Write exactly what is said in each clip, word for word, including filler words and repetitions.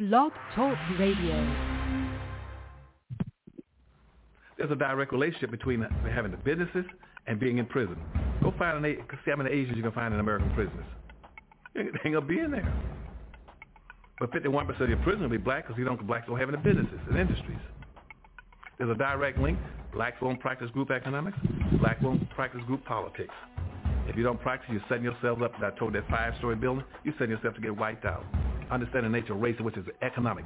Blog Talk Radio. There's a direct relationship between having the businesses and being in prison. Go find an see how many Asians you can find in American prisons. They ain't gonna be in there. But fifty-one percent of your prisoners will be black because you don't blacks don't have any businesses and industries. There's a direct link. Blacks won't practice group economics. Blacks won't practice group politics. If you don't practice, you're setting yourself up. I told that five-story building, you're setting yourself to get wiped out. Understand the nature of race, which is economics.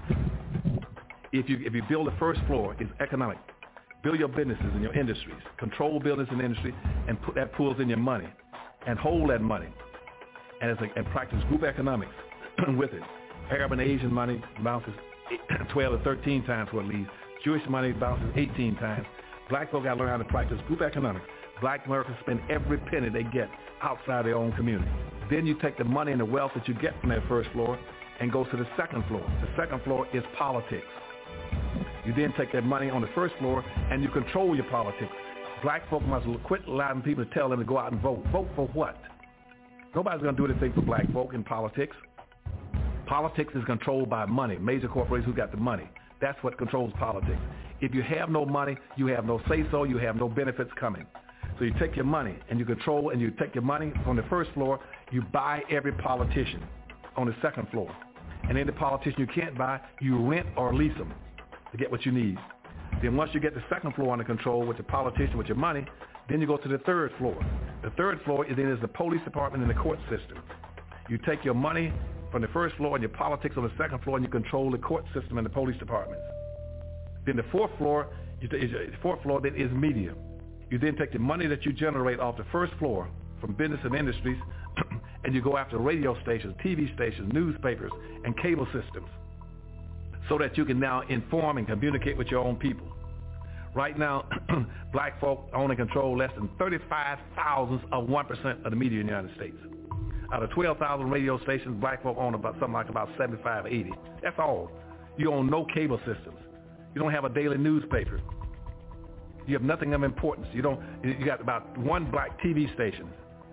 If you if you build the first floor, it's economic. Build your businesses and your industries. Control business and industry, and put that pulls in your money, and hold that money, and it's like, and practice group economics with it. Arab and Asian money bounces twelve to thirteen times what it leaves. Jewish money bounces eighteen times. Black folk got to learn how to practice group economics. Black Americans spend every penny they get outside their own community. Then you take the money and the wealth that you get from that first floor and go to the second floor. The second floor is politics. You then take that money on the first floor and you control your politics. Black folk must quit allowing people to tell them to go out and vote. Vote for what? Nobody's going to do anything for black folk in politics. Politics is controlled by money, major corporations who got the money. That's what controls politics. If you have no money, you have no say-so, you have no benefits coming. So you take your money and you control, and you take your money on the first floor, you buy every politician on the second floor. And any politician you can't buy, you rent or lease them to get what you need. Then once you get the second floor under control with the politician, with your money, then you go to the third floor. The third floor is then is the police department and the court system. You take your money from the first floor and your politics on the second floor, and you control the court system and the police departments. Then the fourth floor, is the fourth floor then is media. You then take the money that you generate off the first floor from business and industries, and you go after radio stations, T V stations, newspapers, and cable systems, so that you can now inform and communicate with your own people. Right now, black folk own and control less than thirty-five thousandths of one percent of the media in the United States. Out of twelve thousand radio stations, black folk own about something like about seventy-five, eighty. That's all. You own no cable systems. You don't have a daily newspaper. You have nothing of importance. You don't. You got about one black T V station,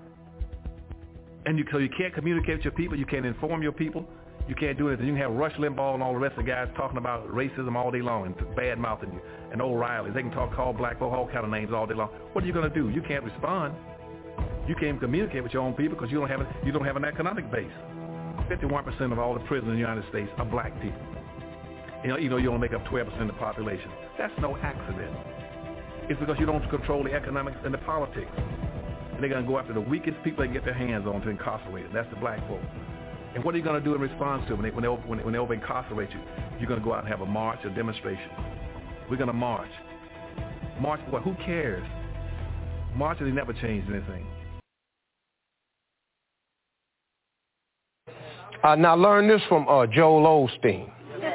and you so you can't communicate with your people. You can't inform your people. You can't do anything. You can have Rush Limbaugh and all the rest of the guys talking about racism all day long and bad mouthing you, and O'Reilly. They can talk, call black folk all kind of names all day long. What are you going to do? You can't respond. You can't communicate with your own people because you don't have a, you don't have an economic base. fifty-one percent of all the prisoners in the United States are black people. You know, you know, you only make up twelve percent of the population. That's no accident. It's because you don't control the economics and the politics. And they're going to go after the weakest people they can get their hands on to incarcerate them. That's the black folk. And what are you going to do in response to when they, when they, when they, when they over incarcerate you? You're going to go out and have a march, a demonstration. We're going to march. March for what? Who cares? Marching has never changed anything. Uh, now learn this from uh, Joel Osteen.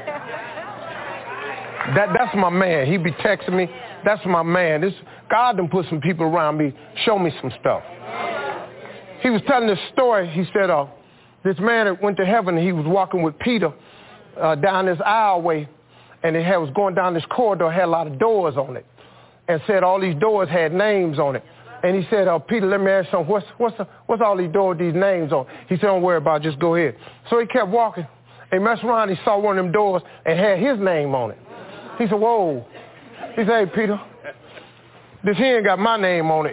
That that's my man. He be texting me. That's my man. This God done put some people around me, show me some stuff. He was telling this story. He said, uh, this man that went to heaven, he was walking with Peter uh, down this aisleway, and it had, was going down this corridor, had a lot of doors on it, and said all these doors had names on it. And he said, uh, Peter, let me ask you something. What's, what's, the, what's all these doors, these names on? He said, don't worry about it, just go ahead. So he kept walking. He messed around, he saw one of them doors and had his name on it. He said, whoa. He said, hey, Peter, this here ain't got my name on it.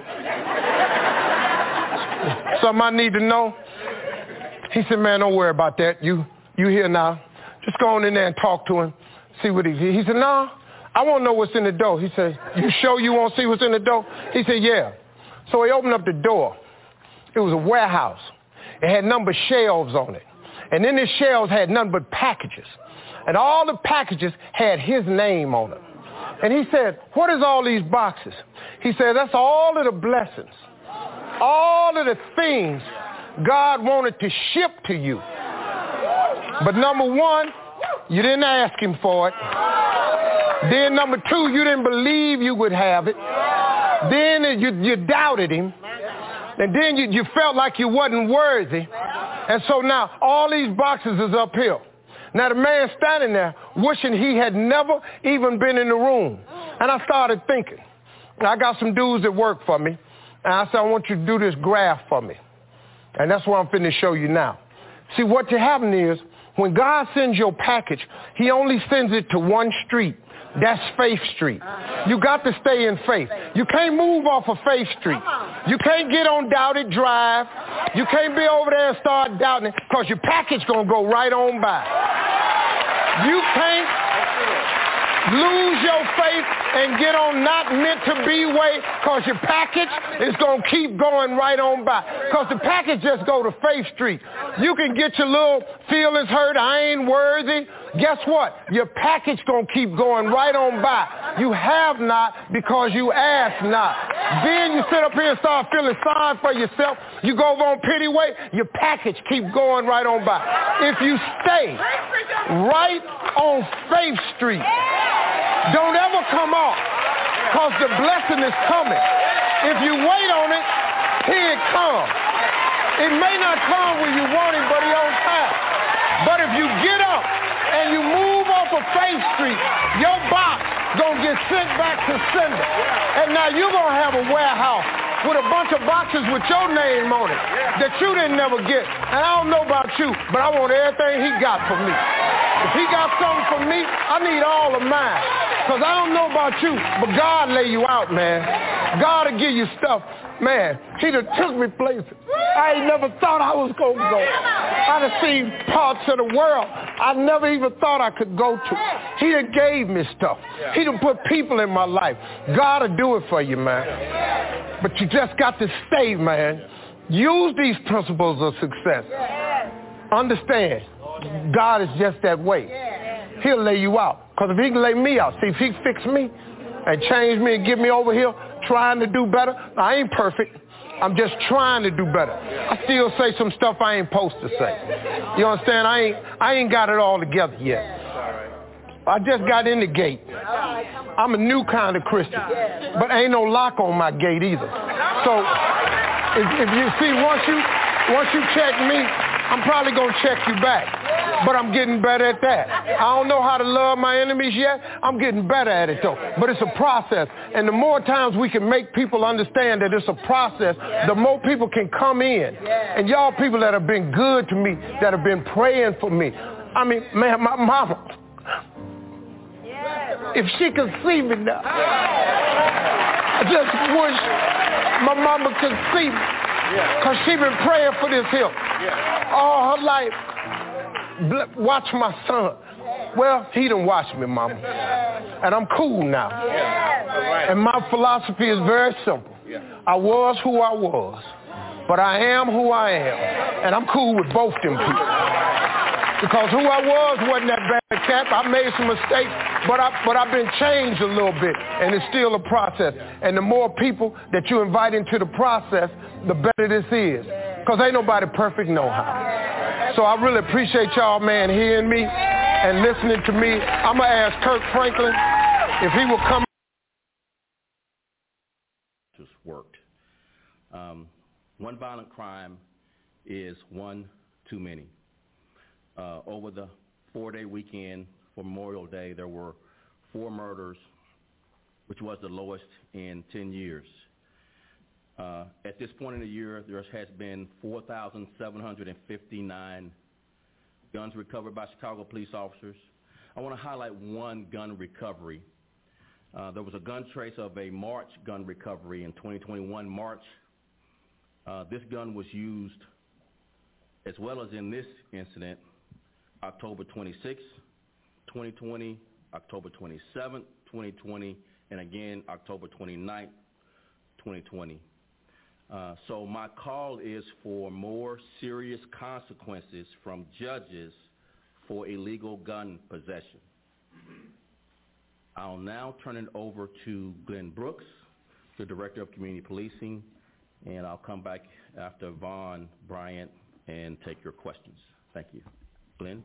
Something I need to know? He said, man, don't worry about that. You you here now. Just go on in there and talk to him, see what he's here. He said, no, I want to know what's in the door. He said, you sure you want to see what's in the door? He said, yeah. So he opened up the door. It was a warehouse. It had number shelves on it. And then the shelves had nothing but packages. And all the packages had his name on them. And he said, what is all these boxes? He said, that's all of the blessings, all of the things God wanted to ship to you. But number one, you didn't ask him for it. Then number two, you didn't believe you would have it. Then you, you doubted him. And then you, you felt like you wasn't worthy. And so now all these boxes is uphill. Now the man standing there wishing he had never even been in the room. And I started thinking, I got some dudes that work for me. And I said, I want you to do this graph for me. And that's what I'm finna show you now. See, what happened is When God sends your package, he only sends it to one street. That's Faith Street. You got to stay in faith. You can't move off of Faith Street. You can't get on Doubted Drive. You can't be over there and start doubting it because your package going to go right on by. You can't lose your faith and get on not meant to be way because your package is going to keep going right on by. Because the package just go to Faith Street. You can get your little feelings hurt, I ain't worthy. Guess what? Your package going to keep going right on by. You have not because you ask not. Then you sit up here and start feeling sorry for yourself. You go over on pity way, your package keep going right on by. If you stay right on Faith Street, don't ever come off because the blessing is coming. If you wait on it, here it comes. It may not come when you want it, but it's on time. But if you get up and you move off of Faith Street, your box gonna get sent back to sender. And now you're gonna have a warehouse with a bunch of boxes with your name on it that you didn't never get. And I don't know about you, but I want everything he got for me. If he got something for me, I need all of mine. Because I don't know about you, but God lay you out, man. God will give you stuff. Man, he done took me places I ain't never thought I was going to go. I done seen parts of the world I never even thought I could go to. He done gave me stuff. He done put people in my life. God will do it for you, man. But you just got to stay, man. Use these principles of success. Understand, God is just that way. He'll lay you out. Because if he can lay me out, see, if he fix me and change me and get me over here trying to do better, I ain't perfect. I'm just trying to do better. I still say some stuff I ain't supposed to say. You understand? I ain't, I ain't got it all together yet. I just got in the gate. I'm a new kind of Christian, but ain't no lock on my gate either. So if, if you see, once you, once you check me, I'm probably going to check you back. But I'm getting better at that. I don't know how to love my enemies yet. I'm getting better at it, though. But it's a process. And the more times we can make people understand that it's a process, the more people can come in. And y'all people that have been good to me, that have been praying for me. I mean, man, my mama, if she could see me now, I just wish my mama could see me. Because she been praying for this here all her life. Watch my son. Well, he done watched me, mama. And I'm cool now. And my philosophy is very simple. I was who I was, but I am who I am. And I'm cool with both them people. Because who I was wasn't that bad cat. I made some mistakes, but, I, but I've been changed a little bit, and it's still a process. And the more people that you invite into the process, the better this is. Because ain't nobody perfect no how. So I really appreciate y'all, man, hearing me and listening to me. I'm going to ask Kirk Franklin if he will come. Just worked. Um, one violent crime is one too many. Uh, over the four-day weekend for Memorial Day, there were four murders, which was the lowest in ten years. Uh, at this point in the year, there has been four thousand seven hundred fifty-nine guns recovered by Chicago police officers. I want to highlight one gun recovery. Uh, there was a gun trace of a March gun recovery in twenty twenty-one March. Uh, this gun was used, as well as in this incident, October twenty-sixth, twenty twenty, October twenty-seventh, twenty twenty, and again October twenty-ninth, twenty twenty. Uh, so my call is for more serious consequences from judges for illegal gun possession. I'll now turn it over to Glenn Brooks, the Director of Community Policing, and I'll come back after Vaughn Bryant and take your questions. Thank you. Glenn?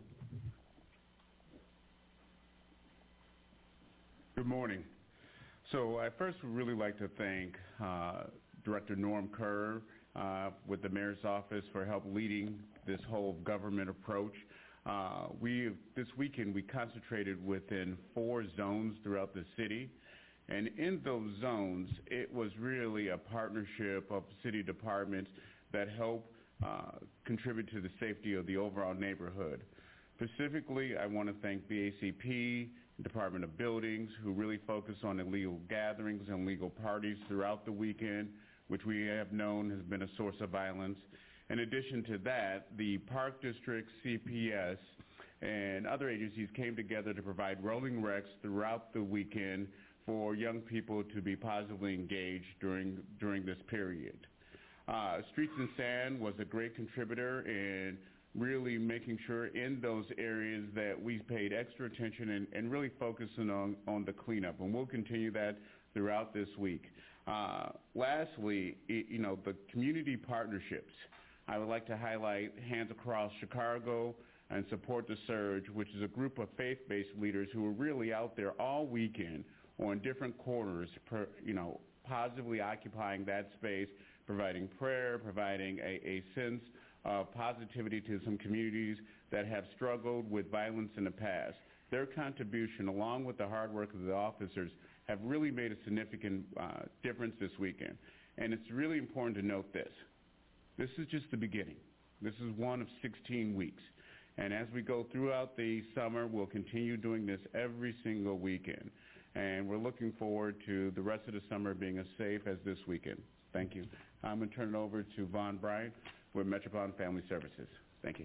Good morning. So I first would really like to thank uh, Director Norm Kerr uh, with the Mayor's Office for help leading this whole government approach. Uh, we, this weekend, we concentrated within four zones throughout the city. And in those zones, it was really a partnership of city departments that help uh, contribute to the safety of the overall neighborhood. Specifically, I want to thank B A C P, Department of Buildings, who really focus on illegal gatherings and legal parties throughout the weekend, which we have known has been a source of violence. In addition to that, the Park District, C P S, and other agencies came together to provide rolling recs throughout the weekend for young people to be positively engaged during, during this period. Uh, Streets and Sand was a great contributor in really making sure in those areas that we paid extra attention and, and really focusing on, on the cleanup. And we'll continue that throughout this week. Uh, lastly, it, you know, the community partnerships. I would like to highlight Hands Across Chicago and Support the Surge, which is a group of faith-based leaders who are really out there all weekend on different corners, per, you know, positively occupying that space, providing prayer, providing a, a sense of positivity to some communities that have struggled with violence in the past. Their contribution, along with the hard work of the officers, have really made a significant uh, difference this weekend. And it's really important to note this. This is just the beginning. This is one of sixteen weeks. And as we go throughout the summer, we'll continue doing this every single weekend. And we're looking forward to the rest of the summer being as safe as this weekend. Thank you. I'm going to turn it over to Vaughn Bryant with Metropolitan Family Services. Thank you.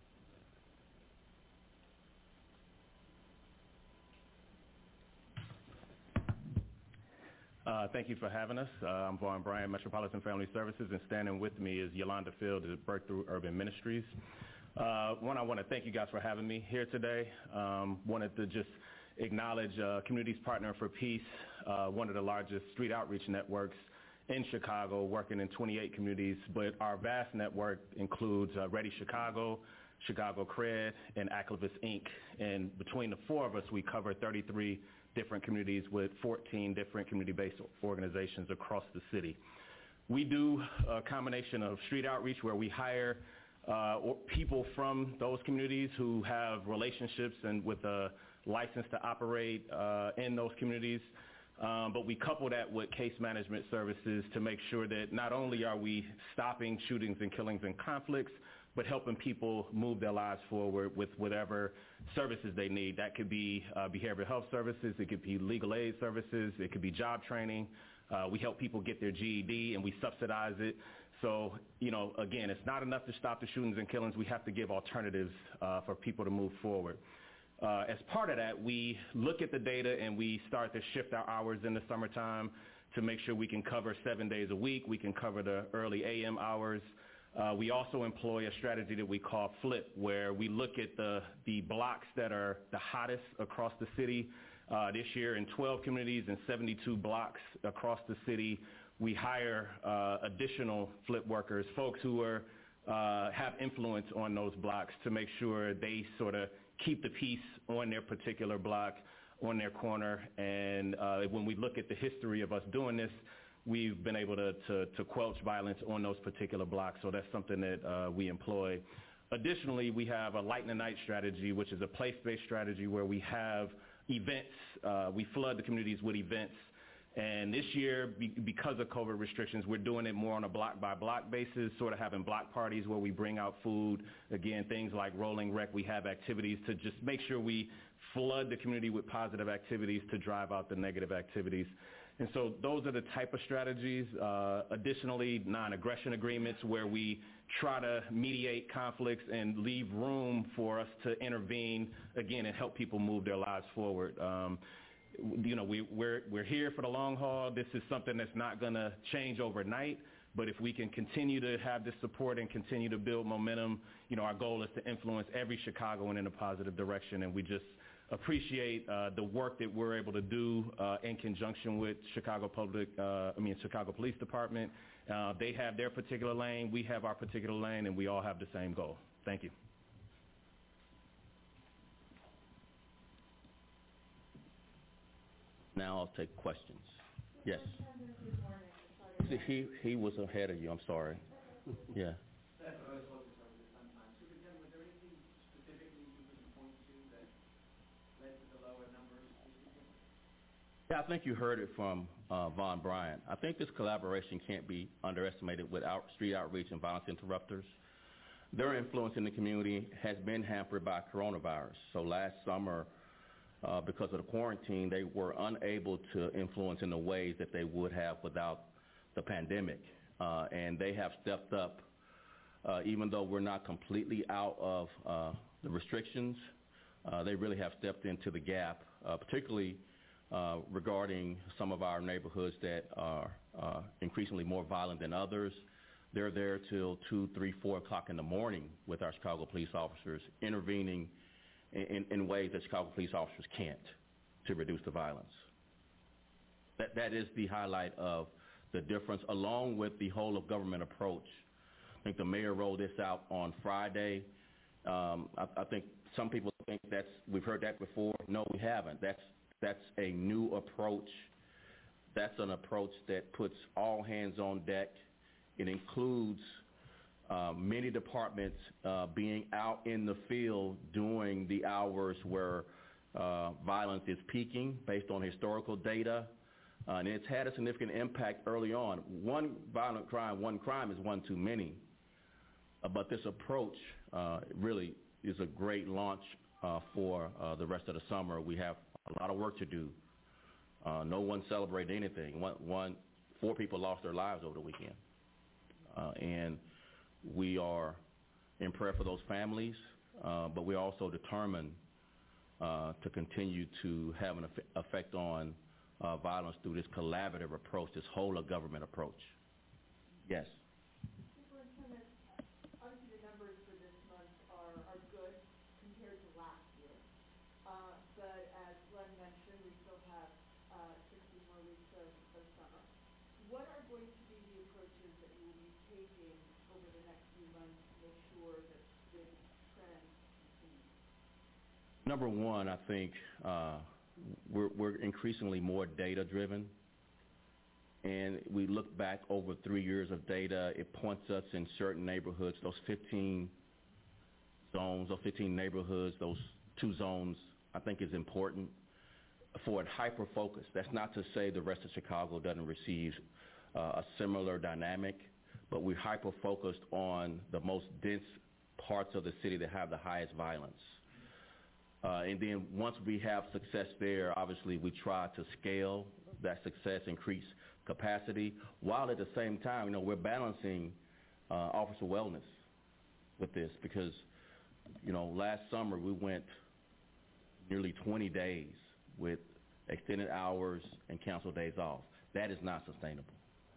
Uh, thank you for having us. Uh, I'm Vaughn Bryant, Metropolitan Family Services, and standing with me is Yolanda Field at Breakthrough Urban Ministries. Uh, one, I want to thank you guys for having me here today. Um, wanted to just acknowledge uh, Communities Partner for Peace, uh, one of the largest street outreach networks in Chicago, working in twenty-eight communities, but our vast network includes uh, Ready Chicago, Chicago Cred, and Activist Incorporated. And between the four of us, we cover thirty-three different communities with fourteen different community-based organizations across the city. We do a combination of street outreach where we hire uh, or people from those communities who have relationships and with a license to operate uh, in those communities. Um, but we couple that with case management services to make sure that not only are we stopping shootings and killings and conflicts, but helping people move their lives forward with whatever services they need. That could be uh, behavioral health services, it could be legal aid services, it could be job training. Uh, we help people get their G E D and we subsidize it. So, you know, again, it's not enough to stop the shootings and killings. We have to give alternatives uh, for people to move forward. Uh, as part of that, we look at the data and we start to shift our hours in the summertime to make sure we can cover seven days a week. We can cover the early A M hours. Uh, we also employ a strategy that we call FLIP, where we look at the, the blocks that are the hottest across the city. Uh, this year in twelve communities and seventy-two blocks across the city, we hire uh, additional FLIP workers, folks who are, uh, have influence on those blocks to make sure they sort of keep the peace on their particular block, on their corner. And uh, when we look at the history of us doing this, we've been able to, to, to quelch violence on those particular blocks. So that's something that uh, we employ. Additionally, we have a Light in the Night strategy, which is a place-based strategy where we have events. Uh, we flood the communities with events. And this year, be, because of COVID restrictions, we're doing it more on a block-by-block basis, sort of having block parties where we bring out food. Again, things like rolling rec, we have activities to just make sure we flood the community with positive activities to drive out the negative activities. And so those are the type of strategies. Uh, additionally, non-aggression agreements where we try to mediate conflicts and leave room for us to intervene, again, and help people move their lives forward. Um, you know, we, we're, we're here for the long haul. This is something that's not going to change overnight, but if we can continue to have this support and continue to build momentum, you know, our goal is to influence every Chicagoan in a positive direction, and we just appreciate uh, the work that we're able to do uh, in conjunction with Chicago Public, uh, I mean, Chicago Police Department. Uh, they have their particular lane, we have our particular lane, and we all have the same goal. Thank you. Now I'll take questions. Yes. He, he was ahead of you, I'm sorry. Yeah. Yeah, I think you heard it from uh, Vaughn Bryant. I think this collaboration can't be underestimated with out, street outreach and violence interrupters. their influence in the community has been hampered by coronavirus. So last summer, uh, because of the quarantine, they were unable to influence in the ways that they would have without the pandemic. Uh, and they have stepped up, uh, even though we're not completely out of uh, the restrictions. Uh, they really have stepped into the gap, uh, particularly uh, regarding some of our neighborhoods that are uh, increasingly more violent than others. They're there till two, three, four o'clock in the morning with our Chicago police officers, intervening in, in, in ways that Chicago police officers can't to reduce the violence. That, that is the highlight of the difference, along with the whole of government approach. I think the mayor rolled this out on Friday. Um, I, I think some people think that's, we've heard that before. No, we haven't. That's, that's a new approach. That's an approach that puts all hands on deck. It includes uh, many departments uh, being out in the field during the hours where uh, violence is peaking based on historical data. Uh, and it's had a significant impact early on. One violent crime, one crime is one too many. Uh, but this approach uh, really is a great launch uh, for uh, the rest of the summer. We have a lot of work to do. Uh, no one celebrated anything. One, one, four people lost their lives over the weekend. Uh, and we are in prayer for those families, uh, but we're also determined uh, to continue to have an eff- effect on uh, violence through this collaborative approach, this whole of government approach. Yes. Superintendent, obviously the numbers for this month are, are good compared to last year, uh, but as Glenn mentioned, we still have uh, sixty more weeks of, of summer. What are going to be the approaches that you will be taking over the next few months to make sure that this trend continues? Number one, I think uh, we're, we're increasingly more data-driven. And we look back over three years of data. It points us in certain neighborhoods, those fifteen zones, those fifteen neighborhoods, those two zones, I think is important for a hyper-focus. That's not to say the rest of Chicago doesn't receive uh, a similar dynamic, but we're hyper-focused on the most dense parts of the city that have the highest violence. Uh, and then once we have success there, obviously we try to scale that success, increase capacity, while at the same time, you know, we're balancing uh, officer wellness with this because, you know, last summer we went nearly twenty days with extended hours and council days off. That is not sustainable.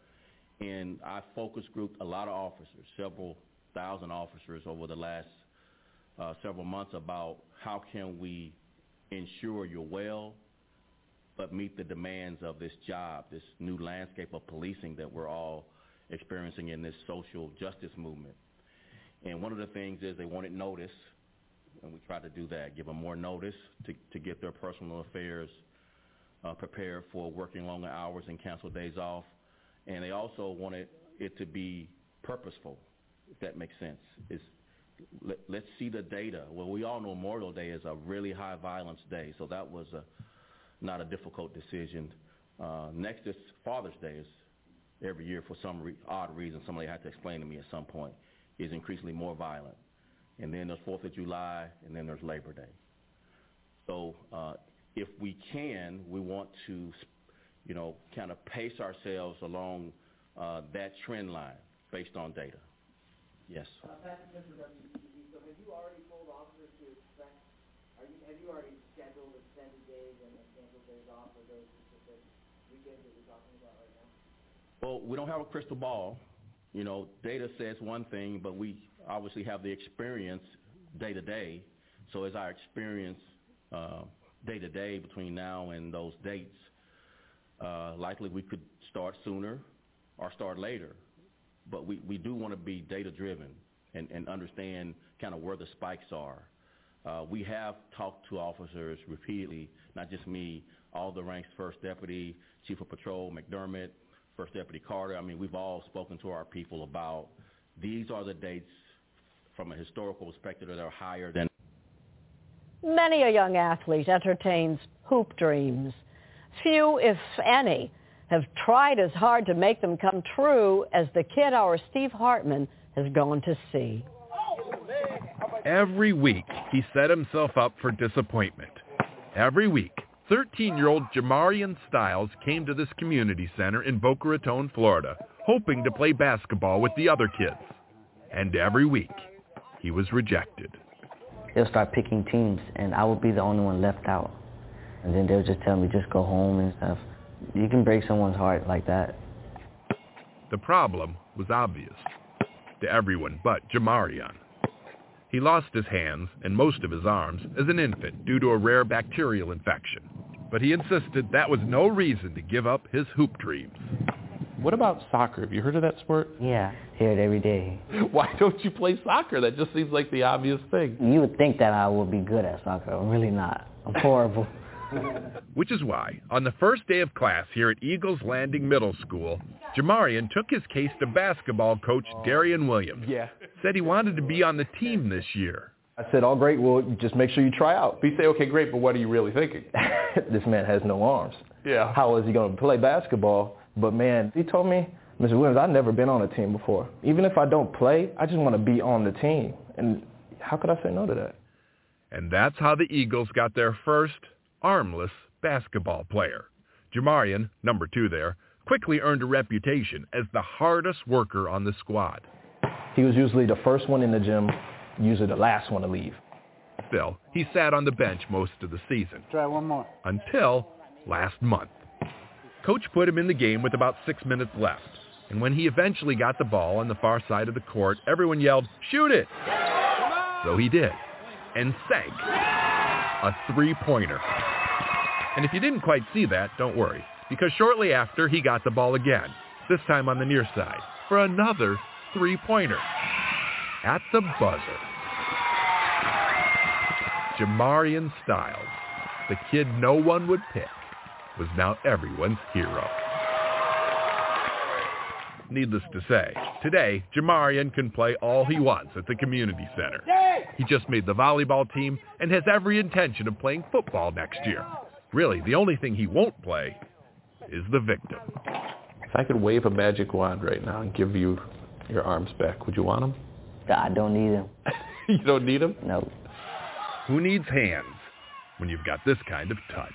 And I focus grouped a lot of officers, several thousand officers over the last uh, several months about how can we ensure you're well, but meet the demands of this job, this new landscape of policing that we're all experiencing in this social justice movement. And one of the things is they wanted notice, and we try to do that, give them more notice to, to get their personal affairs uh, prepared for working longer hours and cancel days off. And they also wanted it to be purposeful, if that makes sense. It's, let, let's see the data. Well, we all know Memorial Day is a really high violence day, so that was a, not a difficult decision. Uh, next is Father's Day. Is every year for some re- odd reason, somebody had to explain to me at some point, is increasingly more violent. And then there's fourth of July, and then there's Labor Day. So uh, if we can, we want to, you know, kind of pace ourselves along uh, that trend line based on data. Yes. Uh, Patrick, Mister W C B, so have you already told officers to expect, are you, have you already scheduled extended days and canceled days off for those specific weekends that we're talking about right now? Well, we don't have a crystal ball. You know, data says one thing, but we obviously have the experience day to day. So as our experience uh, day to day between now and those dates, uh, likely we could start sooner or start later. But we, we do want to be data driven and, and understand kind of where the spikes are. Uh, we have talked to officers repeatedly, not just me, all the ranks, First Deputy, Chief of Patrol McDermott, First Deputy Carter. I mean, we've all spoken to our people about these are the dates from a historical perspective that are higher than. Many a young athlete entertains hoop dreams. Few, if any, have tried as hard to make them come true as the kid our Steve Hartman has gone to see. Every week, he set himself up for disappointment. Every week, thirteen-year-old Jamarian Styles came to this community center in Boca Raton, Florida, hoping to play basketball with the other kids. And every week, he was rejected. They'll start picking teams, and I would be the only one left out. And then they'll just tell me, just go home and stuff. You can break someone's heart like that. The problem was obvious to everyone but Jamarian. He lost his hands and most of his arms as an infant due to a rare bacterial infection. But he insisted that was no reason to give up his hoop dreams. What about soccer? Have you heard of that sport? Yeah, hear it every day. Why don't you play soccer? That just seems like the obvious thing. You would think that I would be good at soccer. I'm really not. I'm horrible. Which is why, on the first day of class here at Eagles Landing Middle School, Jamarian took his case to basketball coach Darian Williams. Yeah. Said he wanted to be on the team this year. I said, oh, great, well, just make sure you try out. But you say, okay, great, but what are you really thinking? This man has no arms. Yeah. How is he going to play basketball? But, man, he told me, Mister Williams, I've never been on a team before. Even if I don't play, I just want to be on the team. And how could I say no to that? And that's how the Eagles got their first armless basketball player. Jamarian, number two there, quickly earned a reputation as the hardest worker on the squad. He was usually the first one in the gym, usually the last one to leave. Still, he sat on the bench most of the season. Try one more. Until last month. Coach put him in the game with about six minutes left. And when he eventually got the ball on the far side of the court, everyone yelled, "Shoot it!" So he did. And sank a three-pointer. And if you didn't quite see that, don't worry. Because shortly after, he got the ball again. This time on the near side. For another three-pointer. At the buzzer. Jamarian Styles, the kid no one would pick, was now everyone's hero. Needless to say, today, Jamarian can play all he wants at the community center. He just made the volleyball team and has every intention of playing football next year. Really, the only thing he won't play is the victim. If I could wave a magic wand right now and give you your arms back, would you want them? I don't need them. You don't need them? No. Who needs hands when you've got this kind of touch?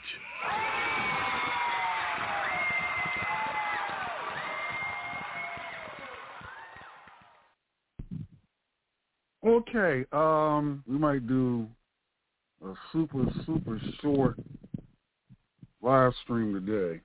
Okay, um, we might do a super, super short live stream today.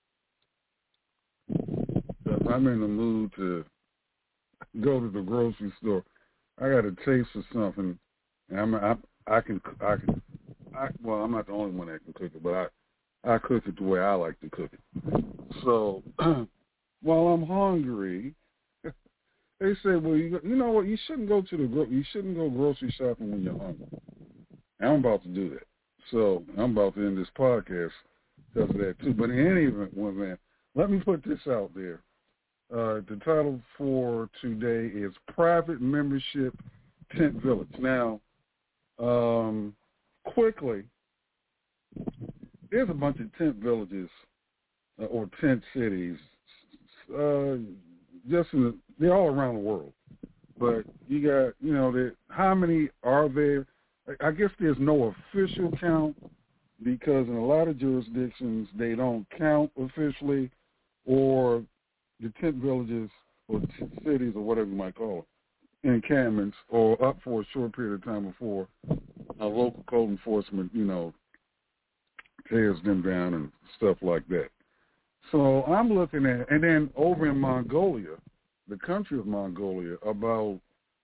Because I'm in the mood to go to the grocery store. I got a taste for something, and I'm, I, I can, I can, I, well, I'm not the only one that can cook it, but I, I cook it the way I like to cook it. So, while I'm hungry, they say, well, you, you know what? You shouldn't go to the gro- you shouldn't go grocery shopping when you're hungry. And I'm about to do that, so I'm about to end this podcast because of that too. But in any event, one man, let me put this out there. Uh, the title for today is Private Membership Tent Village. Now, um, quickly, there's a bunch of tent villages uh, or tent cities. Uh, just in the, they're all around the world, but you got, you know, the, how many are there? I guess there's no official count because in a lot of jurisdictions they don't count officially, or the tent villages or t- cities or whatever you might call it, encampments, or up for a short period of time before a local code enforcement, you know, tears them down and stuff like that. So I'm looking at, and then over in Mongolia, the country of Mongolia, about,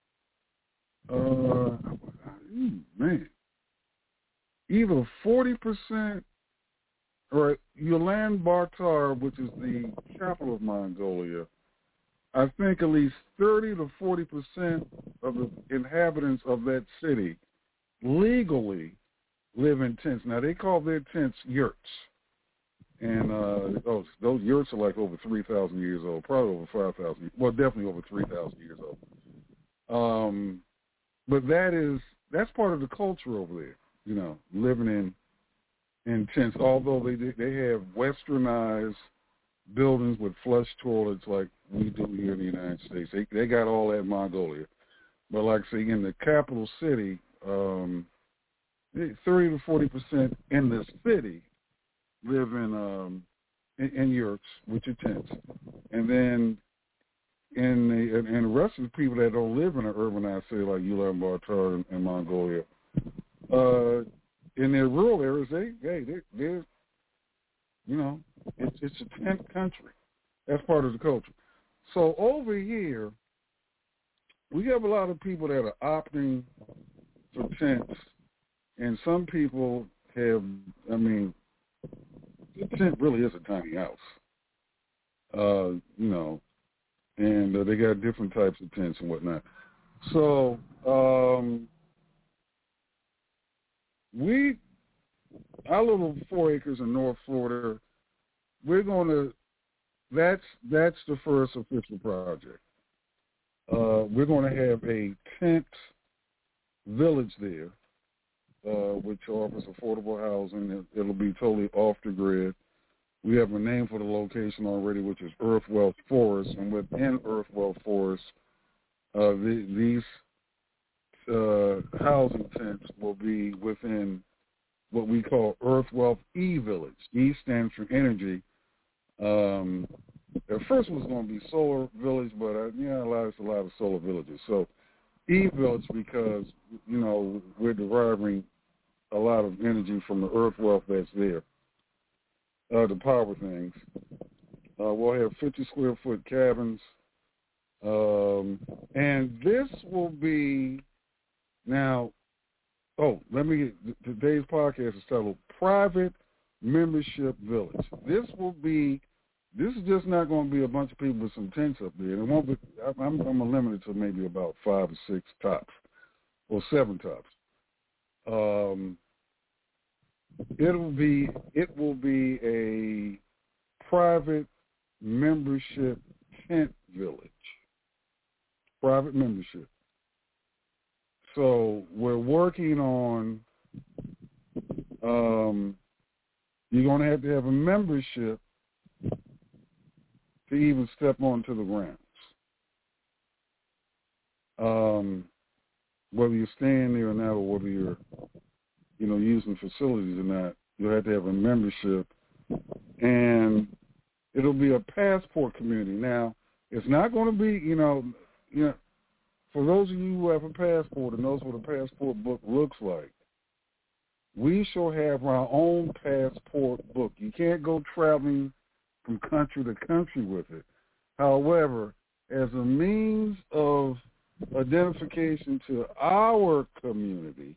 uh, man, either forty percent, or Ulaanbaatar, which is the capital of Mongolia, I think at least thirty to forty percent of the inhabitants of that city legally live in tents. Now, they call their tents yurts. And uh, those, those yurts are like over three thousand years old, probably over five thousand, well, definitely over three thousand years old. Um, but that is, that's part of the culture over there, you know, living in in tents, although they they have westernized buildings with flush toilets like we do here in the United States. They, they got all that in Mongolia. But like I say, in the capital city, um, thirty to forty percent in the city live in um, in, in yurts, which are tents, and then in the and, and the rest of the people that don't live in an urbanized city like Ulaanbaatar and, and Mongolia, uh, in their rural areas, they hey, they they're you know, it's it's a tent country. That's part of the culture. So over here, we have a lot of people that are opting for tents, and some people have, I mean, the tent really is a tiny house, uh, you know, and uh, they got different types of tents and whatnot. So um, we, our little four acres in North Florida, we're going to, that's that's the first official project. Uh, we're going to have a tent village there, uh, which offers affordable housing. It'll be totally off the grid. We have a name for the location already, which is Earthwell Forest, and within Earthwell Forest, uh, the, these uh, housing tents will be within what we call Earthwell E-Village. E stands for energy. Um, at first it was going to be Solar Village, but uh, yeah, a lot, there's a lot of solar villages. So E-Village because, you know, we're deriving a lot of energy from the earth wealth that's there uh, to power things. Uh, we'll have fifty square foot cabins. Um, and this will be, now, oh, let me get, today's podcast is titled Private Membership Village. This will be, this is just not going to be a bunch of people with some tents up there. It won't be, I'm, I'm limited to maybe about five or six tops, or seven tops. Um, it'll be, it will be a private membership tent village. Private membership. So we're working on, um, you're going to have to have a membership to even step onto the grounds. Um, whether you're staying there or not, or whether you're, you know, using facilities or not, you'll have to have a membership. And it'll be a passport community. Now, it's not going to be, you know, you know, for those of you who have a passport and knows what a passport book looks like, we shall have our own passport book. You can't go traveling from country to country with it. However, as a means of identification to our community,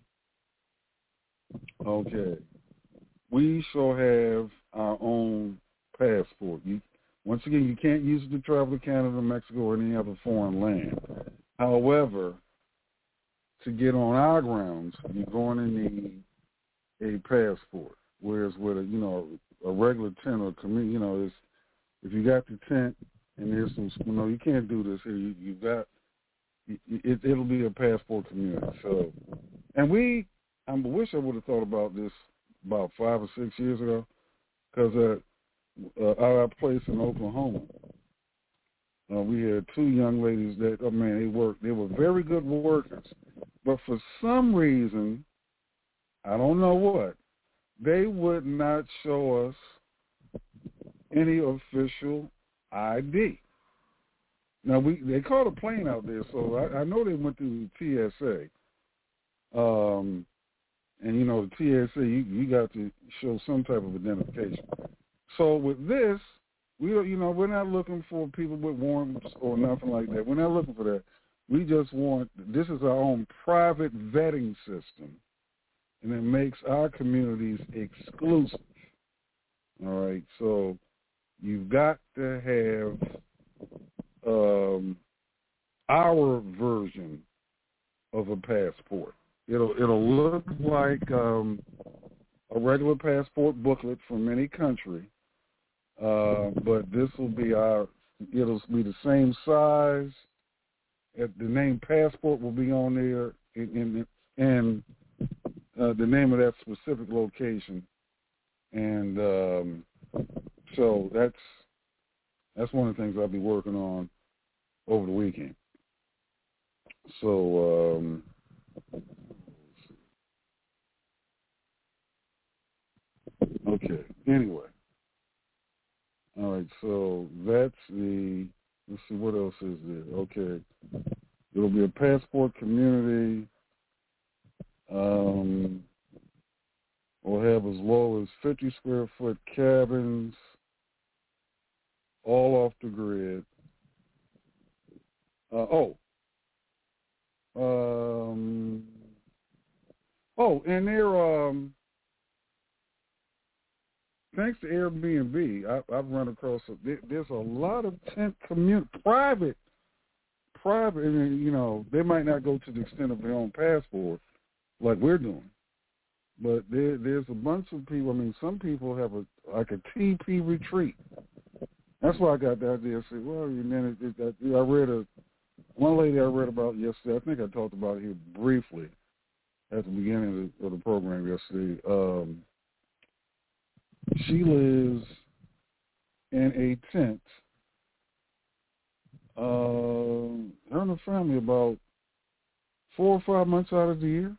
okay, we shall have our own passport. You, once again, you can't use it to travel to Canada, Mexico, or any other foreign land. However, to get on our grounds, you're going to need a passport. Whereas with a, you know, a regular tent or community, you know, it's, if you got the tent and there's some, you know, you can't do this here. You, you got, it, it'll be a passport community. So, and we, I wish I would have thought about this about five or six years ago, because uh, uh, our place in Oklahoma, uh, we had two young ladies that, oh man, they worked. They were very good workers, but for some reason, I don't know what, they would not show us any official I D. Now, we they caught a plane out there, so I, I know they went through T S A. Um, and, you know, the T S A, you, you got to show some type of identification. So with this, we you know, we're not looking for people with warrants or nothing like that. We're not looking for that. We just want, this is our own private vetting system, and it makes our communities exclusive. All right, so you've got to have um, our version of a passport. It'll it'll look like um, a regular passport booklet from any country, uh, but this will be our. It'll be the same size. The name passport will be on there, and and uh, the name of that specific location. And um, so that's that's one of the things I'll be working on over the weekend. So, um, okay. Anyway. All right. So that's the. Let's see what else is there. Okay. It'll be a passport community. Um, we'll have as low as fifty square foot cabins, all off the grid. Uh, oh. Um, oh, and they're, um, thanks to Airbnb, I, I've run across, a, there, there's a lot of tent community, private, private, and, you know, they might not go to the extent of their own passport like we're doing. But there, there's a bunch of people, I mean, some people have a like a T P retreat. That's why I got the idea. I said, well, and then it, it, I read a, one lady I read about yesterday, I think I talked about it here briefly at the beginning of the, of the program yesterday. Um, she lives in a tent, uh, her and her family about four or five months out of the year.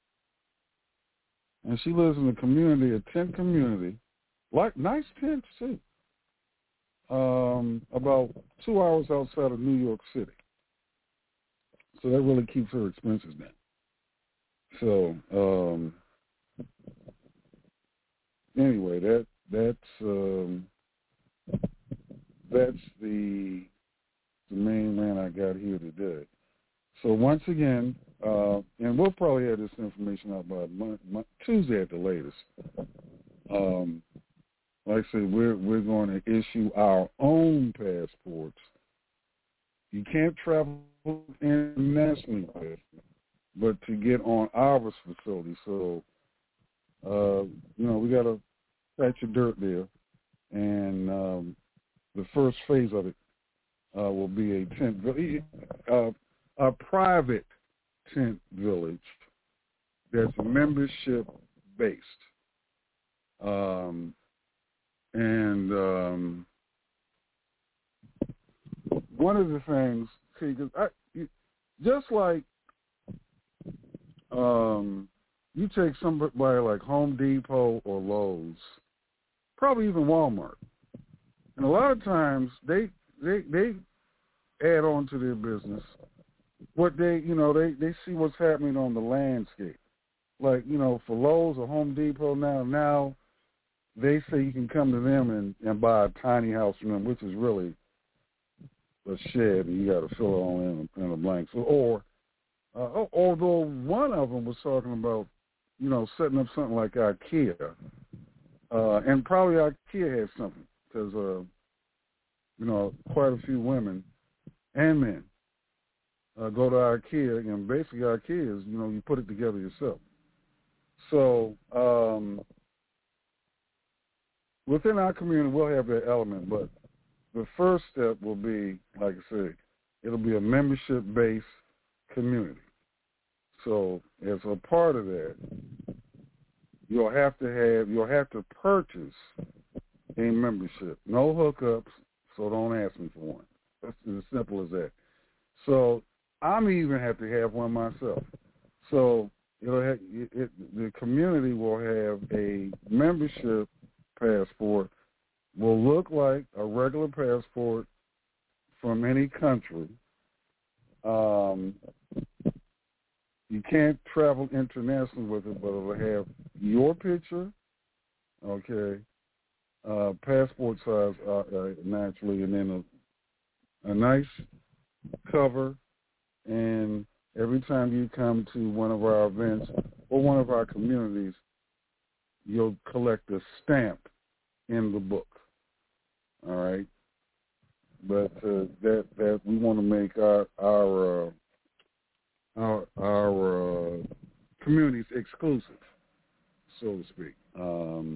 And she lives in a community, a tent community, like nice tents too, um, about two hours outside of New York City. So that really keeps her expenses down. So um, anyway, that that's um, that's the the main man I got here today. So once again, uh, and we'll probably have this information out by Monday, Tuesday at the latest. Um, like I said, we're we're going to issue our own passports. You can't travel internationally, but to get on our facility. So, uh, you know, we got to patch your dirt there, and um, the first phase of it uh, will be a tent, uh, a private tent village that's membership based, um, and um, one of the things, see, because I just like um, you take somebody like Home Depot or Lowe's, probably even Walmart, and a lot of times they they they add on to their business what they you know they they see what's happening on the landscape. Like, you know, for Lowe's or Home Depot now now they say you can come to them and, and buy a tiny house from them, which is really a shed, and you got to fill it all in, in a blank. So, or uh, although one of them was talking about, you know, setting up something like IKEA, uh, and probably IKEA has something because, uh, you know, quite a few women and men uh, go to IKEA, and basically IKEA is, you know, you put it together yourself. So um, within our community, we'll have that element, but the first step will be, like I said, it'll be a membership-based community. So as a part of that, you'll have to have, you'll have to purchase a membership. No hookups, so don't ask me for one. That's as simple as that. So I'm even have to have one myself. So it'll have, it, it, the community will have a membership passport. Will look like a regular passport from any country. Um, you can't travel internationally with it, but it'll have your picture, okay, uh, passport size uh, uh, naturally, and then a, a nice cover. And every time you come to one of our events or one of our communities, you'll collect a stamp in the book. All right, but uh, that that we want to make our our uh, our, our uh, communities exclusive, so to speak. Um,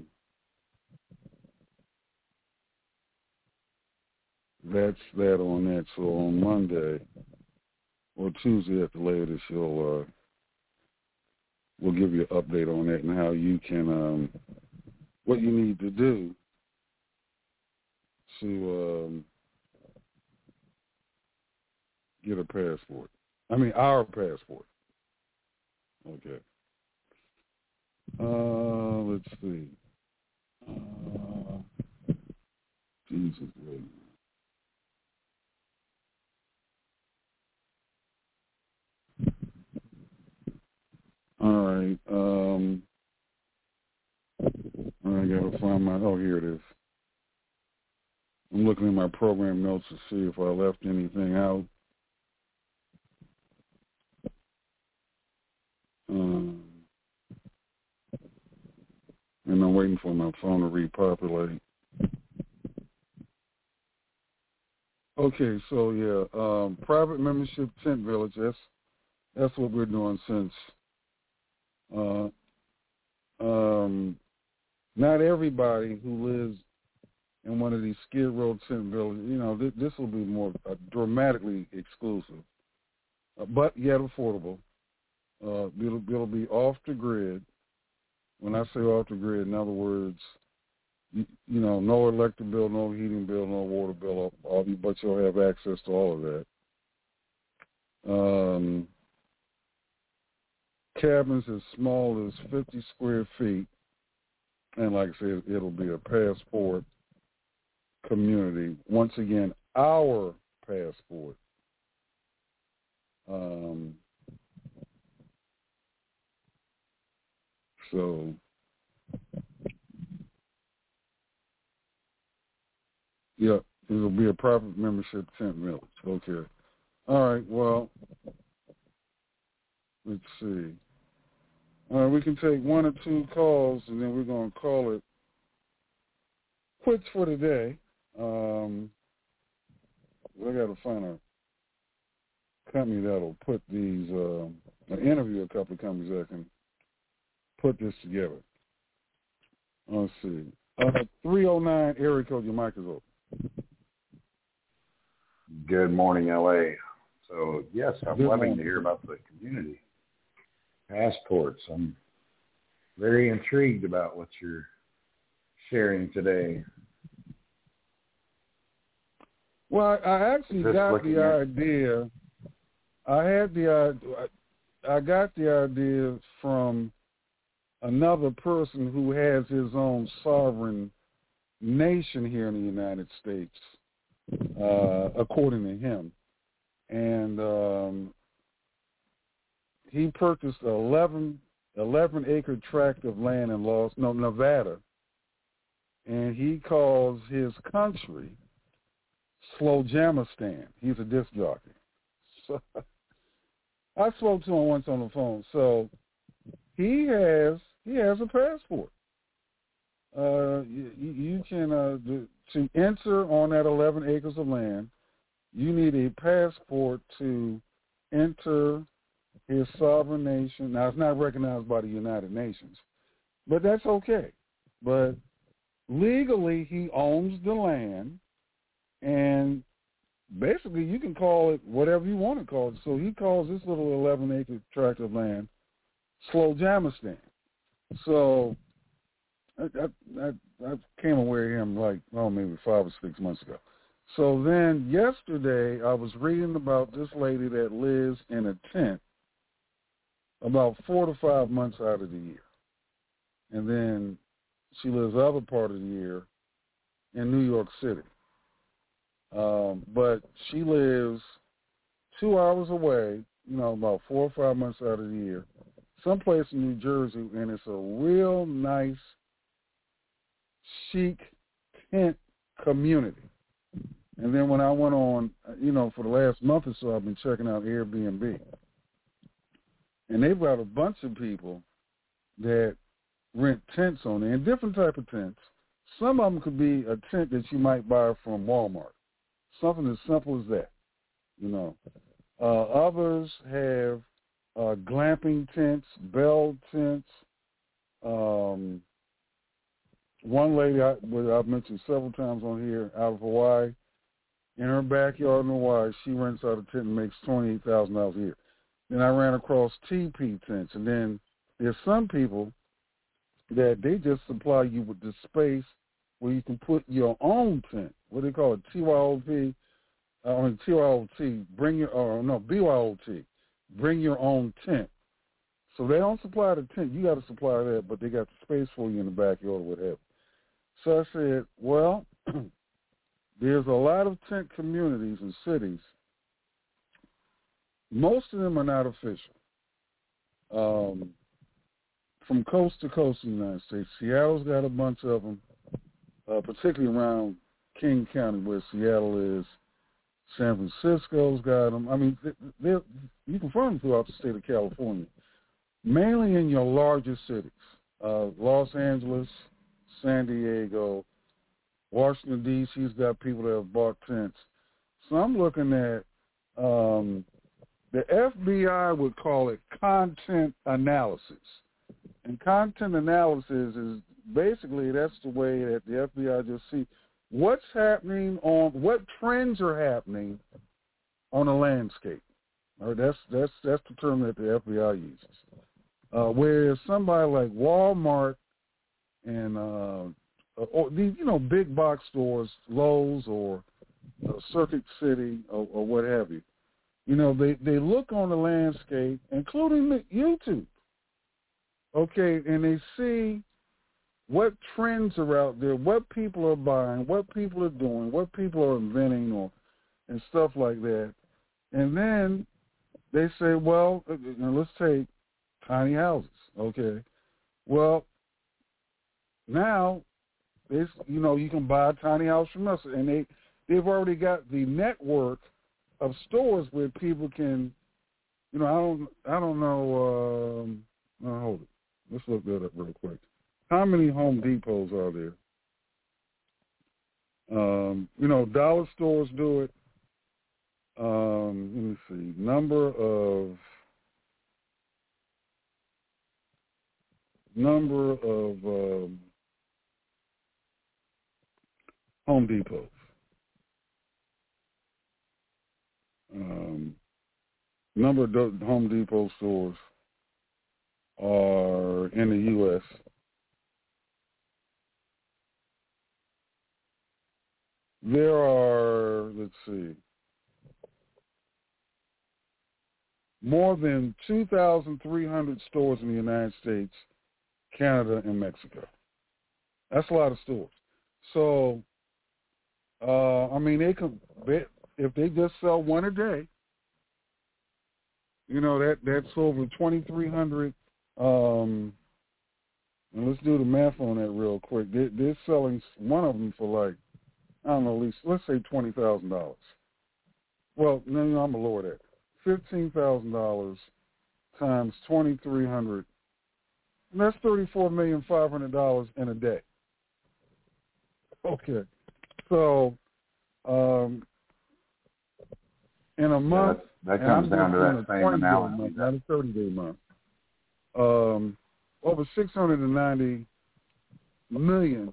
that's that on that. So on Monday or Tuesday at the latest, you'll uh, we'll give you an update on that and how you can um, what you need to do to um, get a passport. I mean, our passport. Okay. Uh, let's see. Uh, Jesus, wait. All right. Um, I gotta find my. Oh, here it is. I'm looking at my program notes to see if I left anything out. Um, and I'm waiting for my phone to repopulate. Okay, so yeah, um, private membership tent village. That's that's what we're doing since. Uh, um, not everybody who lives in one of these Skid Row tent villages, you know, th- this will be more uh, dramatically exclusive, uh, but yet affordable. Uh, it'll, it'll be off the grid. When I say off the grid, in other words, you, you know, no electric bill, no heating bill, no water bill, all, but you'll have access to all of that. Um, cabins as small as fifty square feet, and like I said, it'll be a passport community. Once again, our passport. Um, so, yeah, it'll be a private membership tent village. Okay. All right, well, let's see. All right, we can take one or two calls, and then we're going to call it quits for today. Um, I got to find a company that'll put these, uh, interview a couple of companies that can put this together. Let's see. Uh, three oh nine, area code, your mic is open. Good morning, L A. So, yes, I'm Good loving morning. to hear about the community passports. I'm very intrigued about what you're sharing today. Well, I, I actually Just got looking the at- idea. I had the I, I got the idea from another person who has his own sovereign nation here in the United States, uh, according to him. And um, he purchased an eleven, eleven acre tract of land in Los, no, Nevada, and he calls his country Slowjamistan. He's a disc jockey. So I spoke to him once on the phone. So he has he has a passport. Uh, you, you can uh, to enter on that eleven acres of land. You need a passport to enter his sovereign nation. Now, it's not recognized by the United Nations, but that's okay. But legally, he owns the land, and basically, you can call it whatever you want to call it. So he calls this little eleven acre tract of land Slowjamistan. So I, I, I came aware of him like, oh, maybe five or six months ago. So then yesterday I was reading about this lady that lives in a tent about four to five months out of the year. And then she lives the other part of the year in New York City. Um, but she lives two hours away, you know, about four or five months out of the year, someplace in New Jersey, and it's a real nice, chic tent community. And then when I went on, you know, for the last month or so, I've been checking out Airbnb. And they've got a bunch of people that rent tents on there, and different type of tents. Some of them could be a tent that you might buy from Walmart, something as simple as that, you know. Uh, others have uh, glamping tents, bell tents. Um, one lady I, I've mentioned several times on here out of Hawaii, in her backyard in Hawaii, she rents out a tent and makes twenty-eight thousand dollars a year. Then I ran across teepee tents, and then there's some people that they just supply you with the space where you can put your own tent. What do they call it? T Y O P, uh, I mean T Y O T. Bring your, or no, B Y O T. bring your own tent. So they don't supply the tent. You got to supply that, but they got the space for you in the backyard or whatever. So I said, well, there's a lot of tent communities and cities. Most of them are not official. Um, from coast to coast in the United States, Seattle's got a bunch of them, uh, particularly around King County where Seattle is. San Francisco's got them. I mean, they're, you can find them throughout the state of California, mainly in your larger cities, uh, Los Angeles, San Diego, Washington, D C's got people that have bought tents. So I'm looking at um, the F B I would call it content analysis. And content analysis is basically that's the way that the F B I just see what's happening on what trends are happening on a landscape. Or that's that's that's the term that the F B I uses. Uh, whereas somebody like Walmart and uh, or these you know big box stores, Lowe's or uh, Circuit City or, or what have you, you know they, they look on the landscape, including the YouTube. Okay, and they see what trends are out there, what people are buying, what people are doing, what people are inventing, or and stuff like that. And then they say, well, let's take tiny houses. Okay, well, now it's you know you can buy a tiny house from us, and they they've already got the network of stores where people can, you know, I don't I don't know. Um, no, hold it. Let's look that up real quick. How many Home Depots are there? Um, you know, dollar stores do it. Um, let me see. Number of number of um, Home Depots. Um, number of Home Depot stores are in the U S There are, let's see, more than two thousand three hundred stores in the United States, Canada, and Mexico. That's a lot of stores. So, uh, I mean, they could, if they just sell one a day, you know, that that's over twenty-three hundred. Um, and let's do the math on that real quick. They, they're selling one of them for like, I don't know, at least, let's say twenty thousand dollars. Well, no, no, I'm going to lower that. fifteen thousand dollars times twenty-three hundred, and that's thirty-four million five hundred dollars in a day. Okay. So, um, in a month, that, that comes down to that same analogy. Month, not a thirty-day month. Um, over six hundred ninety million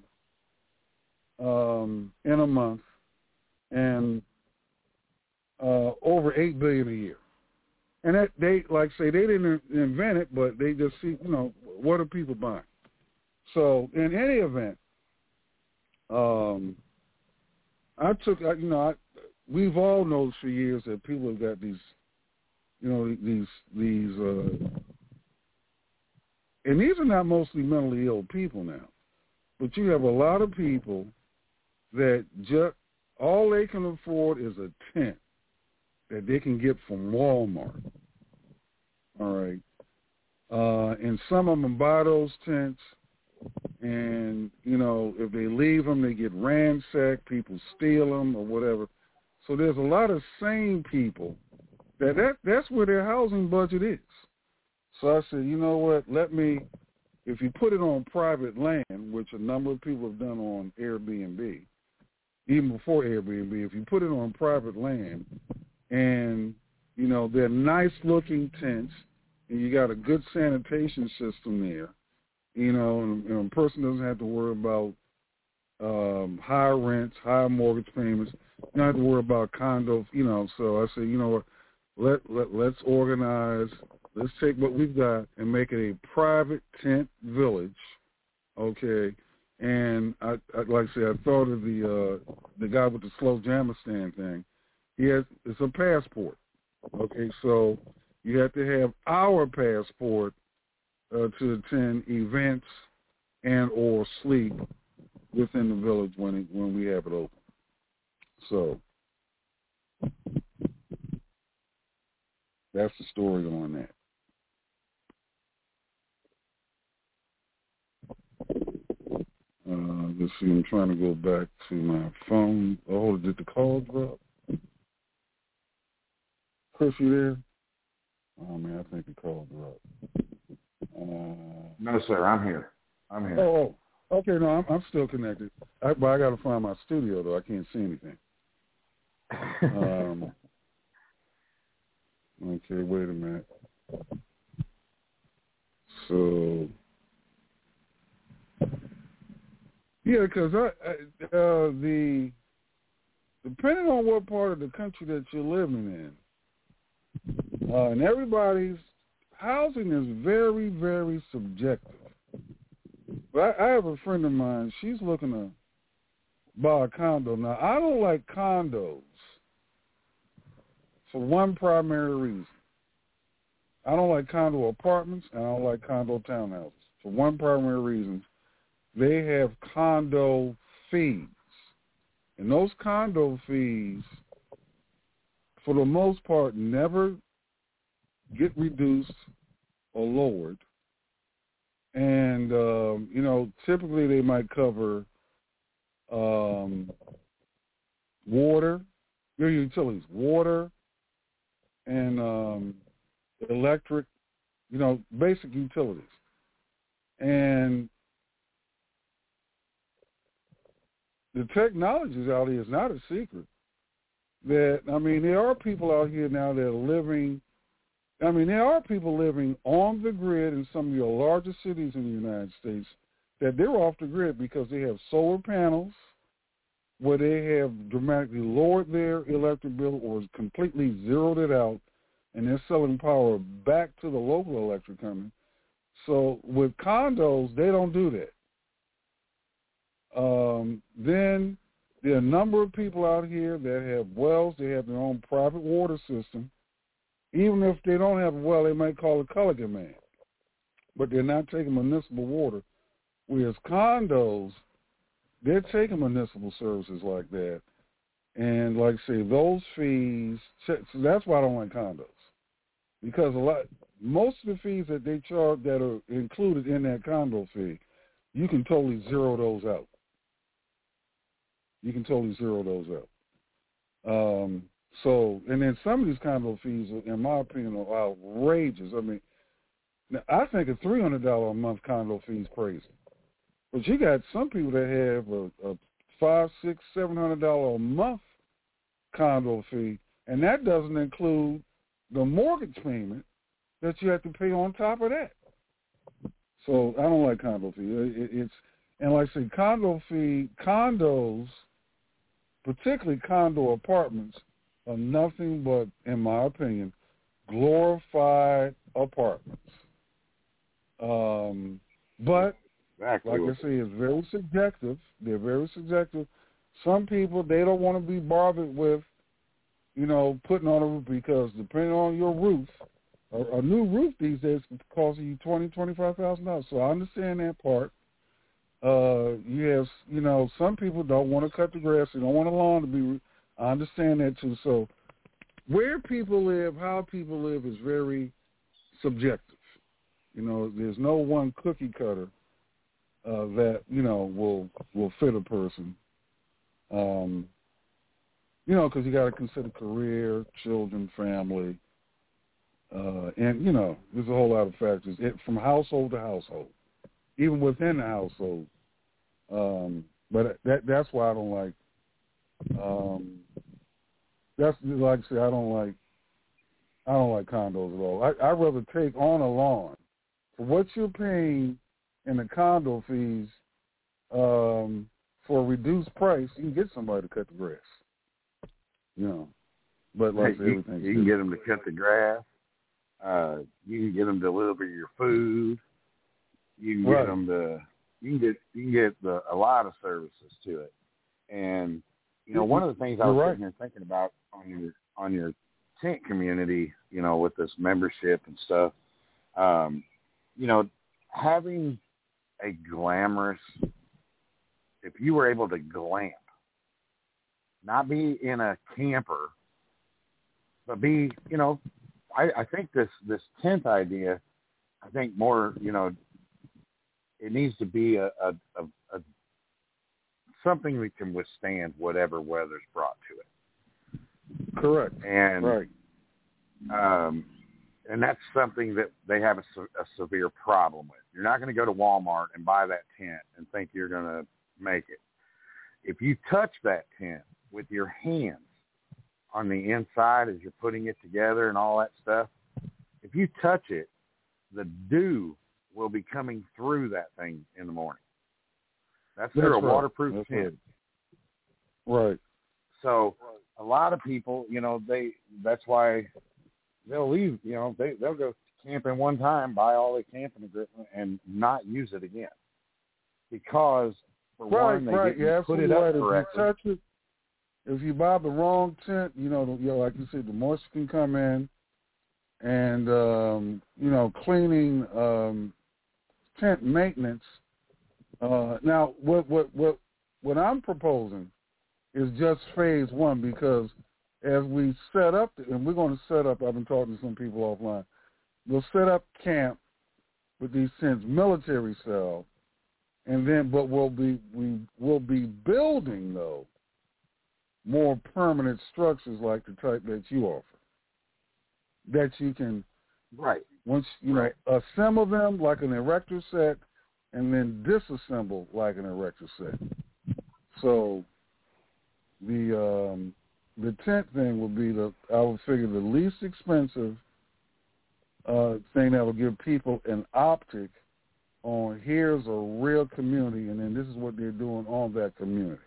um, in a month, and uh, over eight billion a year. And that they, like say, they didn't invent it, but they just see, you know, what are people buying? So in any event, um, I took, you know, I, we've all known for years that people have got these, you know, these these, uh, and these are not mostly mentally ill people now, but you have a lot of people that just all they can afford is a tent that they can get from Walmart. All right. Uh, and some of them buy those tents, and, you know, if they leave them, they get ransacked, people steal them or whatever. So there's a lot of sane people that, that that's where their housing budget is. So I said, you know what, let me, if you put it on private land, which a number of people have done on Airbnb, even before Airbnb, if you put it on private land and, you know, they're nice-looking tents and you got a good sanitation system there, you know, and, and a person doesn't have to worry about um, high rents, high mortgage payments. You don't have to worry about condos, you know. So I said, you know what, let, let, let's organize, let's take what we've got and make it a private tent village, okay? And I, I like I said, I thought of the uh, the guy with the slow jammer stand thing. He has, it's a passport, okay? So You have to have our passport uh, to attend events and or sleep within the village when it, when we have it open. So that's the story on that. Uh, let's see, I'm trying to go back to my phone. Oh, did the call drop? Chris, you there? Oh, man, I think the call dropped. Uh, no, sir, I'm here. I'm here. Oh, okay, no, I'm, I'm still connected. I, but I got to find my studio, though. I can't see anything. um, okay, wait a minute. So... Yeah, because I, I, uh, the depending on what part of the country that you're living in, uh, and everybody's housing is very, very subjective. But I, I have a friend of mine. She's looking to buy a condo. Now, I don't like condos for one primary reason. I don't like condo apartments, and I don't like condo townhouses for one primary reason. They have condo fees. And those condo fees, for the most part, never get reduced or lowered. And, um, you know, typically they might cover um, water, your utilities, water and um, electric, you know, basic utilities. And the technologies out here is not a secret. That, I mean, there are people out here now that are living, I mean, there are people living on the grid in some of your largest cities in the United States that they're off the grid because they have solar panels where they have dramatically lowered their electric bill or completely zeroed it out, and they're selling power back to the local electric company. So with condos, they don't do that. Um, then there are a number of people out here that have wells. They have their own private water system. Even if they don't have a well, they might call a Culligan man. But they're not taking municipal water. Whereas condos, they're taking municipal services like that. And like I say, those fees, so that's why I don't like condos. Because a lot, most of the fees that they charge that are included in that condo fee, you can totally zero those out. You can totally zero those out. Um, so, and then some of these condo fees, in my opinion, are outrageous. I mean, now, I think a three hundred dollars a month condo fee is crazy. But you got some people that have a, a five, six, seven hundred dollars a month condo fee, and that doesn't include the mortgage payment that you have to pay on top of that. So I don't like condo fee. It, it's and like I say, condo fee condos, particularly condo apartments, are nothing but, in my opinion, glorified apartments. Um, but exactly. like I say, it's very subjective. They're very subjective. Some people, they don't want to be bothered with, you know, putting on a roof because depending on your roof, a, a new roof these days can cost you twenty thousand dollars, twenty-five thousand dollars. So I understand that part. Uh, you have, you know, some people don't want to cut the grass. They don't want a lawn to be. I understand that too. So where people live, how people live is very subjective. You know, there's no one cookie cutter uh, that, you know, will will fit a person. Um, you know, because you got to consider career, children, family, uh, and, you know, there's a whole lot of factors it, from household to household, even within the household. Um, but that that's why I don't like, um, that's like I say, I don't like, I don't like condos at all. I, I'd rather take on a lawn. For what you're paying in the condo fees, um, for a reduced price, you can get somebody to cut the grass. You know, but like hey, you, everything, you can get them to cut the grass. Uh, you can get them to deliver your food. You can right. get them to. You can get you can get the, a lot of services to it. And you know, one of the things I was You're sitting right. here thinking about on your on your tent community, you know, with this membership and stuff, um, you know, having a glamorous, if you were able to glamp, not be in a camper, but be, you know, I, I think this, this tent idea, I think more, you know, it needs to be a, a, a, a something that can withstand whatever weather's brought to it. Correct. And right. Um, and that's something that they have a, a severe problem with. You're not going to go to Walmart and buy that tent and think you're going to make it. If you touch that tent with your hands on the inside as you're putting it together and all that stuff, if you touch it, the dew will be coming through that thing in the morning. That's, That's they're a right. waterproof That's tent. Right. right. So a lot of people, you know, they that's why they'll leave, you know, they, they'll go camping one time, buy all their camping equipment, and not use it again. Because, for right, one, they right. didn't yeah, put it up right. correctly. If you touch it, if you buy the wrong tent, you know, you know, like you said, the moisture can come in, and, um, you know, cleaning um, tent maintenance. Uh, now, what, what, what, what I'm proposing is just phase one, because as we set up, and we're going to set up, I've been talking to some people offline, we'll set up camp with these tents, military style, and then, but we'll be, we will be building, though, more permanent structures like the type that you offer, that you can, right, once, you right. know, assemble them like an erector set, and then disassemble like an erector set. So the um, the tent thing would be the, I would figure, the least expensive uh, thing that would give people an optic on here's a real community, and then this is what they're doing on that community.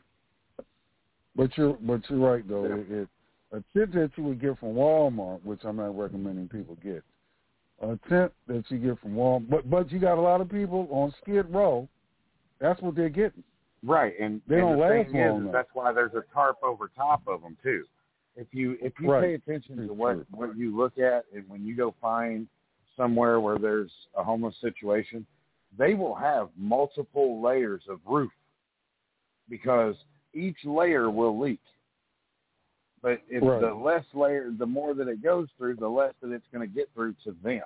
But you're but you're right though. Yeah. It, it, a tent that you would get from Walmart, which I'm not recommending people get, a tent that you get from Walmart, but but you got a lot of people on Skid Row. That's what they're getting. Right, and, they and don't the last thing long is, enough. That's why there's a tarp over top of them too. If you if you right. pay attention it's to what, true. what you look at, and when you go find somewhere where there's a homeless situation, they will have multiple layers of roof because each layer will leak. But if right. the less layer, the more that it goes through, the less that it's going to get through to them.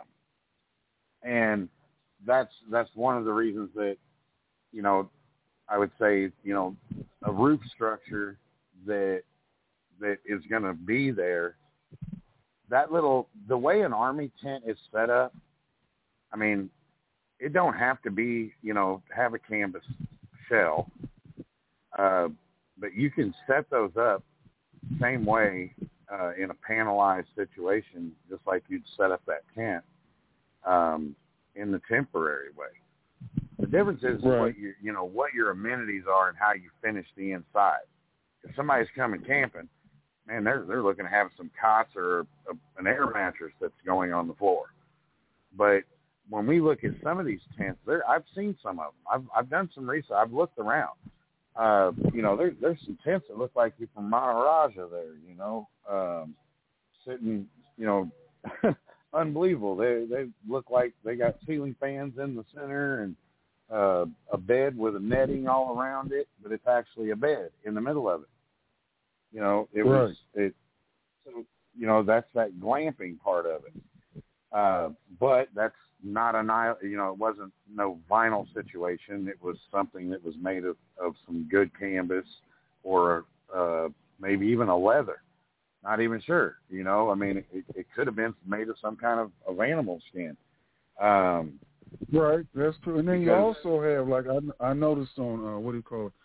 And that's that's one of the reasons that, you know, I would say, you know, a roof structure that that is going to be there, that little, the way an Army tent is set up, I mean, it don't have to be, you know, have a canvas shell, uh, but you can set those up same way uh, in a panelized situation, just like you'd set up that tent um, in the temporary way. The difference is right. what you you know what your amenities are and how you finish the inside. If somebody's coming camping, man, they're they're looking to have some cots or a, an air mattress that's going on the floor. But when we look at some of these tents, there I've seen some of them. I've I've done some research. I've looked around. Uh, you know, there, there's some tents that look like you're from Maharaja there. You know, um, sitting, you know, unbelievable. They they look like they got ceiling fans in the center and uh, a bed with a netting all around it, but it's actually a bed in the middle of it. You know, it right. was it. So you know, that's that glamping part of it. Uh, but that's not a, you know, it wasn't no vinyl situation. It was something that was made of, of some good canvas or uh, maybe even a leather. Not even sure, you know. I mean, it, it could have been made of some kind of, of animal skin. Um, right, that's true. And then because, you also have, like, I, I noticed on, uh, what do you call it,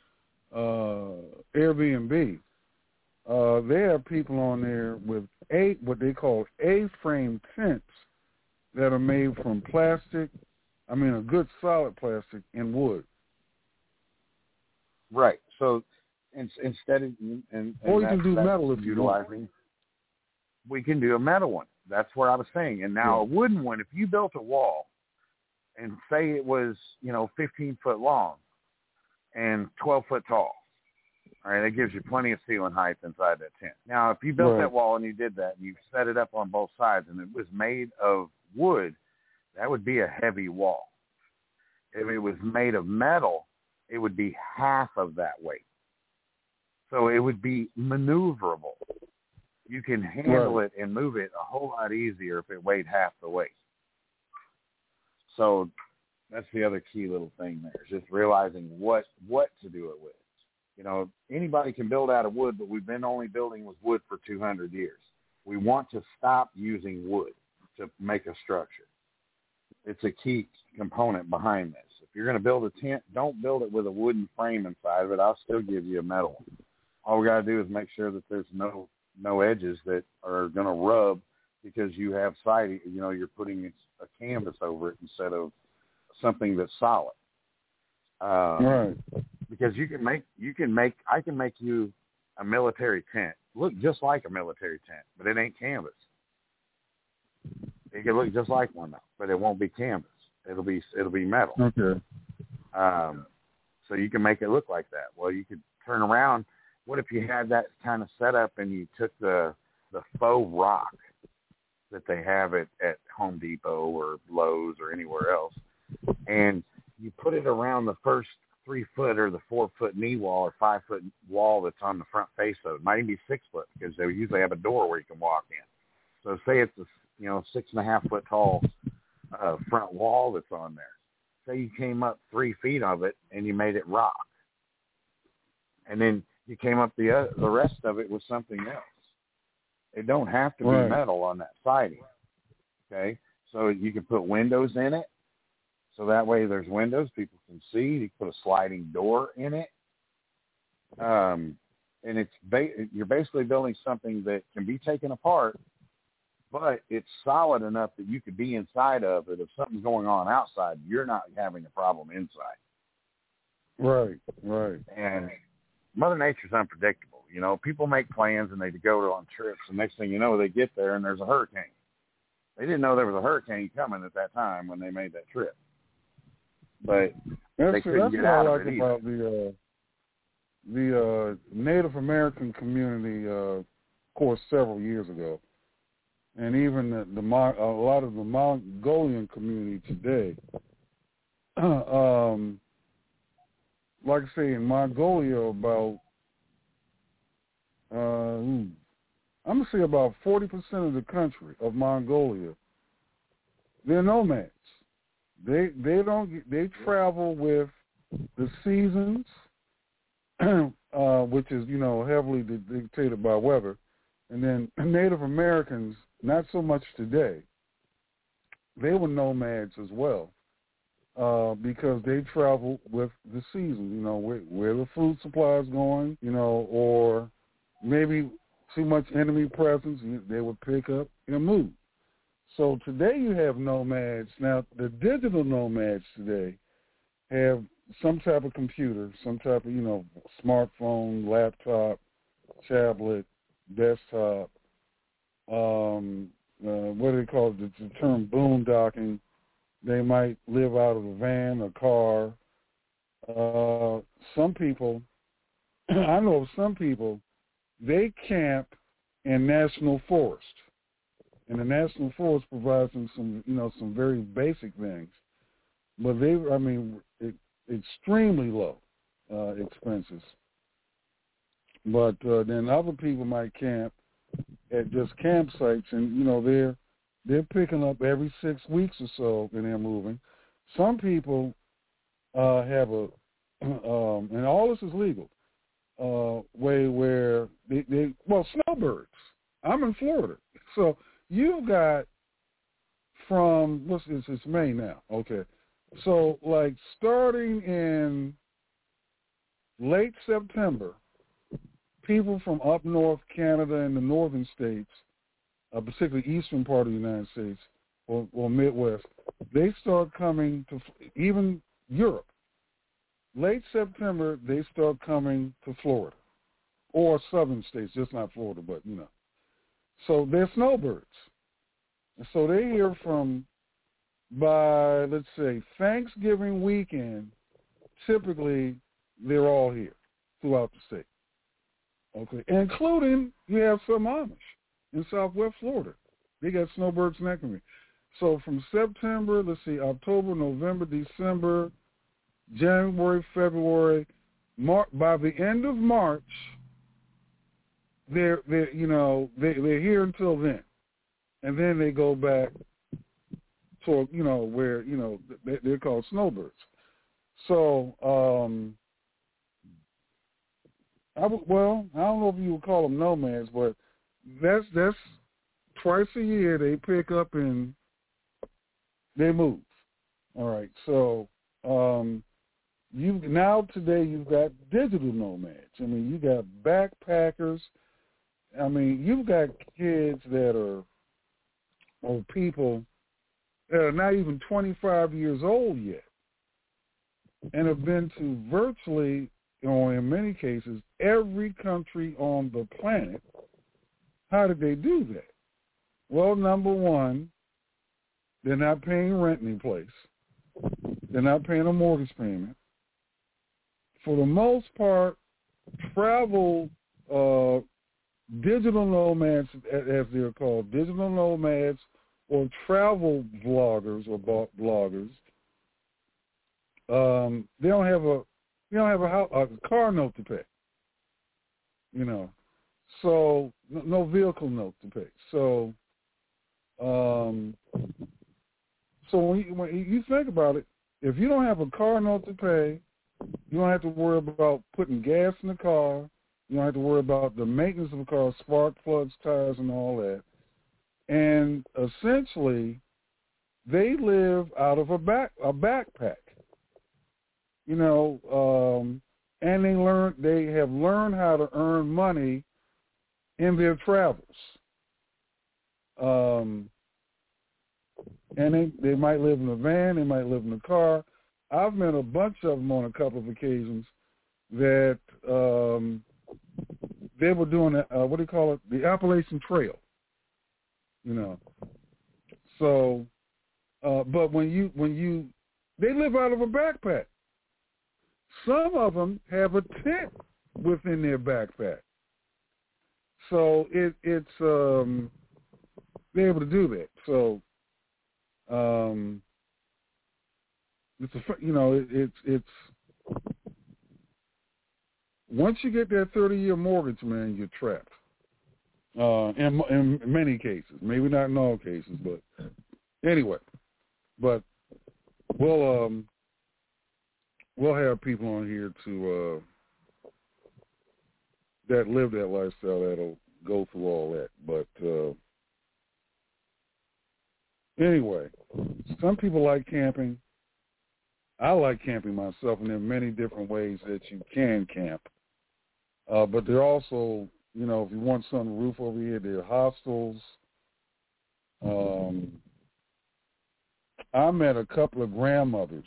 uh, Airbnb, uh, they have people on there with a what they call A-frame tents that are made from plastic, I mean a good solid plastic, and wood. Right. So in, instead of... And, and or you that, can do metal if you utilizing, want. We can do a metal one. That's what I was saying. And now yeah. a wooden one, if you built a wall and say it was, you know, fifteen foot long and twelve foot tall, All right, that gives you plenty of ceiling height inside that tent. Now, if you built Right. that wall and you did that and you set it up on both sides and it was made of wood, that would be a heavy wall. If it was made of metal, it would be half of that weight. So it would be maneuverable. You can handle Right. it and move it a whole lot easier if it weighed half the weight. So that's the other key little thing there, is just realizing what, what to do it with. You know, anybody can build out of wood, but we've been only building with wood for two hundred years. We want to stop using wood to make a structure. It's a key component behind this. If you're going to build a tent, don't build it with a wooden frame inside of it. I'll still give you a metal one. All we got to do is make sure that there's no no edges that are going to rub because you have siding. You know, you're putting a canvas over it instead of something that's solid. Um, Right. Because you can make you can make I can make you a military tent look just like a military tent, but it ain't canvas. It can look just like one though, but it won't be canvas. It'll be it'll be metal. Okay. Um, so you can make it look like that. Well, you could turn around. What if you had that kind of setup and you took the the faux rock that they have at, at Home Depot or Lowe's or anywhere else, and you put it around the first three foot or the four foot knee wall or five foot wall that's on the front face of it. It might even be six foot because they usually have a door where you can walk in. So say it's a you know six and a half foot tall uh, front wall that's on there. Say you came up three feet of it and you made it rock, and then you came up the uh, the rest of it with something else. It don't have to be Right. metal metal on that siding. Okay, so you can put windows in it. So that way there's windows, people can see. You can put a sliding door in it. Um, and it's ba- you're basically building something that can be taken apart, but it's solid enough that you could be inside of it. If something's going on outside, you're not having a problem inside. Right, right. And Mother Nature's unpredictable. You know, people make plans and they go on trips, and next thing you know, they get there and there's a hurricane. They didn't know there was a hurricane coming at that time when they made that trip. But That's, they couldn't that's get what I out like of it either. about the uh, the uh, Native American community, uh, of course, several years ago, and even the, the a lot of the Mongolian community today. um, like I say, in Mongolia, about uh, I'm gonna say about forty percent of the country of Mongolia, they're nomads. They they don't get, they travel with the seasons, uh, which is you know heavily dictated by weather, and then Native Americans not so much today. They were nomads as well uh, because they travel with the season. You know where, where the food supply is going. You know, or maybe too much enemy presence, they would pick up and move. So today you have nomads. Now, the digital nomads today have some type of computer, some type of, you know, smartphone, laptop, tablet, desktop. Um, uh, what do they call it? The, the term boondocking. They might live out of a van, a car. Uh, some people, I know of some people, they camp in national forest. And the National Forest provides them some, you know, some very basic things, but they, I mean, it, extremely low uh, expenses. But uh, then other people might camp at just campsites, and you know, they're they're picking up every six weeks or so, and they're moving. Some people uh, have a, um, and all this is legal, uh, way where they, they, well, snowbirds. I'm in Florida, so. You've got from, what's this, it's May now, okay. So, like, starting in late September, people from up north, Canada, and the northern states, uh, particularly eastern part of the United States, or, or Midwest, they start coming to, even Europe. Late September, they start coming to Florida, or southern states, just not Florida, but, you know. So they're snowbirds. And so they're here from, by, let's say, Thanksgiving weekend, typically they're all here throughout the state. Okay, including you have some Amish in Southwest Florida. They got snowbirds and that. So from September, let's see, October, November, December, January, February, Mar- by the end of March, they're they you know they they're here until then, and then they go back to you know where you know they, they're called snowbirds. So um, I w- well I don't know if you would call them nomads, but that's that's twice a year they pick up and they move. All right, so. Um, You now today you've got digital nomads. I mean, you got backpackers. I mean, you've got kids that are, or people that are not even twenty-five years old yet, and have been to virtually, or in many cases, every country on the planet. How did they do that? Well, number one, they're not paying rent any place. They're not paying a mortgage payment. For the most part, travel, uh, digital nomads, as they're called, digital nomads or travel vloggers or bloggers, um, they don't have a they don't have a, house, a car note to pay. You know, so no vehicle note to pay. So, um, so when you, when you think about it, if you don't have a car note to pay, you don't have to worry about putting gas in the car. You don't have to worry about the maintenance of the car, spark plugs, tires, and all that. And essentially, they live out of a back a backpack. You know, um, and they learn they have learned how to earn money in their travels. Um, and they they might live in a van, they might live in a car. I've met a bunch of them on a couple of occasions that um, they were doing, uh, what do you call it, the Appalachian Trail, you know. So, uh, but when you, when you, they live out of a backpack. Some of them have a tent within their backpack. So it, it's, um, they're able to do that. So, um, It's a, you know, it, it's it's once you get that thirty-year mortgage, man, you're trapped. Uh, in in many cases, maybe not in all cases, but anyway. But we'll um we'll have people on here to uh, that live that lifestyle that'll go through all that. But uh, anyway, some people like camping. I like camping myself, and there are many different ways that you can camp. Uh, but there are also, you know, if you want some roof over here, there are hostels. Um, I met a couple of grandmothers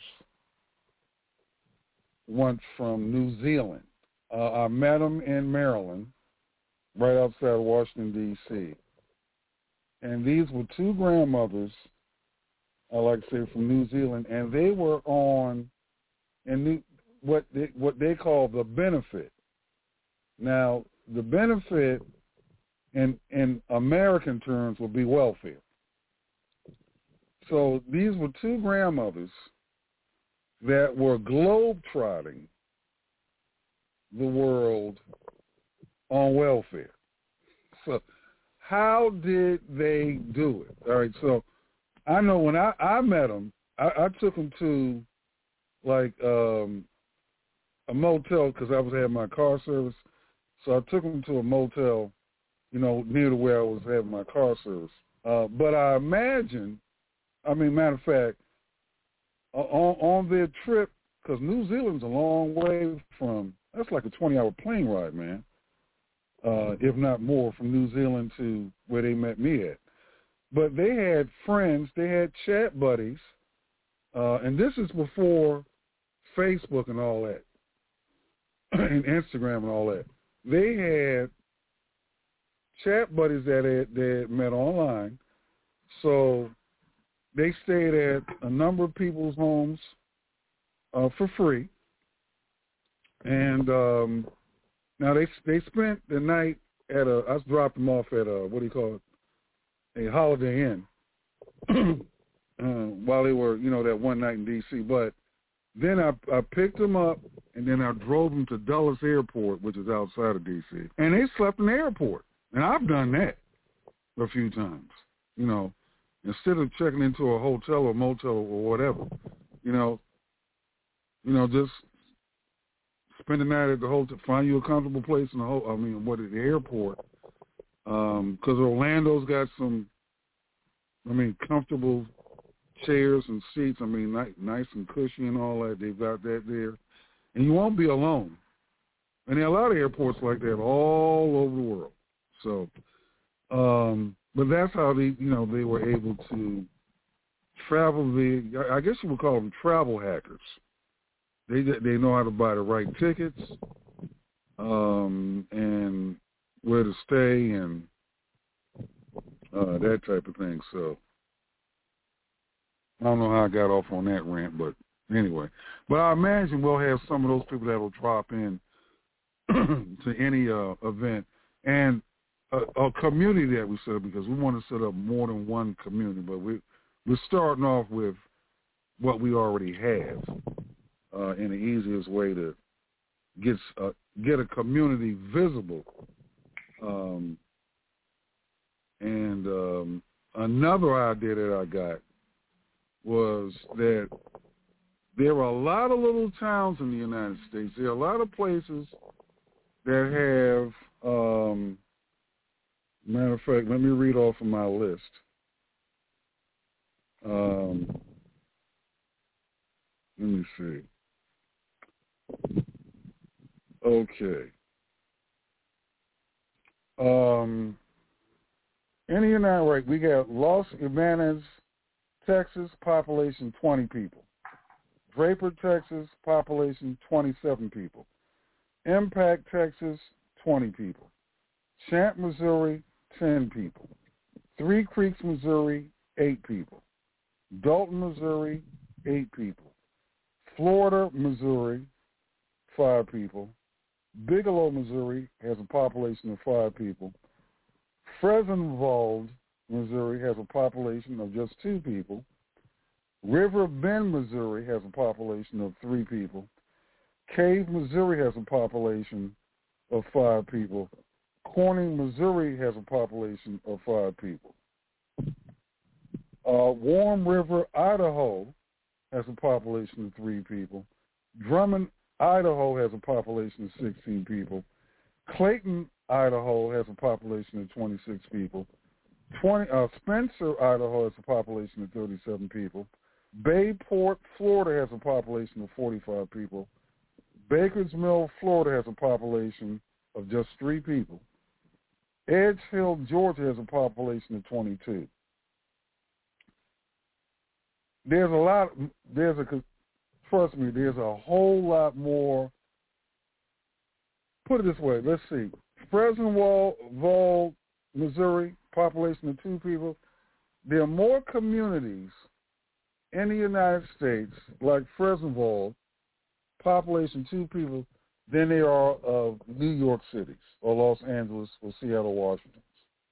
once from New Zealand. Uh, I met them in Maryland, right outside of Washington, D C And these were two grandmothers, I like to say, from New Zealand, and they were on and the, what they, what they call the benefit. Now, the benefit in in American terms would be welfare. So these were two grandmothers that were globe-trotting the world on welfare. So how did they do it? All right, so I know when I, I met them, I, I took them to, like, um, a motel because I was having my car service. So I took them to a motel, you know, near to where I was having my car service. Uh, but I imagine, I mean, matter of fact, uh, on, on their trip, because New Zealand's a long way from, that's like a twenty-hour plane ride, man, uh, if not more, from New Zealand to where they met me at. But they had friends, they had chat buddies, uh, and this is before Facebook and all that, and Instagram and all that. They had chat buddies that they, they had met online, so they stayed at a number of people's homes uh, for free, and um, Now they they spent the night at a. I dropped them off at a what do you call it? A Holiday Inn. uh, while they were, you know, that one night in D C. But then I I picked them up and then I drove them to Dulles Airport, which is outside of D C. And they slept in the airport. And I've done that a few times. You know, instead of checking into a hotel or motel or whatever, you know, you know, just spend the night at the hotel, find you a comfortable place in the ho- I mean, what at the airport, because um, Orlando's got some, I mean, comfortable chairs and seats. I mean, nice, nice and cushy and all that. They've got that there, and you won't be alone. And there are a lot of airports like that all over the world. So, um, but that's how they, you know, they were able to travel. The, I guess you would call them travel hackers. They they know how to buy the right tickets, um, and where to stay and uh, that type of thing. So I don't know how I got off on that rant, but anyway. But I imagine we'll have some of those people that will drop in to any uh, event and a, a community that we set up, because we want to set up more than one community. But we we're starting off with what we already have. Uh, in the easiest way to get uh, get a community visible. Um, and um, another idea that I got was that there are a lot of little towns in the United States. There are a lot of places that have, um, matter of fact, let me read off of my list. Um, let me see. Okay. Um, in the United right, we got Los Angeles, Texas, population twenty people. Draper, Texas, population twenty-seven people. Impact, Texas, twenty people. Champ, Missouri, ten people. Three Creeks, Missouri, eight people. Dalton, Missouri, eight people. Florida, Missouri, five people. Bigelow, Missouri has a population of five people. Fresnel, Missouri has a population of just two people. River Bend, Missouri has a population of three people. Cave, Missouri has a population of five people. Corning, Missouri has a population of five people. Uh, Warm River, Idaho has a population of three people. Drummond, Idaho has a population of sixteen people. Clayton, Idaho has a population of twenty-six people. twenty, uh, Spencer, Idaho has a population of thirty-seven people. Bayport, Florida has a population of forty-five people. Baker's Mill, Florida has a population of just three people. Edge Hill, Georgia has a population of twenty-two. There's a lot, there's a, trust me, there's a whole lot more. Put it this way, let's see. Fresnel, Missouri, population of two people. There are more communities in the United States, like Fresnel, population two people, than there are of New York cities or Los Angeles or Seattle, Washington.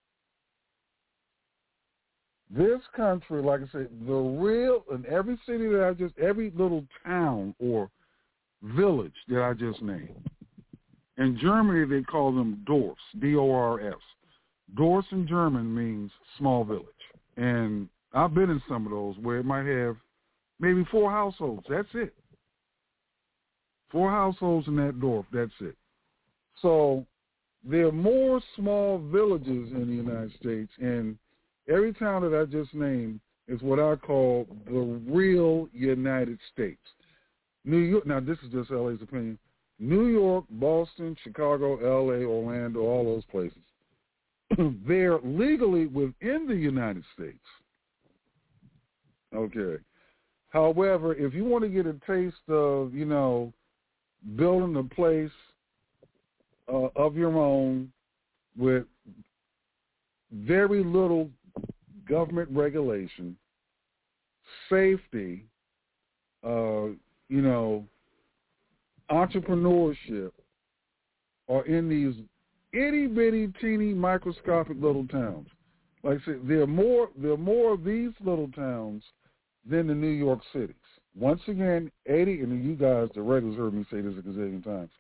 This country, like I said, the real, in every city that I just, every little town or village that I just named, in Germany they call them Dorfs, D O R S. Dorfs in German means small village. And I've been in some of those where it might have maybe four households. That's it. Four households in that Dorf, that's it. So there are more small villages in the United States, and every town that I just named is what I call the real United States. New York, now this is just L A's opinion. New York, Boston, Chicago, L A, Orlando, all those places. They're legally within the United States. Okay. However, if you want to get a taste of, you know, building a place uh, of your own with very little government regulation, safety, uh, you know, entrepreneurship, are in these itty-bitty, teeny, microscopic little towns. Like I said, there are more, there are more of these little towns than the New York cities. Once again, eighty, and you guys, the regulars, heard me say this a gazillion times.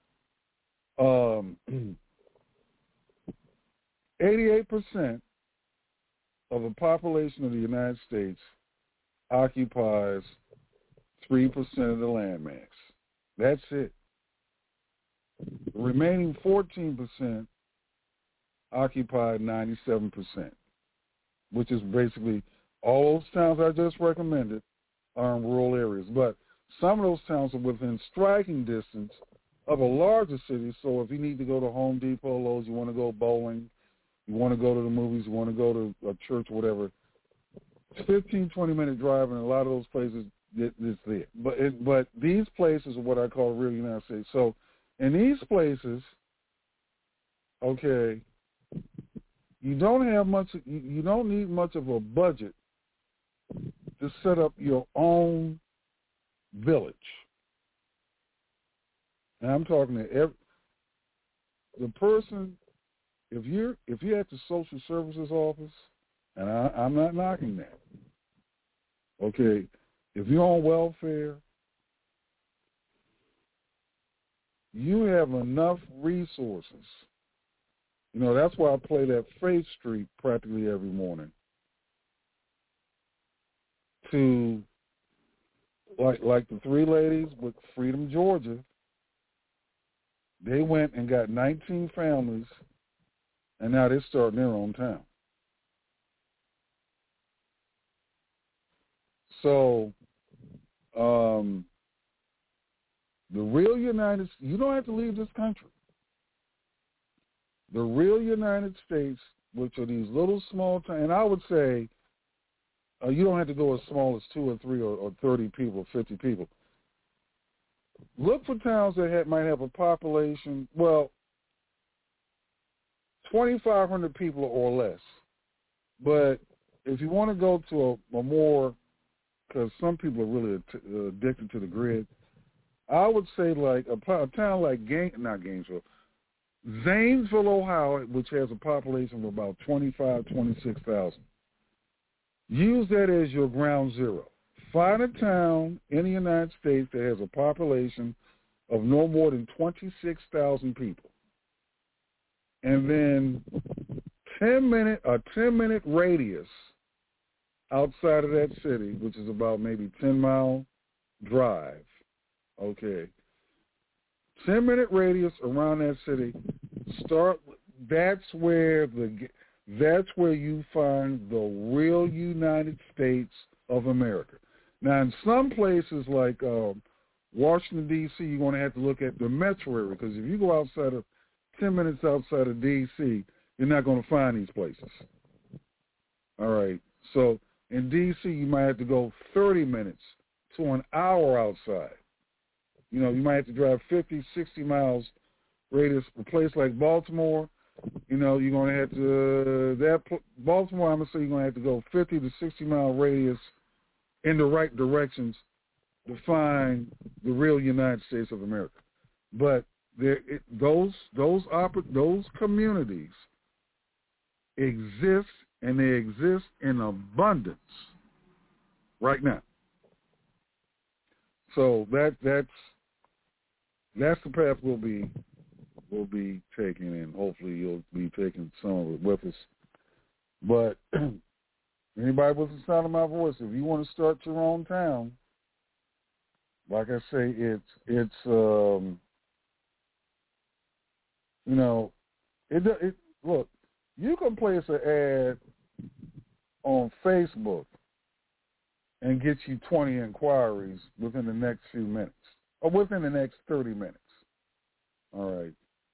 Um, eighty-eight percent of the population of the United States occupies three percent of the landmass. That's it. The remaining fourteen percent occupy ninety-seven percent, which is basically all those towns I just recommended are in rural areas. But some of those towns are within striking distance of a larger city, so if you need to go to Home Depot, Lowe's, you want to go bowling, you want to go to the movies, you want to go to a church or whatever, it's fifteen, twenty-minute drive, and a lot of those places, it, it's there. But, it, but these places are what I call real United States. So in these places, okay, you don't have much, you don't need much of a budget to set up your own village. And I'm talking to every, the person, if you're, if you're at the social services office, and I, I'm not knocking that, okay, if you're on welfare, you have enough resources. You know, that's why I play that Faith Street practically every morning. To, like like the three ladies with Freedom, Georgia, they went and got nineteen families, and now they're starting their own town. So, um, the real United States, you don't have to leave this country. The real United States, which are these little small towns, and I would say uh, you don't have to go as small as two or three or, or thirty people or fifty people. Look for towns that have, might have a population, well, twenty-five hundred people or less. But if you want to go to a, a more, because some people are really att- addicted to the grid, I would say like a, a town like Gain, not Gainesville, Zanesville, Ohio, which has a population of about twenty-five, twenty-six thousand. Use that as your ground zero. Find a town in the United States that has a population of no more than twenty-six thousand people. And then ten minute, a ten-minute radius outside of that city, which is about maybe ten-mile drive, okay, ten-minute radius around that city, start, that's where the, that's where you find the real United States of America. Now, in some places like um, Washington, D C, you're going to have to look at the metro area, because if you go outside of, ten minutes outside of D C, you're not going to find these places. All right. So in D C, you might have to go thirty minutes to an hour outside. You know, you might have to drive fifty, sixty miles radius. A place like Baltimore, you know, you're going to have to, uh, that Baltimore, I'm going to say you're going to have to go fifty to sixty mile radius in the right directions to find the real United States of America. But there, it, those those oper- those communities exist, and they exist in abundance right now. So that that's that's the path we'll be we'll be taking, and hopefully you'll be taking some of it with us. But anybody with the sound of my voice, if you want to start your own town, like I say, it's it's um, you know, it it look, you can place an ad on Facebook and get you twenty inquiries within the next few minutes, or within the next thirty minutes. All right.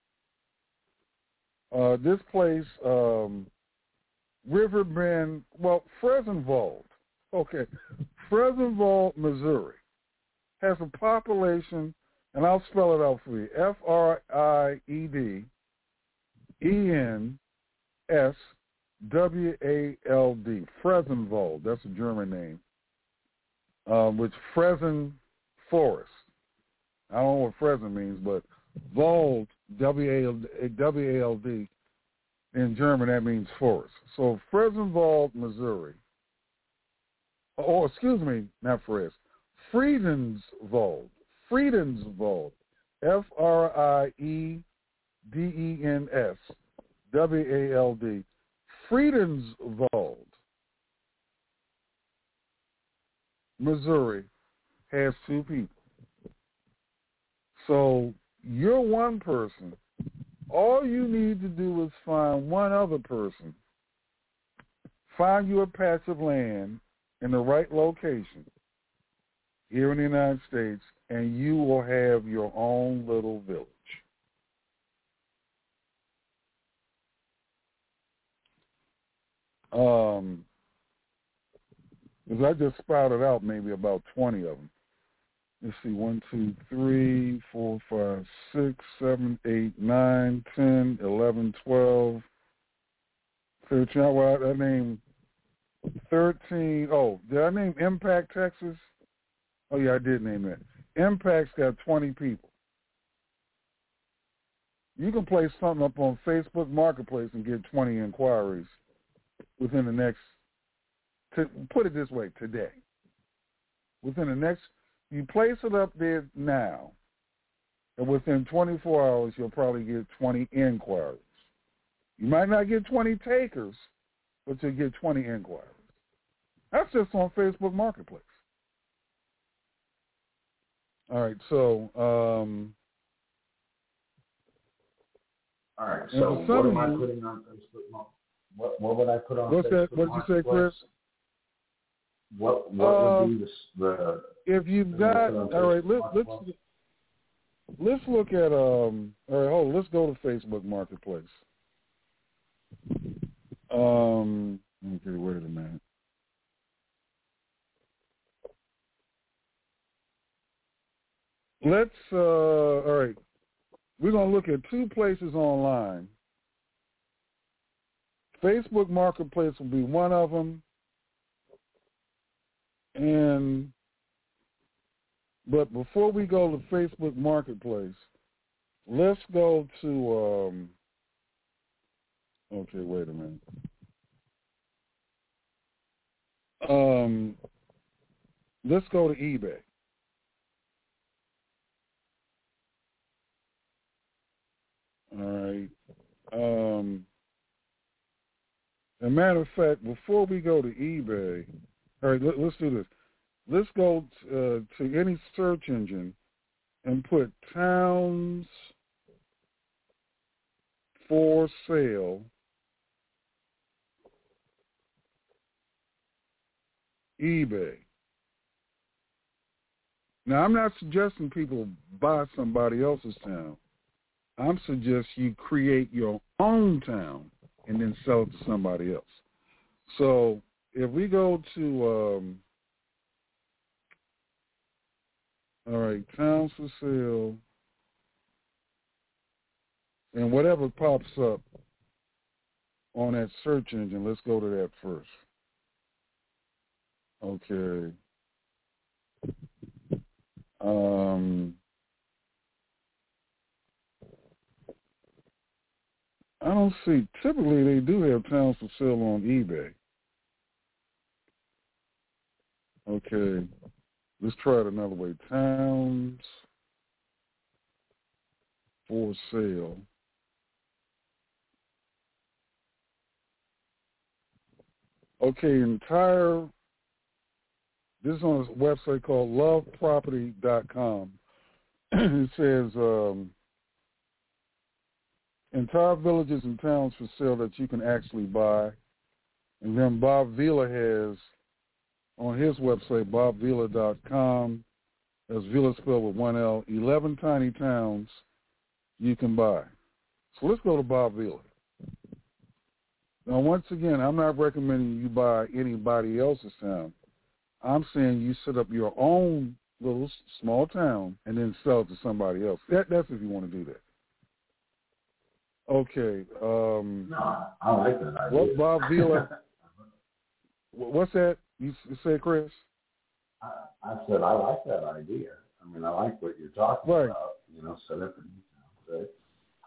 Uh, this place, um, Riverbend, well, Fresenwald, okay, Fresenwald, Missouri, has a population, and I'll spell it out for you, F R I E D E N S W A L D, Fresenwald, that's a German name, um, which Fresen Forest. I don't know what Fresen means, but Wald W A L D. In German, that means forest. So Fresnenwald, Missouri. Oh, excuse me, not Fres. Friedenswald. Friedenswald. F R I E D E N S W A L D. Friedenswald, Missouri, has two people. So you're one person. All you need to do is find one other person, find you a patch of land in the right location here in the United States, and you will have your own little village. Um, because I just sprouted out maybe about twenty of them. Let's see, one, two, three, four, five, six, seven, eight, nine, ten, eleven, twelve, thirteen. Well, I named thirteen. Oh, did I name Impact Texas? Oh, yeah, I did name that. Impact's got twenty people. You can place something up on Facebook Marketplace and get twenty inquiries within the next, to put it this way, today. Within the next, you place it up there now, and within twenty-four hours, you'll probably get twenty inquiries. You might not get twenty takers, but you'll get twenty inquiries. That's just on Facebook Marketplace. All right, so... Um, All right, so what am I putting on Facebook? What, what would I put on what's Facebook? What's that? What'd you say, Chris? What What uh, would be the, the if you've got all right? Let, let's let's look at um. All right, hold on, let's go to Facebook Marketplace. Um. Okay, wait a minute. Let's uh. All right, we're gonna look at two places online. Facebook Marketplace will be one of them. And but before we go to Facebook Marketplace, let's go to um, okay, wait a minute. Um, let's go to eBay. All right. Um, as a matter of fact, before we go to eBay, all right, let, let's do this. Let's go t- uh, to any search engine and put towns for sale eBay. Now, I'm not suggesting people buy somebody else's town. I'm suggesting you create your own town and then sell it to somebody else. So if we go to, um, all right, towns for sale, and whatever pops up on that search engine, let's go to that first. Okay. Um, I don't see, typically they do have towns for sale on eBay. Okay, let's try it another way. Towns for sale. Okay, entire, this is on a website called love property dot com. It says um, entire villages and towns for sale that you can actually buy. And then Bob Vila has, on his website, bob vila dot com, that's Vila spelled with one L, eleven tiny towns you can buy. So let's go to Bob Vila. Now, once again, I'm not recommending you buy anybody else's town. I'm saying you set up your own little small town and then sell it to somebody else. That, that's if you want to do that. Okay. Um, no, I like that idea. What Bob Vila? What's that? You say, Chris? I, I said I like that idea. I mean, I like what you're talking right. about. You know, set up a new town. Right?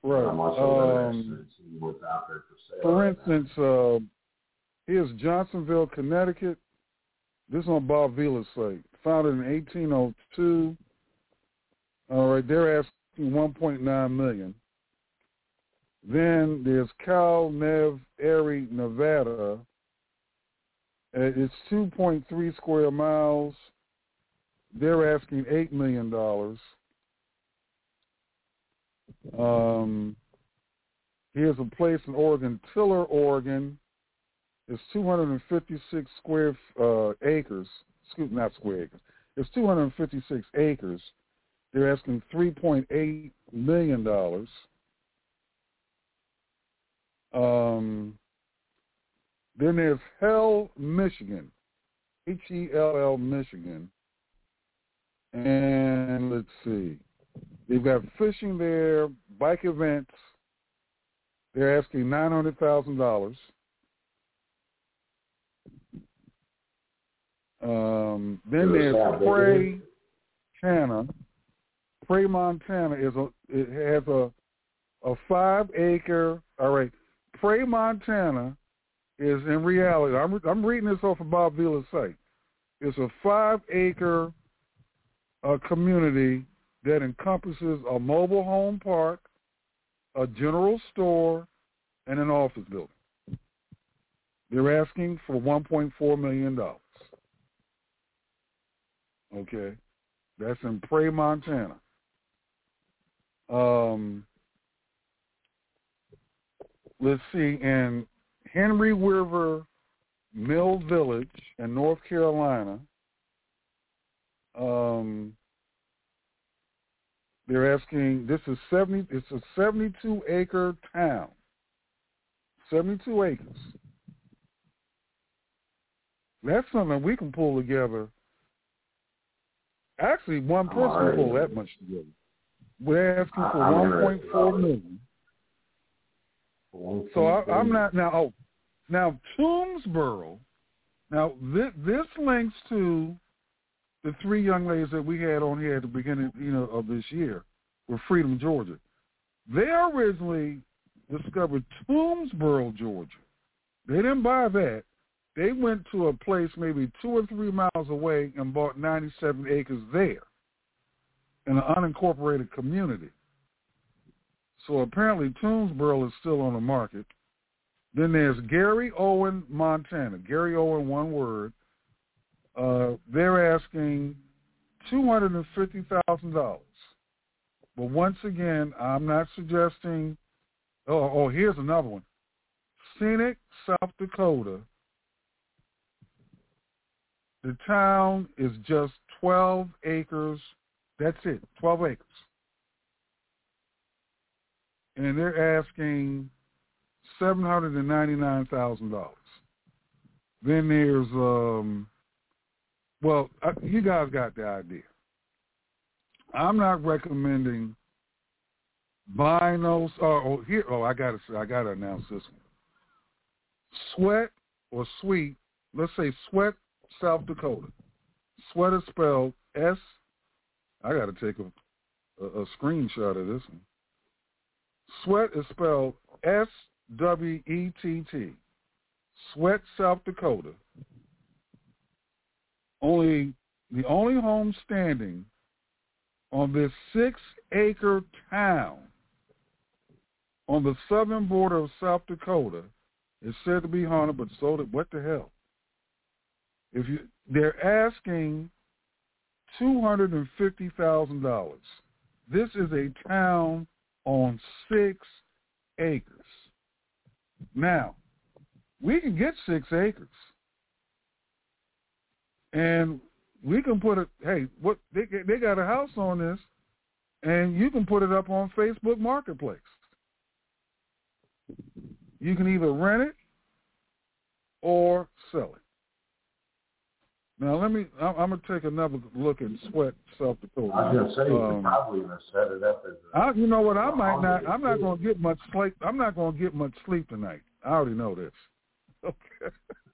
Right. I'm also Um, interested to see what's out there for sale. for right instance, uh, here's Johnsonville, Connecticut. This is on Bob Vila's site. Founded in eighteen oh two. All right, they're asking one point nine million dollars. Then there's Cal Nev Erie, Nevada. It's two point three square miles. They're asking eight million dollars. Um, here's a place in Oregon, Tiller, Oregon. It's two hundred fifty-six square uh, acres. Excuse me, not square acres. It's two hundred fifty-six acres. They're asking three point eight million dollars. Um, then there's Hell, Michigan, H E L L, Michigan. And let's see. They've got fishing there, bike events. They're asking nine hundred thousand dollars. Um, then there's Prey, Montana. Prey, Montana is a it has a a five acre. All right, Prey, Montana is in reality. I'm I'm reading this off of Bob Vila's site. It's a five acre uh, community that encompasses a mobile home park, a general store, and an office building. They're asking for one point four million dollars. Okay, that's in Prey, Montana. Um, let's see, in Henry River Mill Village in North Carolina, um, they're asking. This is seventy. It's a seventy-two acre town. Seventy-two acres. That's something we can pull together. Actually, one person right. can pull that much together. We're asking for I'm one point four million dollars. So I, I'm not now. Oh, now Toomsboro. Now this, this links to the three young ladies that we had on here at the beginning, you know, of this year, with Freedom, Georgia. They originally discovered Toomsboro, Georgia. They didn't buy that. They went to a place maybe two or three miles away and bought ninety-seven acres there in an unincorporated community. So apparently Toomsboro is still on the market. Then there's Gary Owen, Montana. Gary Owen, one word. Uh, they're asking two hundred fifty thousand dollars. But once again, I'm not suggesting, oh, oh, here's another one. Scenic, South Dakota. The town is just twelve acres. That's it, twelve acres. And they're asking seven hundred ninety-nine thousand dollars. Then there's, um, well, uh, you guys got the idea. I'm not recommending buying those. Oh, oh here, oh, I got to, I got to announce this one. Sweat or Sweet. Let's say Sweat, South Dakota. Sweat is spelled S. I got to take a, a, a screenshot of this one. Sweat is spelled S W E T T. Sweat, South Dakota. Only the only home standing on this six-acre town on the southern border of South Dakota is said to be haunted, but so that what the hell? If you, they're asking two hundred and fifty thousand dollars. This is a town on six acres. Now, we can get six acres, and we can put it. Hey, what they they got a house on this, and you can put it up on Facebook Marketplace. You can either rent it or sell it. Now let me. I'm, I'm gonna take another look at Sweat, South Dakota. I was gonna say you um, could probably even set it up as. A, I, you know what? I might not. I'm not gonna get much sleep. I'm not gonna get much sleep tonight. I already know this. Okay.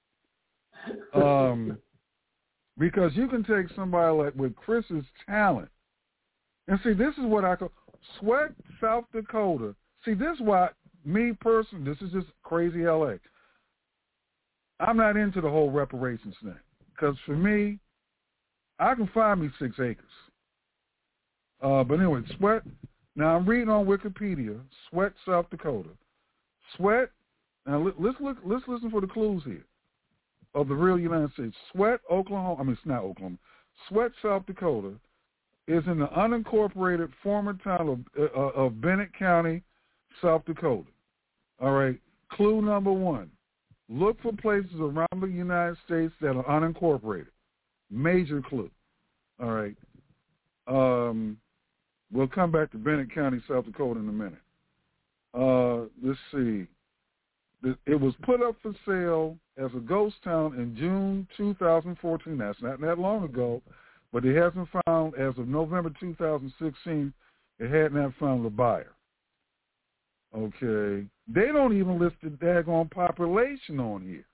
um, because you can take somebody like with Chris's talent, and see, this is what I call Sweat, South Dakota, See, this is why, me personally, this is just crazy L A. I'm not into the whole reparations thing. Because for me, I can find me six acres. Uh, but anyway, Sweat, now I'm reading on Wikipedia, Sweat, South Dakota. Sweat, now let, let's look, let's listen for the clues here of the real United States. Sweat, Oklahoma, I mean, it's not Oklahoma. Sweat, South Dakota is in the unincorporated former town of, uh, of Bennett County, South Dakota. All right, clue number one. Look for places around the United States that are unincorporated. Major clue. All right. Um, we'll come back to Bennett County, South Dakota in a minute. Uh, let's see. It was put up for sale as a ghost town in June two thousand fourteen. That's not that long ago, but it hasn't found, as of November two thousand sixteen, it had not found a buyer. Okay. They don't even list the daggone population on here.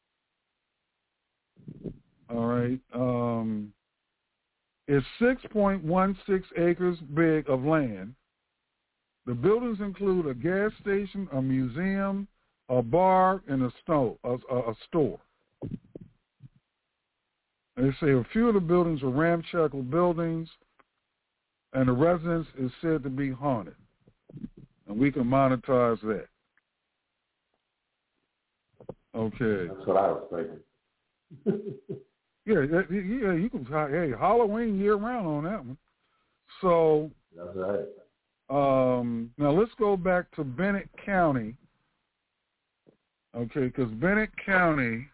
All right. Um, it's six point one six acres big of land. The buildings include a gas station, a museum, a bar, and a, sto- a, a, a store. They say a few of the buildings are ramshackle buildings, and the residence is said to be haunted. And we can monetize that. Okay. That's what I was thinking. yeah, that, yeah, you can. Hey, Halloween year round on that one. So. That's right. Um, now let's go back to Bennett County. Okay, because Bennett County.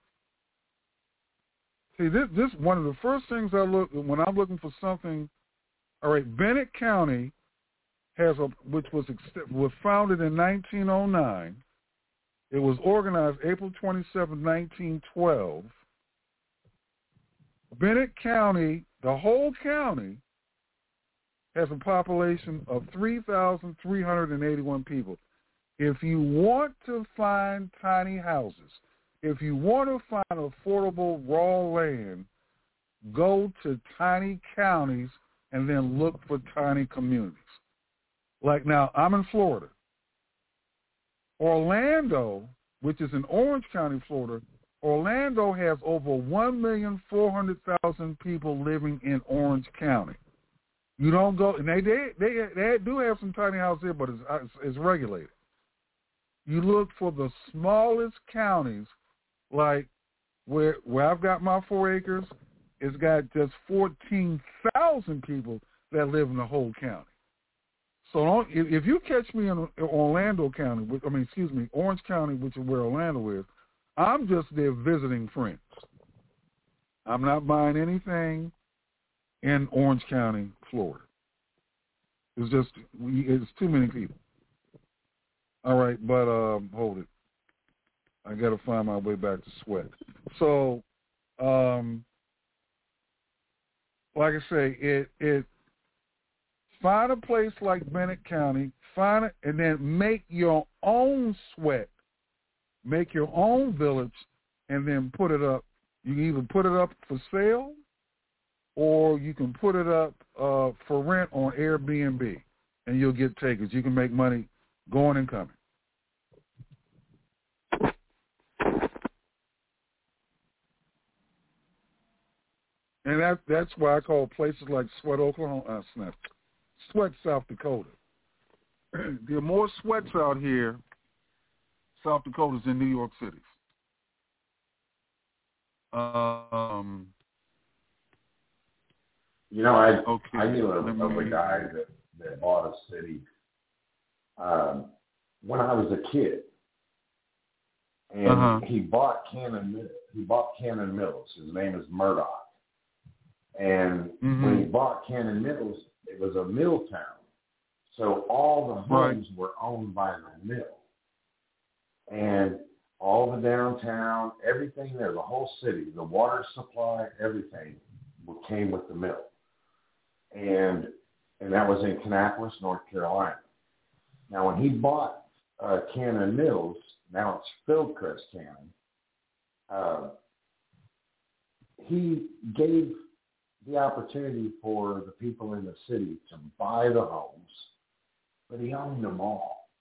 See, this this one of the first things I look when I'm looking for something. All right, Bennett County has a which was was founded in nineteen oh nine. It was organized April twenty-seventh, nineteen twelve. Bennett County, the whole county, has a population of three thousand three hundred eighty-one people. If you want to find tiny houses, if you want to find affordable raw land, go to tiny counties and then look for tiny communities. Like now, I'm in Florida. Orlando, which is in Orange County, Florida, Orlando has over one million four hundred thousand people living in Orange County. You don't go, and they they they, they do have some tiny houses here, but it's, it's, it's regulated. You look for the smallest counties, like where where I've got my four acres, it's got just fourteen thousand people that live in the whole county. So don't, if you catch me in Orlando County, I mean, excuse me, Orange County, which is where Orlando is, I'm just there visiting friends. I'm not buying anything in Orange County, Florida. It's just, it's too many people. All right, but um, hold it. I got to find my way back to Sweat. So, um, like I say, it it find a place like Bennett County, find it, and then make your own Sweat. Make your own village, and then put it up. You can either put it up for sale, or you can put it up uh, for rent on Airbnb, and you'll get takers. You can make money going and coming. And that, that's why I call places like Sweat, Oklahoma, uh, Sweat, Sweat, South Dakota. There are more Sweats out here, South Dakota's in New York City. Um, you know, I okay, I knew of, of a guy that, that bought a city um, when I was a kid, and uh-huh. he bought Cannon. He bought Cannon Mills. His name is Murdoch, and mm-hmm. when he bought Cannon Mills, it was a mill town, so all the homes right. were owned by the mill. And all the downtown, everything there, the whole city, the water supply, everything came with the mill. And and that was in Kannapolis, North Carolina. Now, when he bought uh, Cannon Mills, now it's Fieldcrest Cannon, uh, he gave the opportunity for the people in the city to buy the homes, but he owned them all.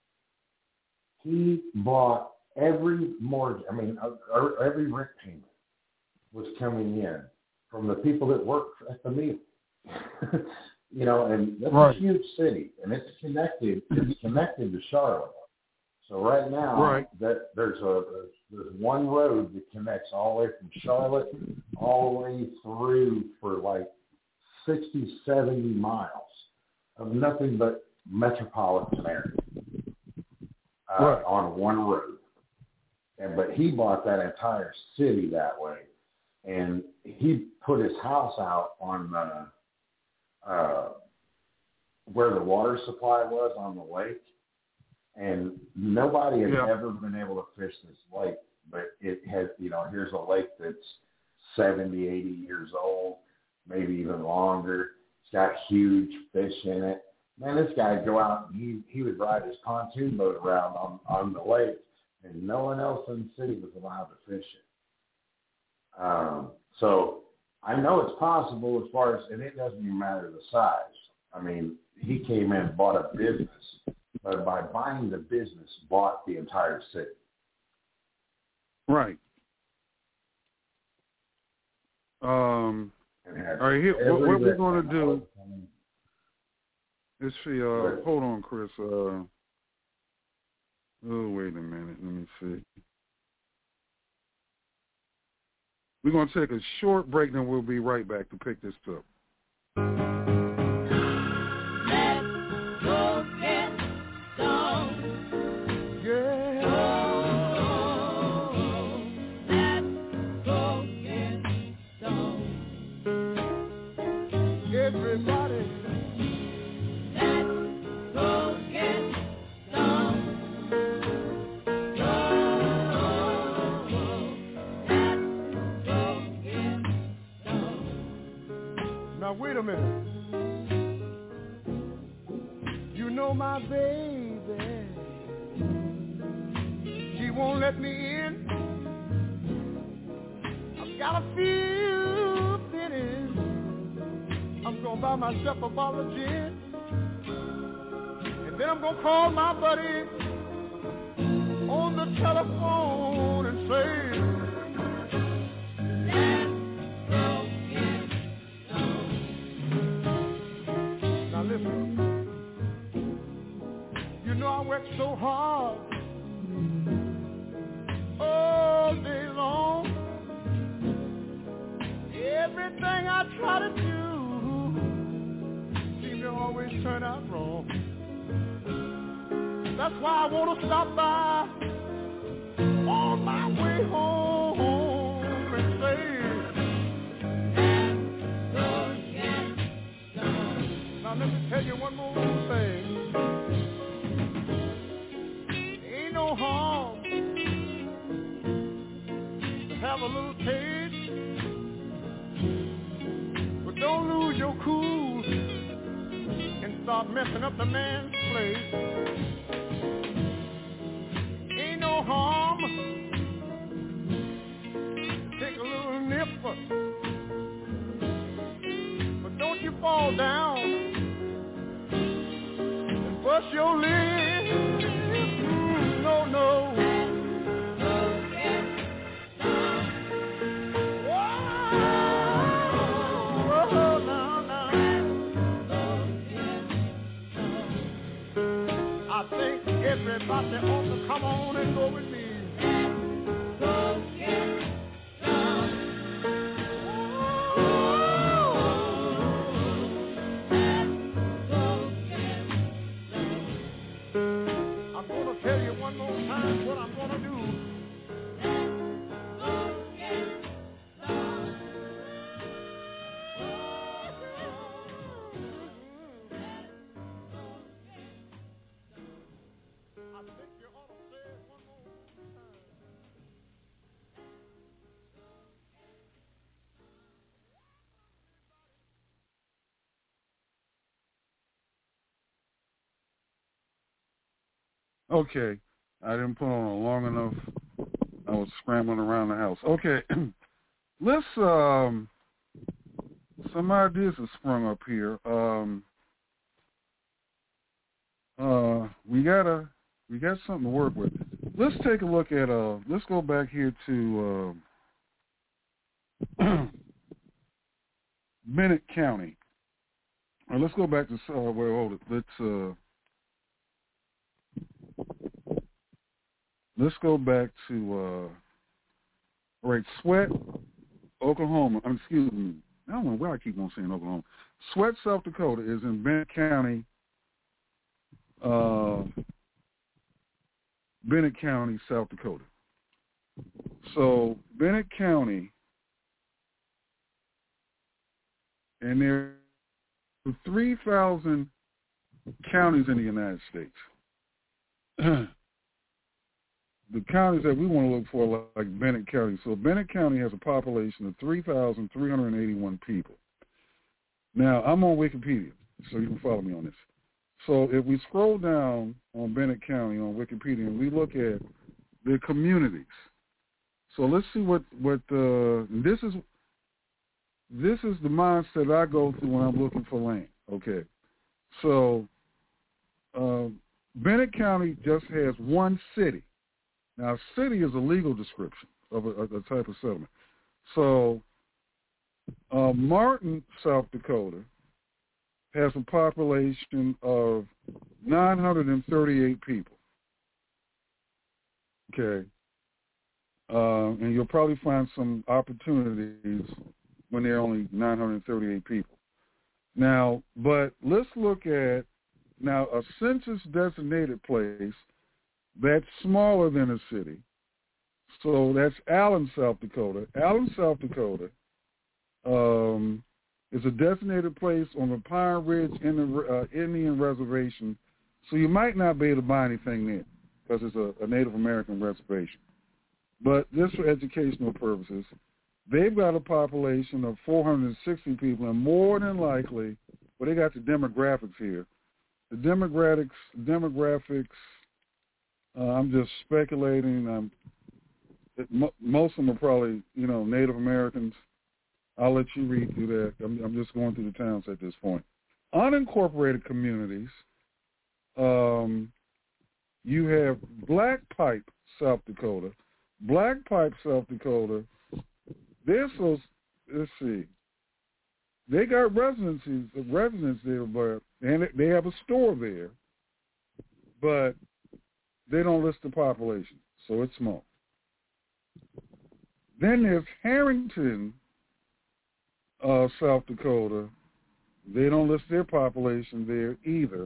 he bought every mortgage, I mean, uh, every rent payment was coming in from the people that work at the meal. You know, and that's right. a huge city, and it's connected. It's connected to Charlotte. So right now, right. that there's a there's one road that connects all the way from Charlotte all the way through for like sixty, seventy miles of nothing but metropolitan area uh, right. on one road. And but he bought that entire city that way, and he put his house out on the uh, where the water supply was on the lake, and nobody has yeah. ever been able to fish this lake. But it has, you know, here's a lake that's seventy, eighty years old, maybe even longer. It's got huge fish in it. Man, this guy would go out and he, he would ride his pontoon boat around on, on the lake, and no one else in the city was allowed to fish it. Um, so I know it's possible as far as, and it doesn't even matter the size. I mean, he came in and bought a business, but by buying the business, bought the entire city. Right. Um, all right, here, what, what we're going to do is see, uh, hold on, Chris. Uh, oh, wait a minute. Let me see. We're going to take a short break, then we'll be right back to pick this up. Now, wait a minute. You know my baby, she won't let me in. I've got a few pennies. I'm going to buy myself a bottle of gin. And then I'm going to call my buddy on the telephone and say, you know I work so hard all day long. Everything I try to do seems to always turn out wrong. That's why I want to stop by on my way home and say, now let me tell you one more thing. Ain't no harm to have a little taste, but don't lose your cool and start messing up the man's place. Ain't no harm, take a little nip, but don't you fall down and bust your lip. Mm, no, no. I think everybody ought to come on and go with me. Go get some. I'm going to tell you one more time what I'm going to do. Go get some. I think you ought to say it one more time. Okay, I didn't put on a long enough. I was scrambling around the house. Okay, let's, um, some ideas have sprung up here. Um, uh, we got a we got something to work with. Let's take a look at, uh, let's go back here to uh, Bennett County. Or let's go back to, uh, where, hold it, let's, uh, let's go back to, uh, all right, Sweat, Oklahoma. I mean, excuse me. I don't know why I keep on saying Oklahoma. Sweat, South Dakota is in Bennett County, uh, Bennett County, South Dakota. So Bennett County, and there are three thousand counties in the United States. The counties that we want to look for, like Bennett County. So Bennett County has a population of three thousand three hundred eighty-one people. Now, I'm on Wikipedia, so you can follow me on this. So if we scroll down on Bennett County on Wikipedia and we look at the communities. So let's see what, what uh, this is this is the mindset I go through when I'm looking for land. Okay. So uh, Bennett County just has one city. Now, city is a legal description of a, a type of settlement. So, uh, Martin, South Dakota, has a population of nine hundred thirty-eight people. Okay. Uh, and you'll probably find some opportunities when there are only nine hundred thirty-eight people. Now, but let's look at, now, a census-designated place that's smaller than a city. So that's Allen, South Dakota. Allen, South Dakota um, is a designated place on the Pine Ridge uh, Indian Reservation. So you might not be able to buy anything there because it's a, a Native American reservation. But just for educational purposes, they've got a population of four hundred sixty people, and more than likely, well, they got the demographics here. The demographics, demographics, Uh, I'm just speculating. Um, it, mo- most of them are probably, you know, Native Americans. I'll let you read through that. I'm, I'm just going through the towns at this point. Unincorporated communities, um, you have Black Pipe, South Dakota. Black Pipe, South Dakota, they're so, let's see, they got residencies, residents there, but and they have a store there, but they don't list the population, so it's small. Then there's Harrington, uh, South Dakota. They don't list their population there either.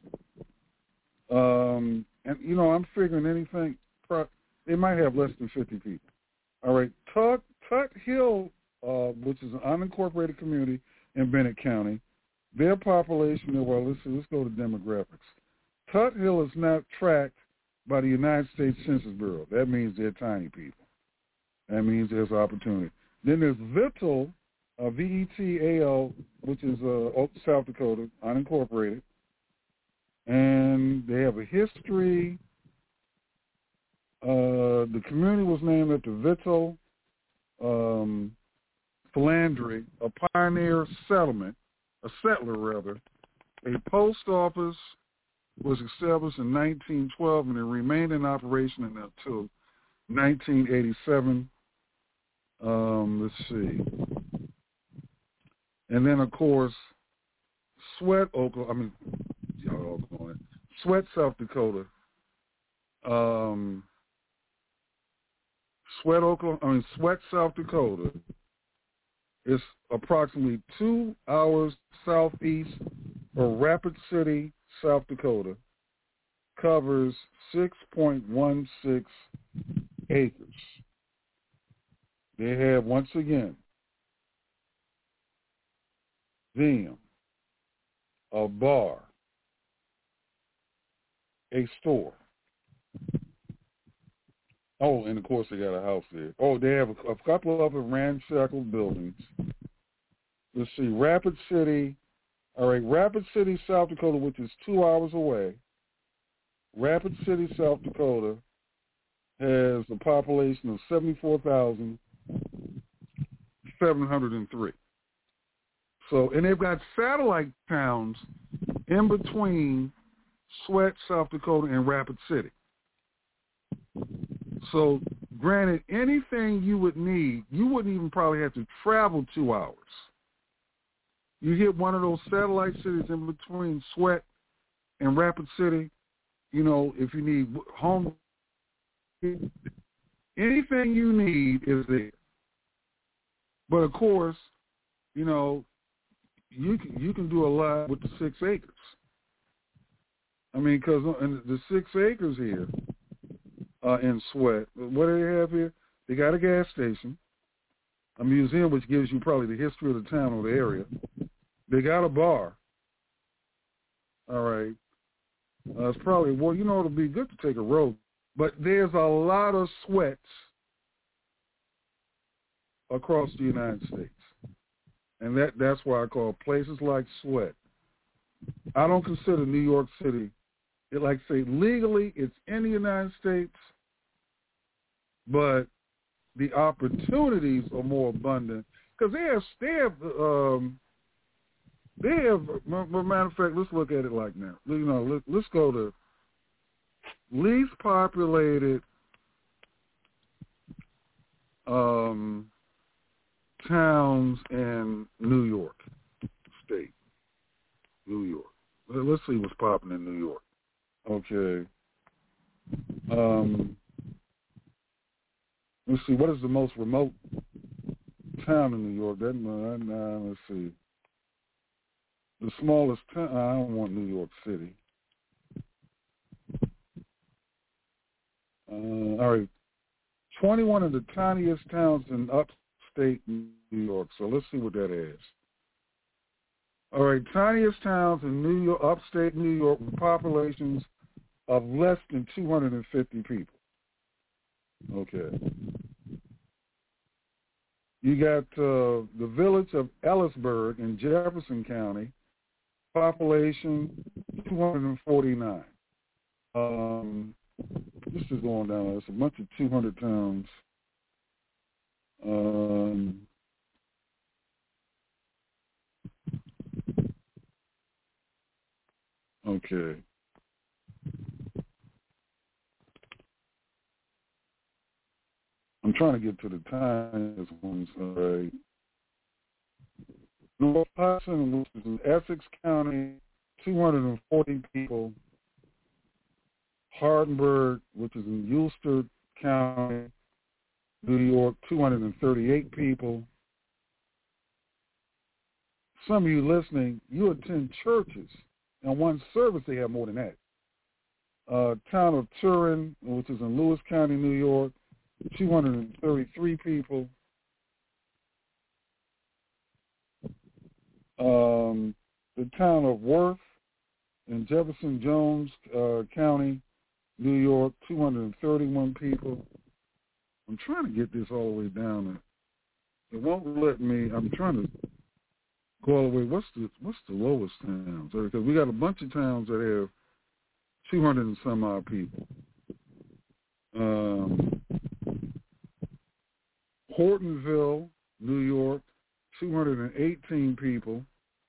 Um, and, you know, I'm figuring anything, pro- they might have less than fifty people. All right, Tut, Tut Hill, uh, which is an unincorporated community in Bennett County, their population, well, let's, let's go to demographics. Tut Hill is not tracked by the United States Census Bureau. That means they're tiny people. That means there's opportunity. Then there's Vittel, uh, V E T A L, which is uh, South Dakota, unincorporated. And they have a history. Uh, the community was named after Vittel um, Philandry, a pioneer settlement, a settler rather. A post office was established in nineteen twelve and it remained in operation until nineteen eighty-seven. Um, let's see. And then, of course, Sweat, Oklahoma, I mean, y'all all it. Sweat, South Dakota. Um, Sweat, Oklahoma, I mean, Sweat, South Dakota is approximately two hours southeast of Rapid City, South Dakota, covers six point one six acres. They have, once again, them, a bar, a store. Oh, and of course they got a house there. Oh, they have a, a couple of other ramshackle buildings. Let's see, Rapid City. All right, Rapid City, South Dakota, which is two hours away. Rapid City, South Dakota, has a population of seventy-four thousand seven hundred three. So, and they've got satellite towns in between Sweat, South Dakota, and Rapid City. So, granted, anything you would need, you wouldn't even probably have to travel two hours. You hit one of those satellite cities in between Sweat and Rapid City, you know, if you need home, anything you need is there. But, of course, you know, you can, you can do a lot with the six acres. I mean, because the six acres here uh, in Sweat, what do they have here? They got a gas station, a museum which gives you probably the history of the town or the area. They got a bar. All right. Uh, it's probably, well, you know, it'll be good to take a road. But there's a lot of sweats across the United States. And that that's why I call places like Sweat. I don't consider New York City, it, like say, legally it's in the United States, but the opportunities are more abundant because they have, they have, um, they have, matter of fact, let's look at it like now. You know, let, let's go to least populated um, towns in New York State. New York. Let's see what's popping in New York. Okay. Um, let's see. What is the most remote town in New York? That, uh, uh, let's see. The smallest town. I don't want New York City. Uh, all right. twenty-one of the tiniest towns in upstate New York. So let's see what that is. All right, tiniest towns in New York, upstate New York, with populations of less than two hundred fifty people. Okay. You got uh, the village of Ellisburg in Jefferson County, population two hundred forty-nine. Um, this is going down. There's a bunch of two hundred towns. Um, Okay. I'm trying to get to the tiniest ones. All right. North Hudson, which is in Essex County, two hundred forty people. Hardenburg, which is in Ulster County, New York, two hundred thirty-eight people. Some of you listening, you attend churches. In one service, they have more than that. Uh, town of Turin, which is in Lewis County, New York, two hundred thirty-three people. Um, the town of Worth in Jefferson Jones uh, County, New York, two hundred thirty-one people. I'm trying to get this all the way down. It won't let me. I'm trying to go all the way. What's the what's the lowest towns? Because we got a bunch of towns that have two hundred and some odd people. Um, Hortonville, New York, two hundred eighteen people.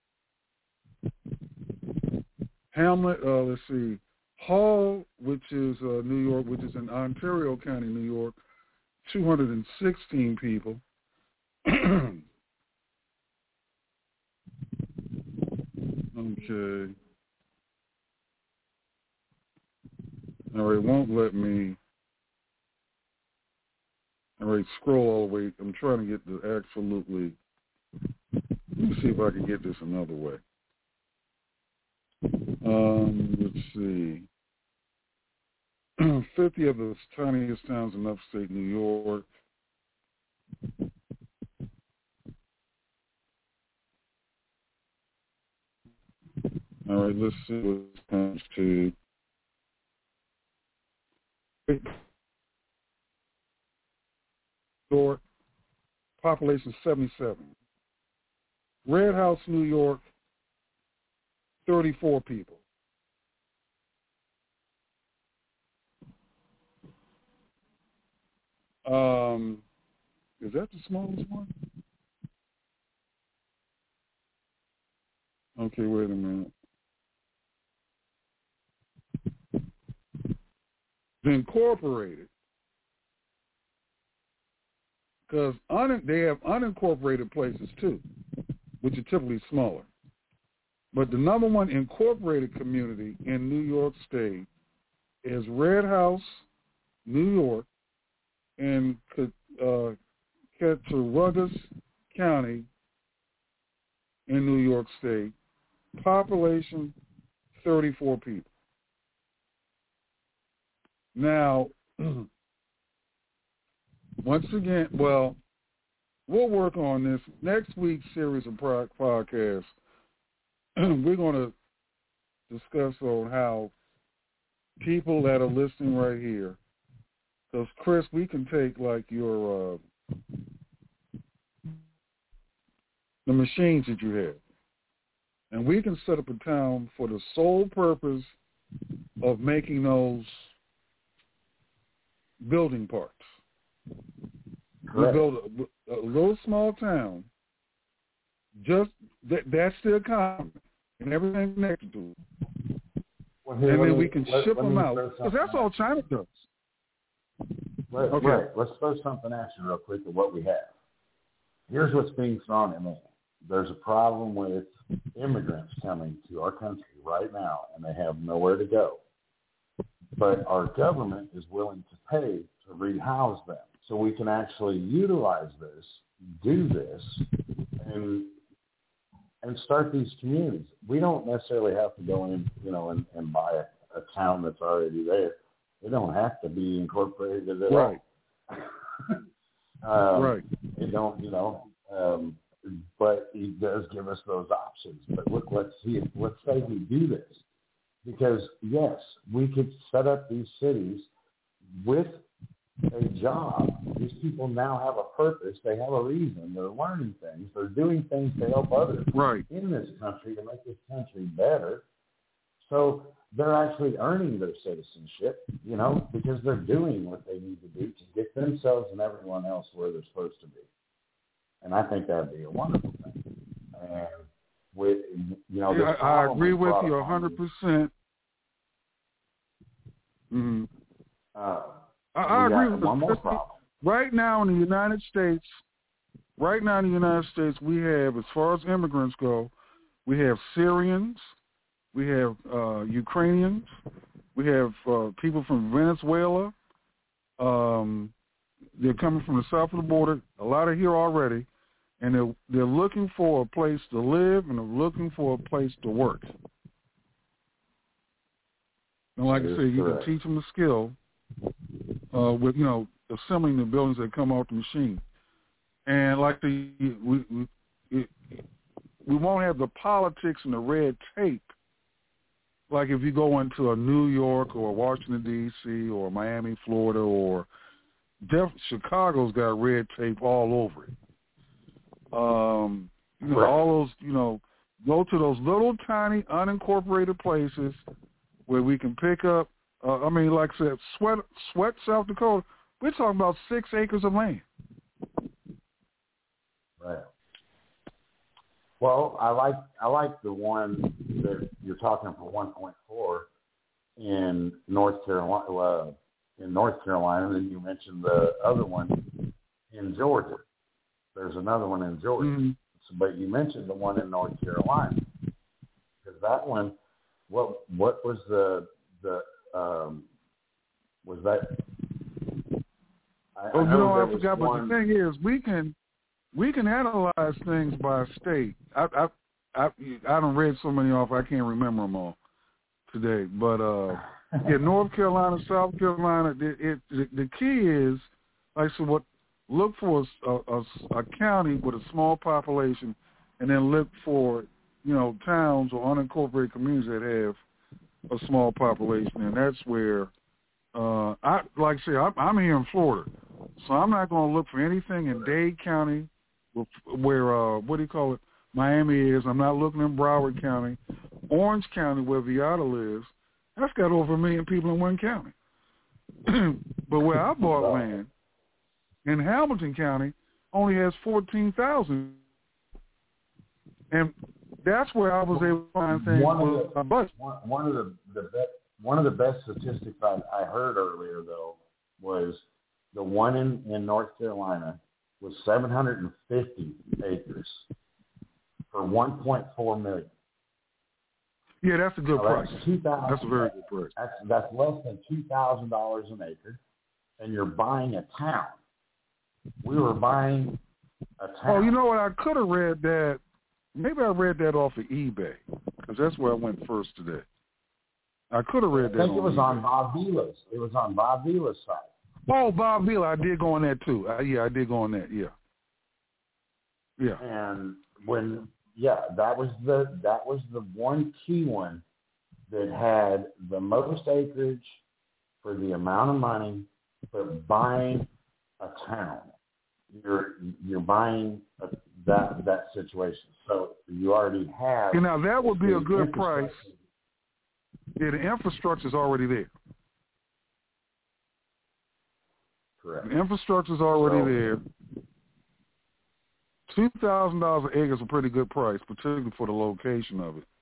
Hamlet, uh, let's see, Hall, which is uh, New York, which is in Ontario County, New York, two hundred sixteen people. Okay. All right, it won't let me. All right, scroll all the way. I'm trying to get the absolutely. Let me see if I can get this another way. Um, let's see. fifty of the tiniest towns in upstate New York. All right, let's see what it comes to. York, population seventy-seven. Red House, New York, thirty-four people. Um, is that the smallest one? Okay, wait a minute. incorporated, because un- they have unincorporated places too, which are typically smaller. But the number one incorporated community in New York State is Red House, New York, in uh, Cattaraugus County in New York State. Population, thirty-four people. Now, once again, well, we'll work on this next week's series of podcasts. We're going to discuss on how people that are listening right here, because Chris, we can take like your uh, the machines that you have, and we can set up a town for the sole purpose of making those building parts. We build a, a little small town. Just that, that's the economy and everything connected to it. Well, here, and then me, we can let, ship let them out. Because that's all China does. Let, okay. Right. Let's throw something at you real quick of what we have. Here's what's being thrown at me. There's a problem with immigrants coming to our country right now, and they have nowhere to go. But our government is willing to pay to rehouse them. So we can actually utilize this, do this, and and start these communities. We don't necessarily have to go in, you know, and, and buy a, a town that's already there. They don't have to be incorporated at right. all. um, right. They don't, you know, um, but he does give us those options. But look, let's see, let's say we do this. Because, yes, we could set up these cities with a job. These people now have a purpose. They have a reason. They're learning things. They're doing things to help others right. in this country to make this country better. So they're actually earning their citizenship, you know, because they're doing what they need to do to get themselves and everyone else where they're supposed to be. And I think that would be a wonderful thing. And with, you know, yeah, I agree with you one hundred percent. Mm-hmm. Uh, I, I agree with one more problem. Right now in the United States, right now in the United States, we have, as far as immigrants go, we have Syrians, we have uh, Ukrainians, we have uh, people from Venezuela. Um, they're coming from the south of the border. A lot are here already, and they're they're looking for a place to live and they're looking for a place to work. And like I said, you can teach them the skill uh, with, you know, assembling the buildings that come off the machine. And like the we we, it, we won't have the politics and the red tape. Like if you go into a New York or Washington, D C or Miami, Florida, or Def- Chicago's got red tape all over it. Um, you know, all those, you know, go to those little tiny unincorporated places where we can pick up, uh, I mean, like I said, Sweat, Sweat, South Dakota, we're talking about six acres of land. Right. Well, I like I like the one that you're talking for one point four in North Carolina. Uh, in North Carolina, and then you mentioned the other one in Georgia. There's another one in Georgia, mm-hmm. so, but you mentioned the one in North Carolina because that one. What what was the the um, was that? I, oh, I you know, know, I forgot. one... But the thing is, we can we can analyze things by state. I I I, I don't read so many off. I can't remember them all today. But uh, yeah, North Carolina, South Carolina. It, it the, the key is, like I said, what look for a, a, a county with a small population, and then look for, you know, towns or unincorporated communities that have a small population, and that's where, uh, I like I say, I'm, I'm here in Florida, so I'm not going to look for anything in Dade County, where uh, what do you call it, Miami is. I'm not looking in Broward County, Orange County, where Viata lives. That's got over a million people in one county. But where I bought land in Hamilton County only has fourteen thousand, and that's where I was able to find things one with the, my budget. One, one of the, the be- one of the best statistics I, I heard earlier, though, was the one in, in North Carolina was seven hundred fifty acres for one point four million dollars. Yeah, that's a good now, price. That's, that's a very good price. That's, that's less than two thousand dollars an acre, and you're buying a town. We were buying a town. Oh, you know what? I could have read that. Maybe I read that off of eBay, because that's where I went first today. I could have read that I think on it was eBay. on Bob Vila's. It was on Bob Vila's site. Oh, Bob Vila, I did go on that too. Uh, yeah, I did go on that. Yeah, yeah. And when yeah, that was the that was the one key one that had the most acreage for the amount of money, but buying a town. You're you're buying a, that that situation. So you already have. You know, that would be a good price. Yeah, the infrastructure's already there. Correct. The infrastructure's already so, there. Two thousand dollars an acre is a pretty good price, particularly for the location of it.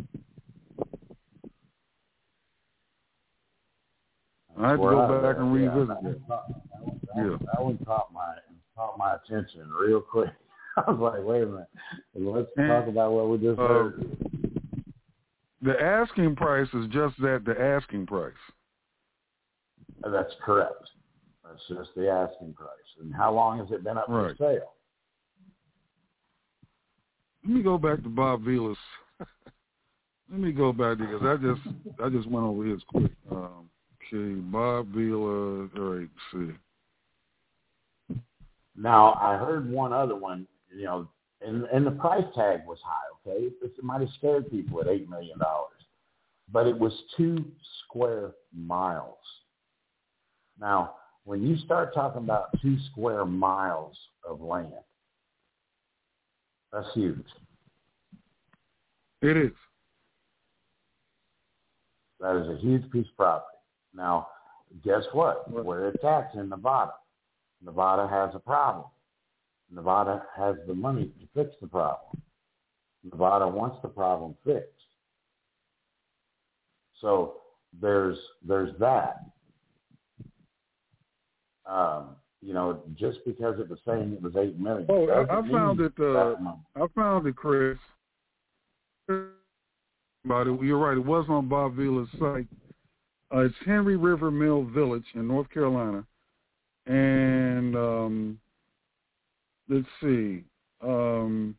I had to go back and revisit yeah, that. That, that, yeah. that one caught my caught my attention real quick. I was like, wait a minute. Let's and, talk about what we just uh, heard. The asking price is just that, the asking price. That's correct. That's just the asking price. And how long has it been up right. for sale? Let me go back to Bob Vila's. Let me go back because I just I just went over his quick. Um, okay, Bob Vila. All right, see. Now I heard one other one. You know, and and the price tag was high. Okay, it might have scared people at eight million dollars, but it was two square miles. Now, when you start talking about two square miles of land, that's huge. It is. That is a huge piece of property. Now, guess what? Where it's at in Nevada. Nevada has a problem. Nevada has the money to fix the problem. Nevada wants the problem fixed. So there's there's that. Um, you know, just because it was saying it was eight million. Oh, I, I found it. Uh, I found it, Chris. About it, you're right. It was on Bob Vila's site. Uh, it's Henry River Mill Village in North Carolina, and um, let's see, um,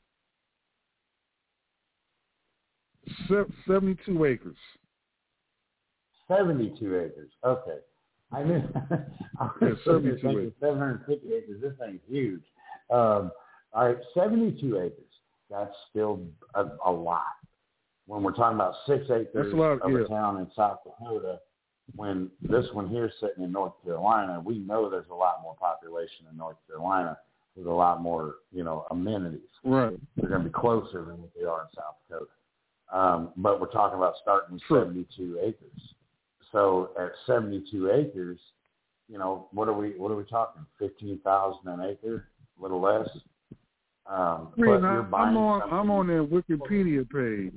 seventy-two acres. Seventy-two acres. Okay. I knew. I was yeah, seventy-two acres. seven hundred fifty acres. This thing's huge. Um, all right, seventy-two acres. That's still a, a lot. When we're talking about six acres a lot, of yeah. a town in South Dakota, when this one here is sitting in North Carolina, we know there's a lot more population in North Carolina with a lot more, you know, amenities. Right. They're going to be closer than what they are in South Dakota. Um, but we're talking about starting with sure. seventy-two acres. So at seventy-two acres, you know, what are we what are we talking? Fifteen thousand an acre, a little less. Um, Reed, but you're buying I'm on something. I'm on their Wikipedia page.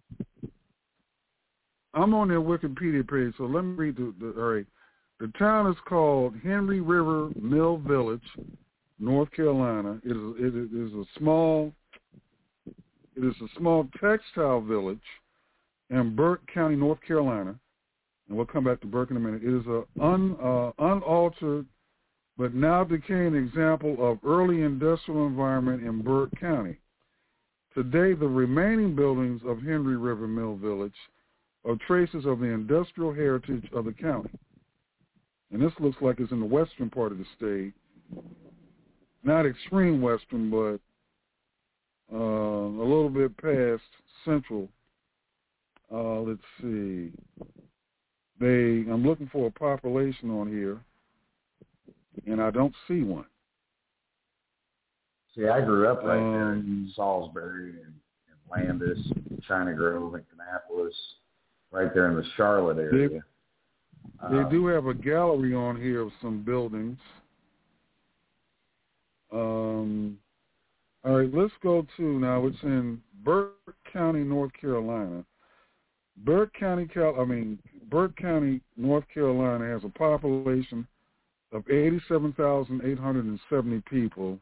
I'm on their Wikipedia page, so let me read the, the all right. The town is called Henry River Mill Village, North Carolina. It is it is a small it is a small textile village in Burke County, North Carolina. And we'll come back to Burke in a minute. It is an un, uh, unaltered but now decaying example of early industrial environment in Burke County. Today, the remaining buildings of Henry River Mill Village are traces of the industrial heritage of the county. And this looks like it's in the western part of the state. Not extreme western, but uh, a little bit past central. Uh, let's see. They, I'm looking for a population on here, and I don't see one. See, I grew up right um, there in Salisbury and, and Landis, China Grove, and Kannapolis, right there in the Charlotte area. They, uh, they do have a gallery on here of some buildings. Um, all right, let's go to, now it's in Burke County, North Carolina. Burke County, Cal, I mean, Burke County, North Carolina, has a population of eighty-seven thousand eight hundred seventy people.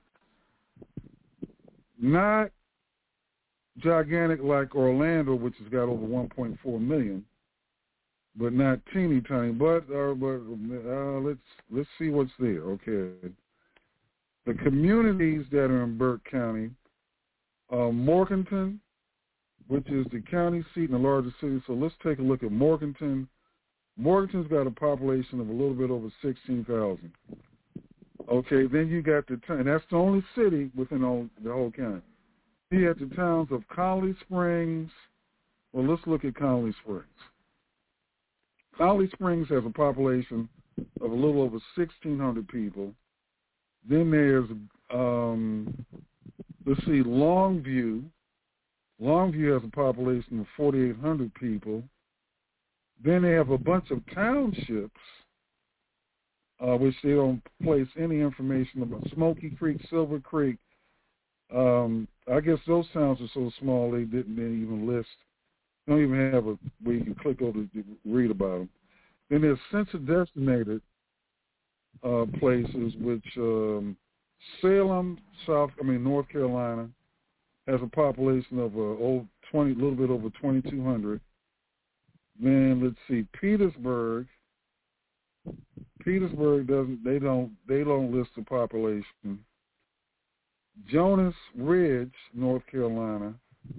Not gigantic like Orlando, which has got over one point four million, but not teeny tiny. But, uh, but uh, let's let's see what's there. Okay, the communities that are in Burke County, uh, Morganton, which is the county seat and the largest city. So let's take a look at Morganton. Morganton's got a population of a little bit over sixteen thousand. Okay, then you got the town, and that's the only city within all, the whole county. You got the towns of Connolly Springs. Well, let's look at Connolly Springs. Connolly Springs has a population of a little over sixteen hundred people. Then there's, um, let's see, Longview. Longview has a population of forty-eight hundred people. Then they have a bunch of townships, uh, which they don't place any information about. Smoky Creek, Silver Creek. Um, I guess those towns are so small they didn't even list. They don't even have a where you can click over to read about them. Then there's census-designated uh, places, which um, Salem, South, I mean North Carolina, has a population of uh, old twenty, a little bit over twenty-two hundred. Then let's see, Petersburg. Petersburg doesn't. They don't. They don't list the population. Jonas Ridge, North Carolina.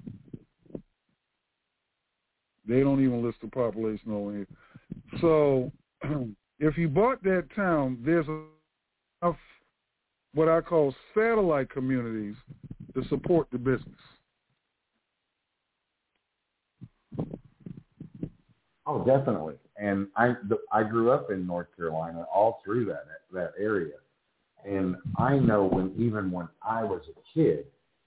They don't even list the population over here. So, if you bought that town, there's enough what I call satellite communities to support the business. Oh, definitely. And I I grew up in North Carolina, all through that that area, and I know when even when I was a kid,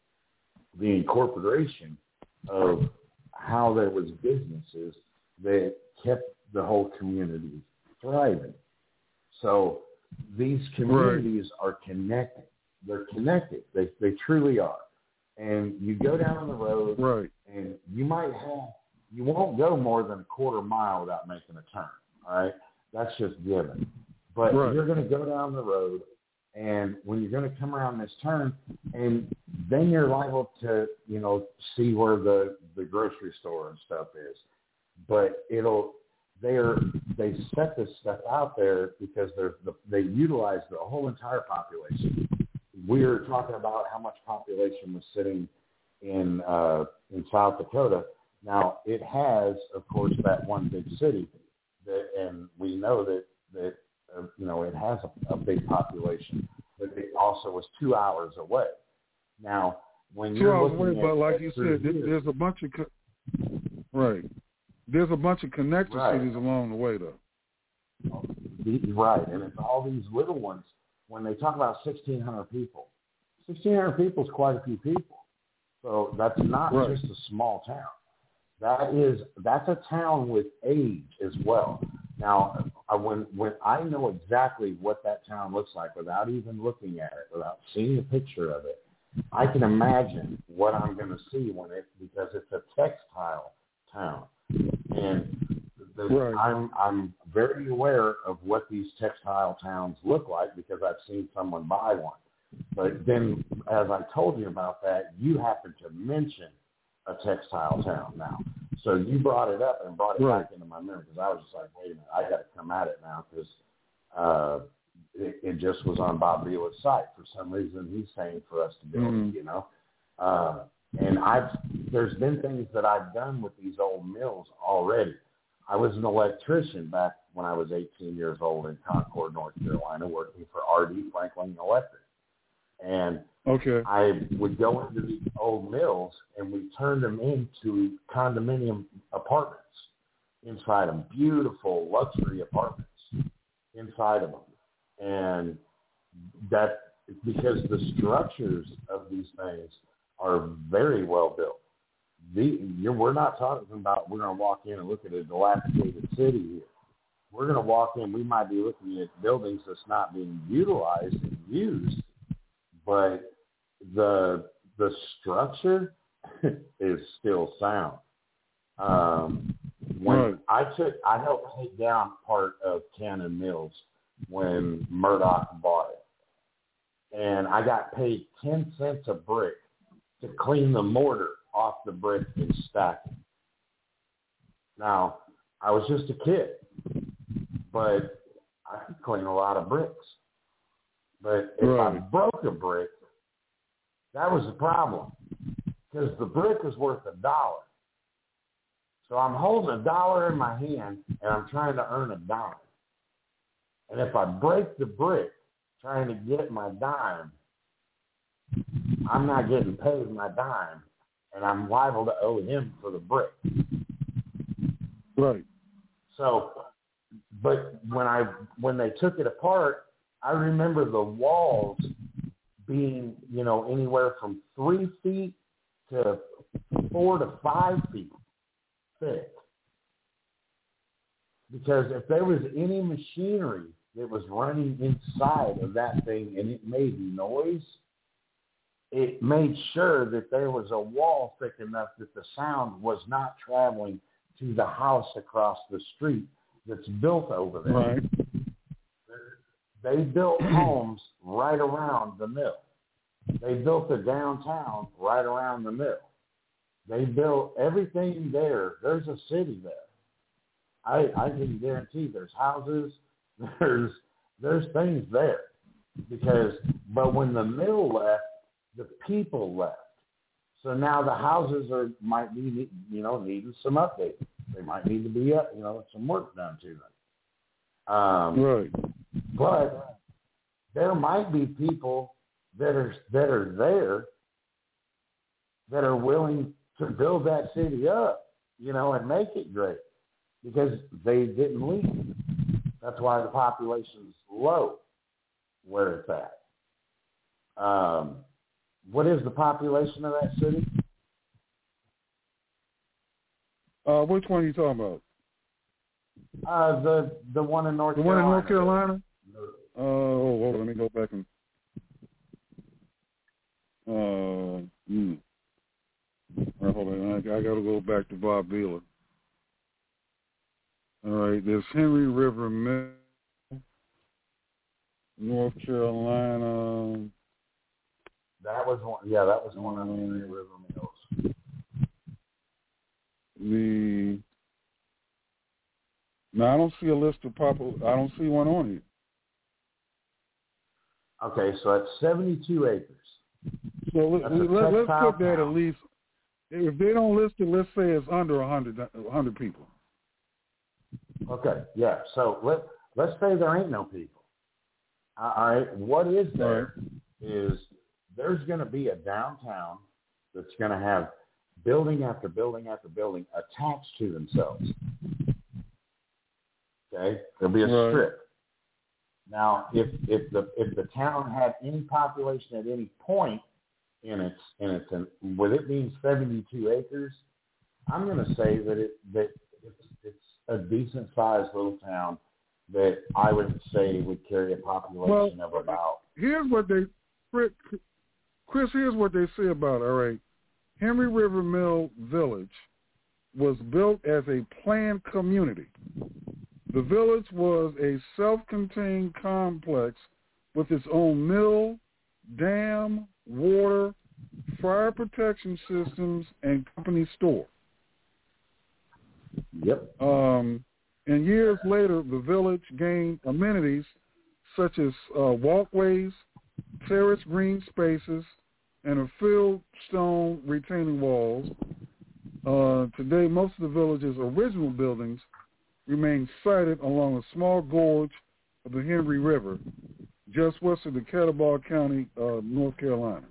the incorporation of how there was businesses that kept the whole community thriving. So these communities right. are connected. They're connected. They they truly are. And you go down the road, right. and you might have. You won't go more than a quarter mile without making a turn, all right? That's just given. But right. you're going to go down the road, and when you're going to come around this turn, and then you're liable to, you know, see where the, the grocery store and stuff is. But it'll, they're, they set this stuff out there because they're, the, they utilize the whole entire population. We were talking about how much population was sitting in uh, in South Dakota. Now, it has, of course, that one big city, that, and we know that, that uh, you know, it has a, a big population, but it also was two hours away. Now, when two you're hours looking away, at but like you said, years, there's a bunch of, co- right, there's a bunch of connected right. cities along the way, though. Right, and it's all these little ones. When they talk about sixteen hundred people, sixteen hundred people is quite a few people. So that's not right. just a small town. That is, that's a town with age as well. Now, I, when when I know exactly what that town looks like without even looking at it, without seeing a picture of it, I can imagine what I'm going to see when it, because it's a textile town, and the, right. I'm I'm very aware of what these textile towns look like because I've seen someone buy one. But then, as I told you about that, you happen to mention a textile town now. So you brought it up and brought it right. back into my memory because I was just like, wait a minute, I got to come at it now because uh, it, it just was on Bob Vila's site. For some reason, he's saying for us to do mm-hmm. it, you know. Uh, and I've there's been things that I've done with these old mills already. I was an electrician back when I was eighteen years old in Concord, North Carolina, working for R D Franklin Electric. And okay. I would go into these old mills and we turned them into condominium apartments inside them, beautiful luxury apartments inside of them. And that because the structures of these things are very well built. The, you're, we're not talking about we're going to walk in and look at a dilapidated city here. We're going to walk in, we might be looking at buildings that's not being utilized and used, but the the structure is still sound. Um, when Right. I took, I helped take down part of Cannon Mills when Murdoch bought it, and I got paid ten cents a brick to clean the mortar off the brick and stack it. Now, I was just a kid, but I could clean a lot of bricks. But if I Right. broke a brick, that was the problem, because the brick was worth a dollar. So I'm holding a dollar in my hand, and I'm trying to earn a dime. And if I break the brick trying to get my dime, I'm not getting paid my dime, and I'm liable to owe him for the brick. Right. So, but when I when they took it apart, I remember the walls being, you know, anywhere from three feet to four to five feet thick. Because if there was any machinery that was running inside of that thing and it made noise, it made sure that there was a wall thick enough that the sound was not traveling to the house across the street that's built over there. Right. They built homes right around the mill. They built the downtown right around the mill. They built everything there. There's a city there. I, I can guarantee there's houses, there's there's things there. Because, but when the mill left, the people left. So now the houses are might be, you know, needing some updates. They might need to be up, you know, some work done to them. Um, Right. But there might be people that are that are there that are willing to build that city up, you know, and make it great because they didn't leave. That's why the population's low where it's at. Um, what is the population of that city? Uh, which one are you talking about? Uh, the the one in North The Carolina. one in North Carolina? Uh, oh, hold on, let me go back and. Uh, hmm. All right, hold on, I, I got to go back to Bob Beeler. All right, there's Henry River Mill, North Carolina. That was one. Yeah, that was one of the Henry River Mills. The no, I don't see a list of pop. I don't see one on here. Okay, so that's seventy-two acres. So let, That's a let, let's textile put that town. at least. If they don't list it, let's say it's under a hundred, a hundred people. Okay, yeah. So let let's say there ain't no people. All right, what is there is there's going to be a downtown that's going to have building after building after building attached to themselves. Okay, there'll be a Right. strip. Now, if if the if the town had any population at any point in its in its with it being seventy-two acres, I'm going to say that it that it's, it's a decent sized little town that I would say would carry a population Well, of about. Here's what they, Chris. Here's what they say about it. All right, Henry River Mill Village was built as a planned community. The village was a self-contained complex with its own mill, dam, water, fire protection systems, and company store. Yep. Um, and years later, the village gained amenities such as uh, walkways, terrace green spaces, and a filled stone retaining walls. Uh, today, most of the village's original buildings remain sited along a small gorge of the Henry River, just west of the Catawba County, uh, North Carolina.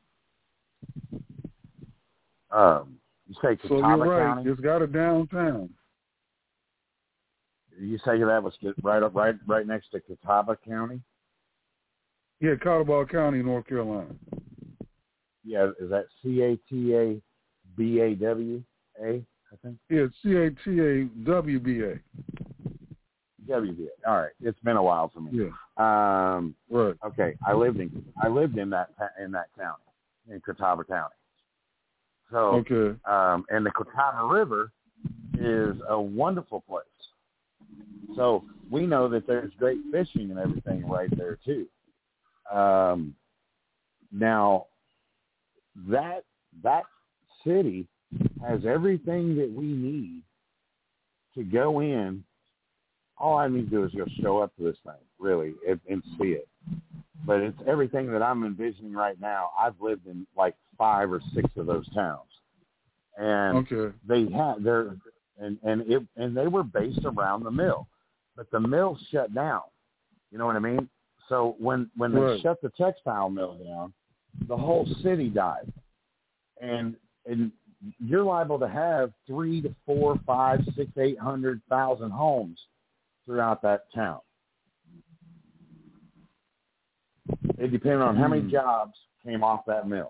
Um, you say So Catawba you're right. County? It's got a downtown. You say that was right up right right next to Catawba County? Yeah, Catawba County, North Carolina. Yeah, is that C A T A B A W A? I think. Yeah, C A T A W B A. W B A. All right, it's been a while for me. Yeah. Um, right. Okay, I lived in I lived in that in that county, in Catawba County. So, okay. Um, and the Catawba River is is a wonderful place. So we know that there's great fishing and everything right there too. Um, now that that city has everything that we need to go in. All I need to do is just show up to this thing, really, and, and see it. But it's everything that I'm envisioning right now. I've lived in like five or six of those towns, and okay. they had their and and it and they were based around the mill, but the mill shut down. You know what I mean? So when when they right. shut the textile mill down, the whole city died, and and you're liable to have three to four, five, six, eight hundred thousand homes throughout that town. It depends on how many jobs came off that mill,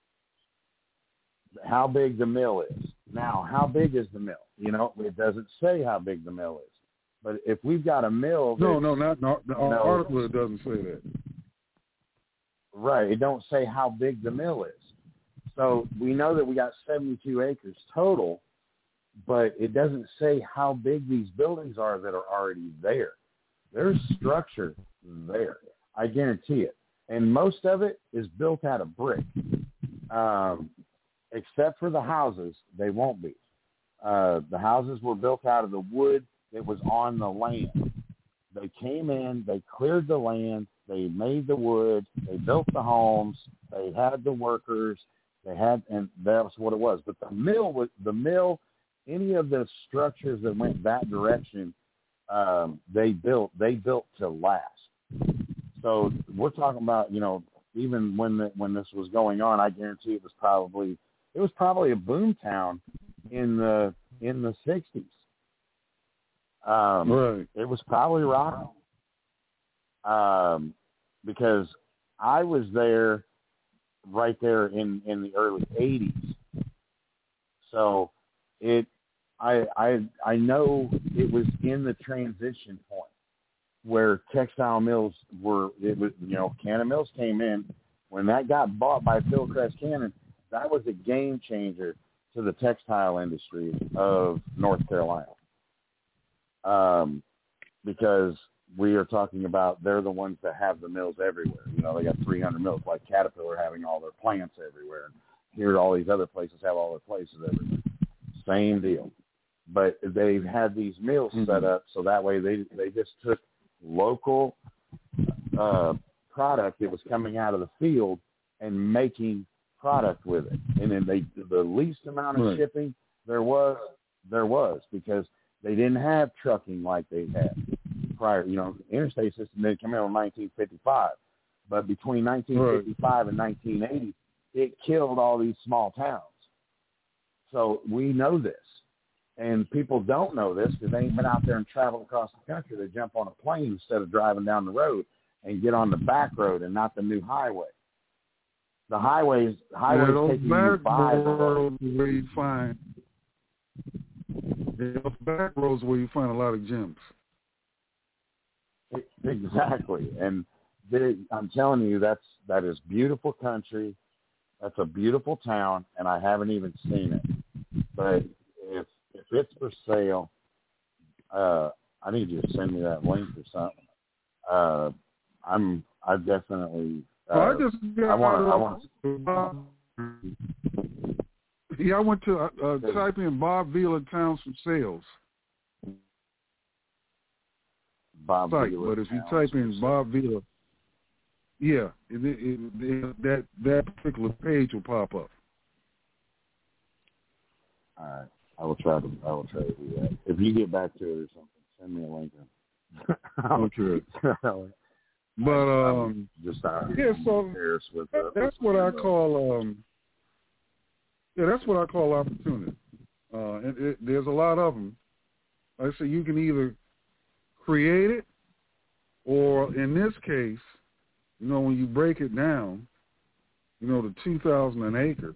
how big the mill is. Now, how big is the mill? You know, it doesn't say how big the mill is. But if we've got a mill, no, no, not no, the no, article it doesn't say that. Right, it don't say how big the mill is. So we know that we got seventy-two acres total, but it doesn't say how big these buildings are that are already there. There's structure there. I guarantee it. And most of it is built out of brick. Um, except for the houses, they won't be. Uh, the houses were built out of the wood that was on the land. They came in, they cleared the land, they made the wood, they built the homes, they had the workers, they had, and that's what it was. But the mill was the mill. Any of the structures that went that direction, um, they built. They built to last. So we're talking about, you know, even when the, when this was going on, I guarantee it was probably it was probably a boom town in the in the sixties. Um, right. It was probably rocking. Um, because I was there right there in, in the early eighties. So it I I I know it was in the transition point where textile mills were, it was, you know, Cannon Mills came in. When that got bought by Hillcrest Cannon, that was a game changer to the textile industry of North Carolina. Um, because we are talking about, they're the ones that have the mills everywhere. You know, they got three hundred mills, like Caterpillar having all their plants everywhere. And here, all these other places have all their places everywhere. Same deal. But they've had these mills mm-hmm. set up so that way they they just took local uh, product that was coming out of the field and making product with it. And then they the least amount of right. shipping there was there was because they didn't have trucking like they had prior. You know, interstate system didn't come out in nineteen fifty-five, but between nineteen fifty-five right. and nineteen eighty, it killed all these small towns. So we know this. And people don't know this because they ain't been out there and traveled across the country. They jump on a plane instead of driving down the road and get on the back road and not the new highway. The highways, highways yeah, taking you by the road. Where you find, yeah, those back roads where you find a lot of gems. Exactly, and they, I'm telling you, that's that is beautiful country. That's a beautiful town, and I haven't even seen it, but. If if it's for sale, uh, I need you to send me that link or something. Uh, I'm I definitely. Uh, well, I just got I want. I want. Yeah, I went to uh, uh, type in Bob Vila Towns for Sales. Bob site, Vila. But if you type in Bob Vila, yeah, it, it, it, that that particular page will pop up. All right. I will try to. I will try to do that. If you get back to it or something, send me a link. Okay. But um, just uh, yeah. So with, uh, that's what I call um. Yeah, that's what I call opportunity. Uh, and it, there's a lot of them. Like I say, you can either create it, or in this case, you know, when you break it down, you know, the two thousand an acre.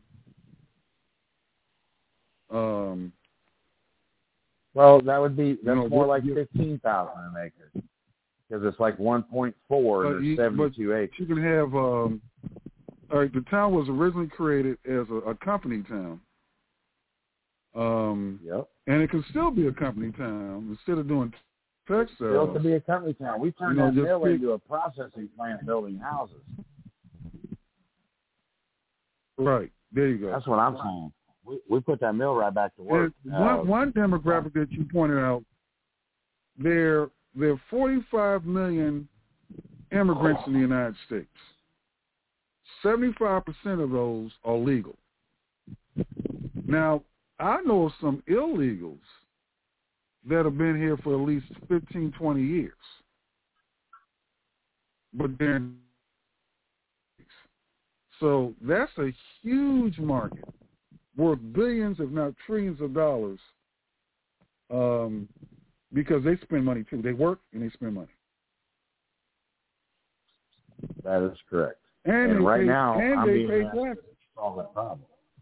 Um, well, that would be that's you know, more like you, fifteen thousand an acre because it's like one point four or seventy-two acres. You can have. Um, all right, the town was originally created as a, a company town. Um, yep. And it can still be a company town instead of doing textiles. Still to be a company town. We turned you know, that mill pick, into a processing plant building houses. Right. There you go. That's what I'm saying. We, we put that mill right back to work. And one, uh, one demographic that you pointed out, there, there are forty-five million immigrants in the United States. seventy-five percent of those are legal. Now, I know of some illegals that have been here for at least fifteen, twenty years. But they're so that's a huge market worth billions, if not trillions of dollars, um, because they spend money too. They work and they spend money. That is correct. And, and right pay, now, and I'm they being pay asked to taxes. solve that problem.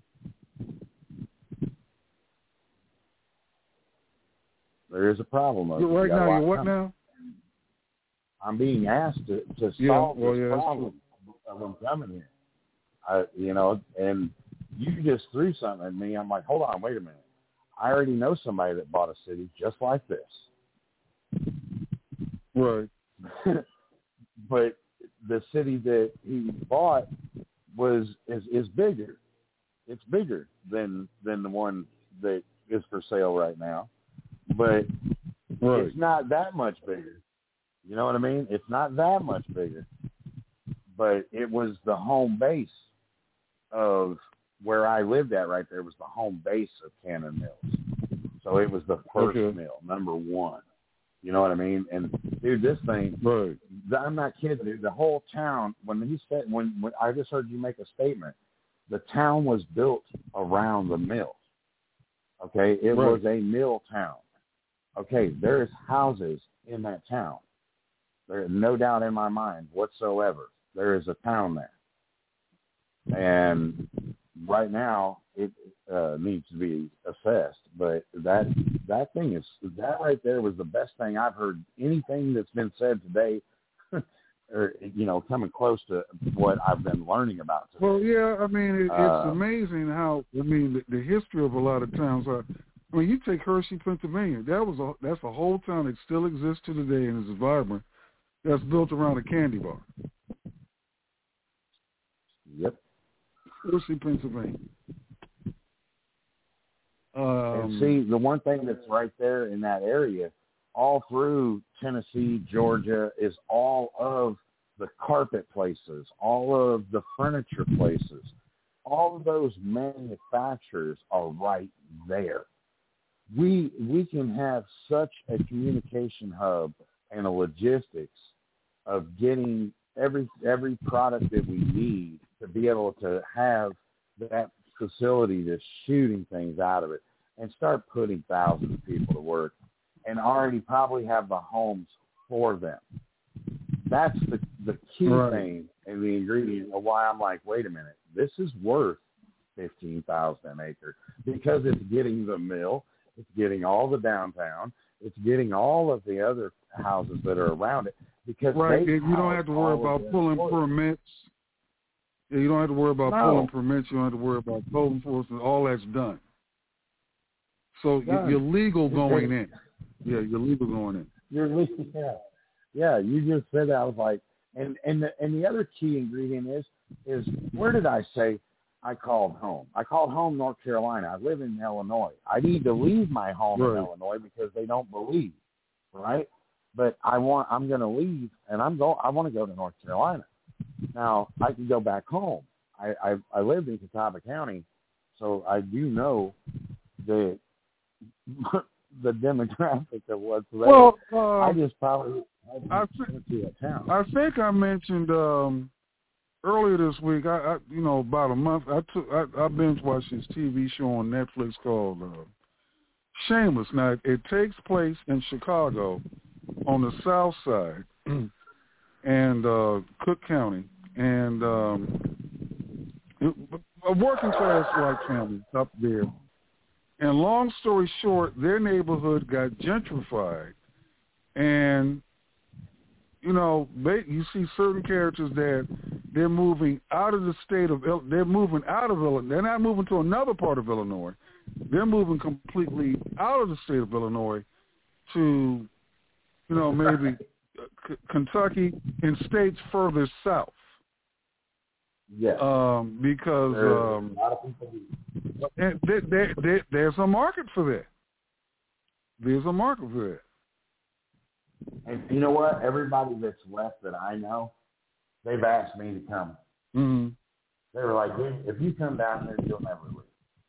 There is a problem. You're right now, you're what now? I'm being asked to, to yeah, solve well, this yeah, problem of them coming here. I, you know, and you just threw something at me. I'm like, hold on, wait a minute. I already know somebody that bought a city just like this. Right. But the city that he bought was is, is bigger. It's bigger than than the one that is for sale right now. But right. It's not that much bigger. You know what I mean? It's not that much bigger. But it was the home base of where I lived at right there was the home base of Cannon Mills. So it was the first okay. mill, number one. You know what I mean? And dude, this thing, right. I'm not kidding, dude. The whole town, when he said, when, when I just heard you make a statement, the town was built around the mill. Okay, it right. was a mill town. Okay, there's houses in that town. There's no doubt in my mind whatsoever. There is a town there. And right now, it uh, needs to be assessed. But that that thing is, that right there was the best thing I've heard. Anything that's been said today, or, you know, coming close to what I've been learning about today. Well, yeah, I mean, it, it's uh, amazing how, I mean, the, the history of a lot of towns are, I mean, you take Hershey, Pennsylvania. That was a, that's a whole town that still exists to today and is vibrant. That's built around a candy bar. Yep. Hershey, Pennsylvania. Um, and see, the one thing that's right there in that area, all through Tennessee, Georgia, is all of the carpet places, all of the furniture places. All of those manufacturers are right there. We we can have such a communication hub and a logistics of getting every every product that we need to be able to have that facility that's shooting things out of it and start putting thousands of people to work and already probably have the homes for them. That's the, the key right. thing and the ingredient of why I'm like, wait a minute, this is worth fifteen thousand an acre because it's getting the mill, it's getting all the downtown, it's getting all of the other houses that are around it. Because right, you don't have to worry about pulling permits. Yeah, you don't have to worry about no. pulling permits. You don't have to worry about code enforcement. All that's done. So done. You're legal going in. Yeah, you're legal going in. You're legal. Yeah, yeah. You just said that. I was like, and and the, and the other key ingredient is is where did I say I called home? I called home North Carolina. I live in Illinois. I need to leave my home right. in Illinois because they don't believe, right? But I want, I'm going to leave, and I'm go. I want to go to North Carolina. Now, I can go back home. I, I, I lived in Catawba County, so I do know the the demographic of what's there. Well, uh, I just probably I, I, went to a town. I think I mentioned um, earlier this week. I, I, you know, about a month. I took. I, I binge watched this T V show on Netflix called uh, Shameless. Now, it, it takes place in Chicago, on the south side, and uh, Cook County, and um, a working class white family up there. And long story short, their neighborhood got gentrified, and you know, they, you see certain characters that they're moving out of the state of they're moving out of Illinois. They're not moving to another part of Illinois. they're moving completely out of the state of Illinois to, you know, maybe C- Kentucky and states further south. Yeah. Um, because There's um, a lot of people. and there, there, there, there's a market for that. There's a market for that. And you know what? Everybody that's left that I know, they've asked me to come. Mm-hmm. They were like, if you come down here, you'll never leave.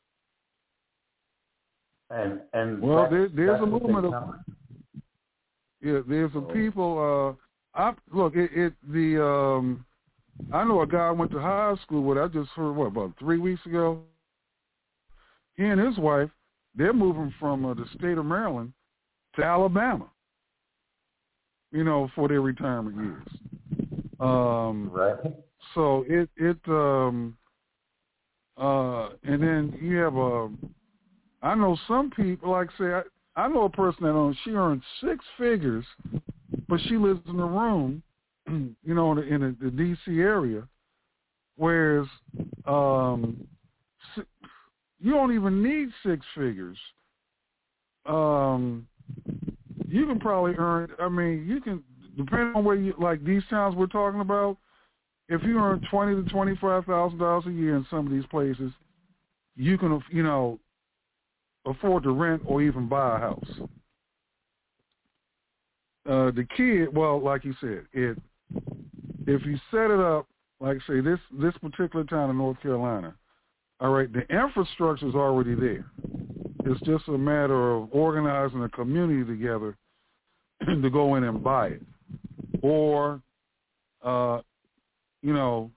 And and well, that's, there, there's that's a movement of yeah. There's some people. Uh, I look it, it the. Um, I know a guy I went to high school with. I just heard what about three weeks ago. He and his wife, they're moving from uh, the state of Maryland to Alabama. You know, for their retirement years. Um, right. So it it um, uh, and then you have a. I know some people, like say, I, I know a person that owns, she earns six figures, but she lives in a room, you know, in, the, in the, the D C area, whereas um, you don't even need six figures. Um, you can probably earn, I mean, you can, depending on where you, like these towns we're talking about, if you earn twenty to twenty-five thousand dollars a year in some of these places, you can, you know, afford to rent or even buy a house. Uh, the key, well, like you said, it if you set it up, like say this this particular town in North Carolina, all right, the infrastructure is already there. It's just a matter of organizing a community together to go in and buy it, or, uh, you know,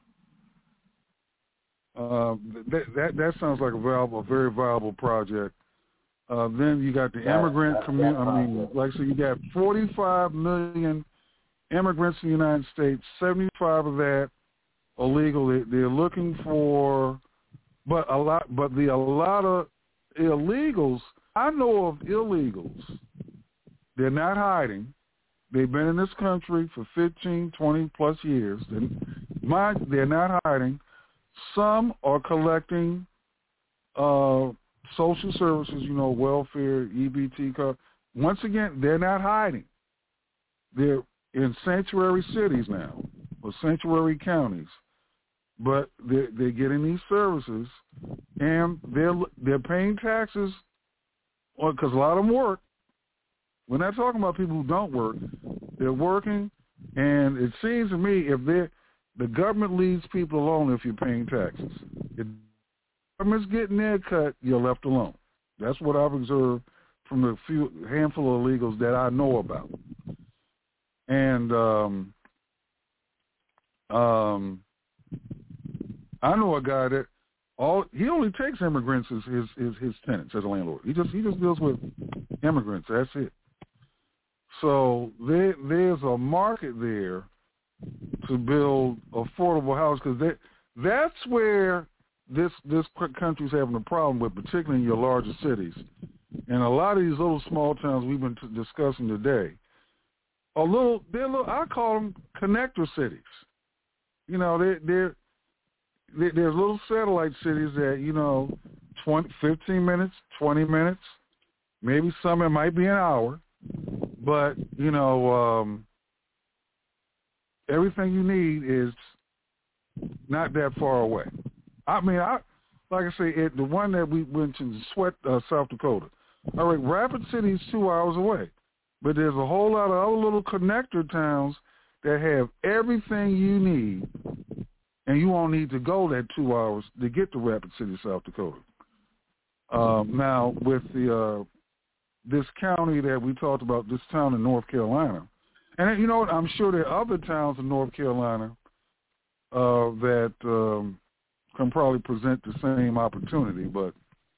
uh, that that that sounds like a viable, a very viable project. Uh, then you got the immigrant community. I mean, like so, you got forty-five million immigrants in the United States. seventy-five of that are legal. They, they're looking for, but a lot, but the a lot of illegals. I know of illegals. They're not hiding. They've been in this country for fifteen, twenty plus years. And my, they're not hiding. Some are collecting. Uh, Social services, you know, welfare, E B T card. Once again, they're not hiding. They're in sanctuary cities now, or sanctuary counties, but they're, they're getting these services, and they're they're paying taxes, because a lot of them work. We're not talking about people who don't work. They're working, and it seems to me if they're the government leaves people alone if you're paying taxes. It, government's getting their cut, you're left alone. That's what I've observed from the few handful of illegals that I know about. And um, um, I know a guy that all he only takes immigrants as his, his his tenants as a landlord. He just he just deals with immigrants. That's it. So there there's a market there to build affordable houses, because that's where this this country's having a problem with, particularly in your larger cities. And a lot of these little small towns we've been t- discussing today are little, they're little, I call them connector cities. You know, they're, they're, they're, there's little satellite cities that, you know, twenty, fifteen minutes, twenty minutes, maybe some it might be an hour, but, you know, um, everything you need is not that far away. I mean, I like I say, it, the one that we went to, Sweat, uh, South Dakota. All right, Rapid City is two hours away, but there's a whole lot of other little connector towns that have everything you need, and you won't need to go that two hours to get to Rapid City, South Dakota. Um, now, with the uh, this county that we talked about, this town in North Carolina, and you know what? I'm sure there are other towns in North Carolina uh, that. Um, can probably present the same opportunity, but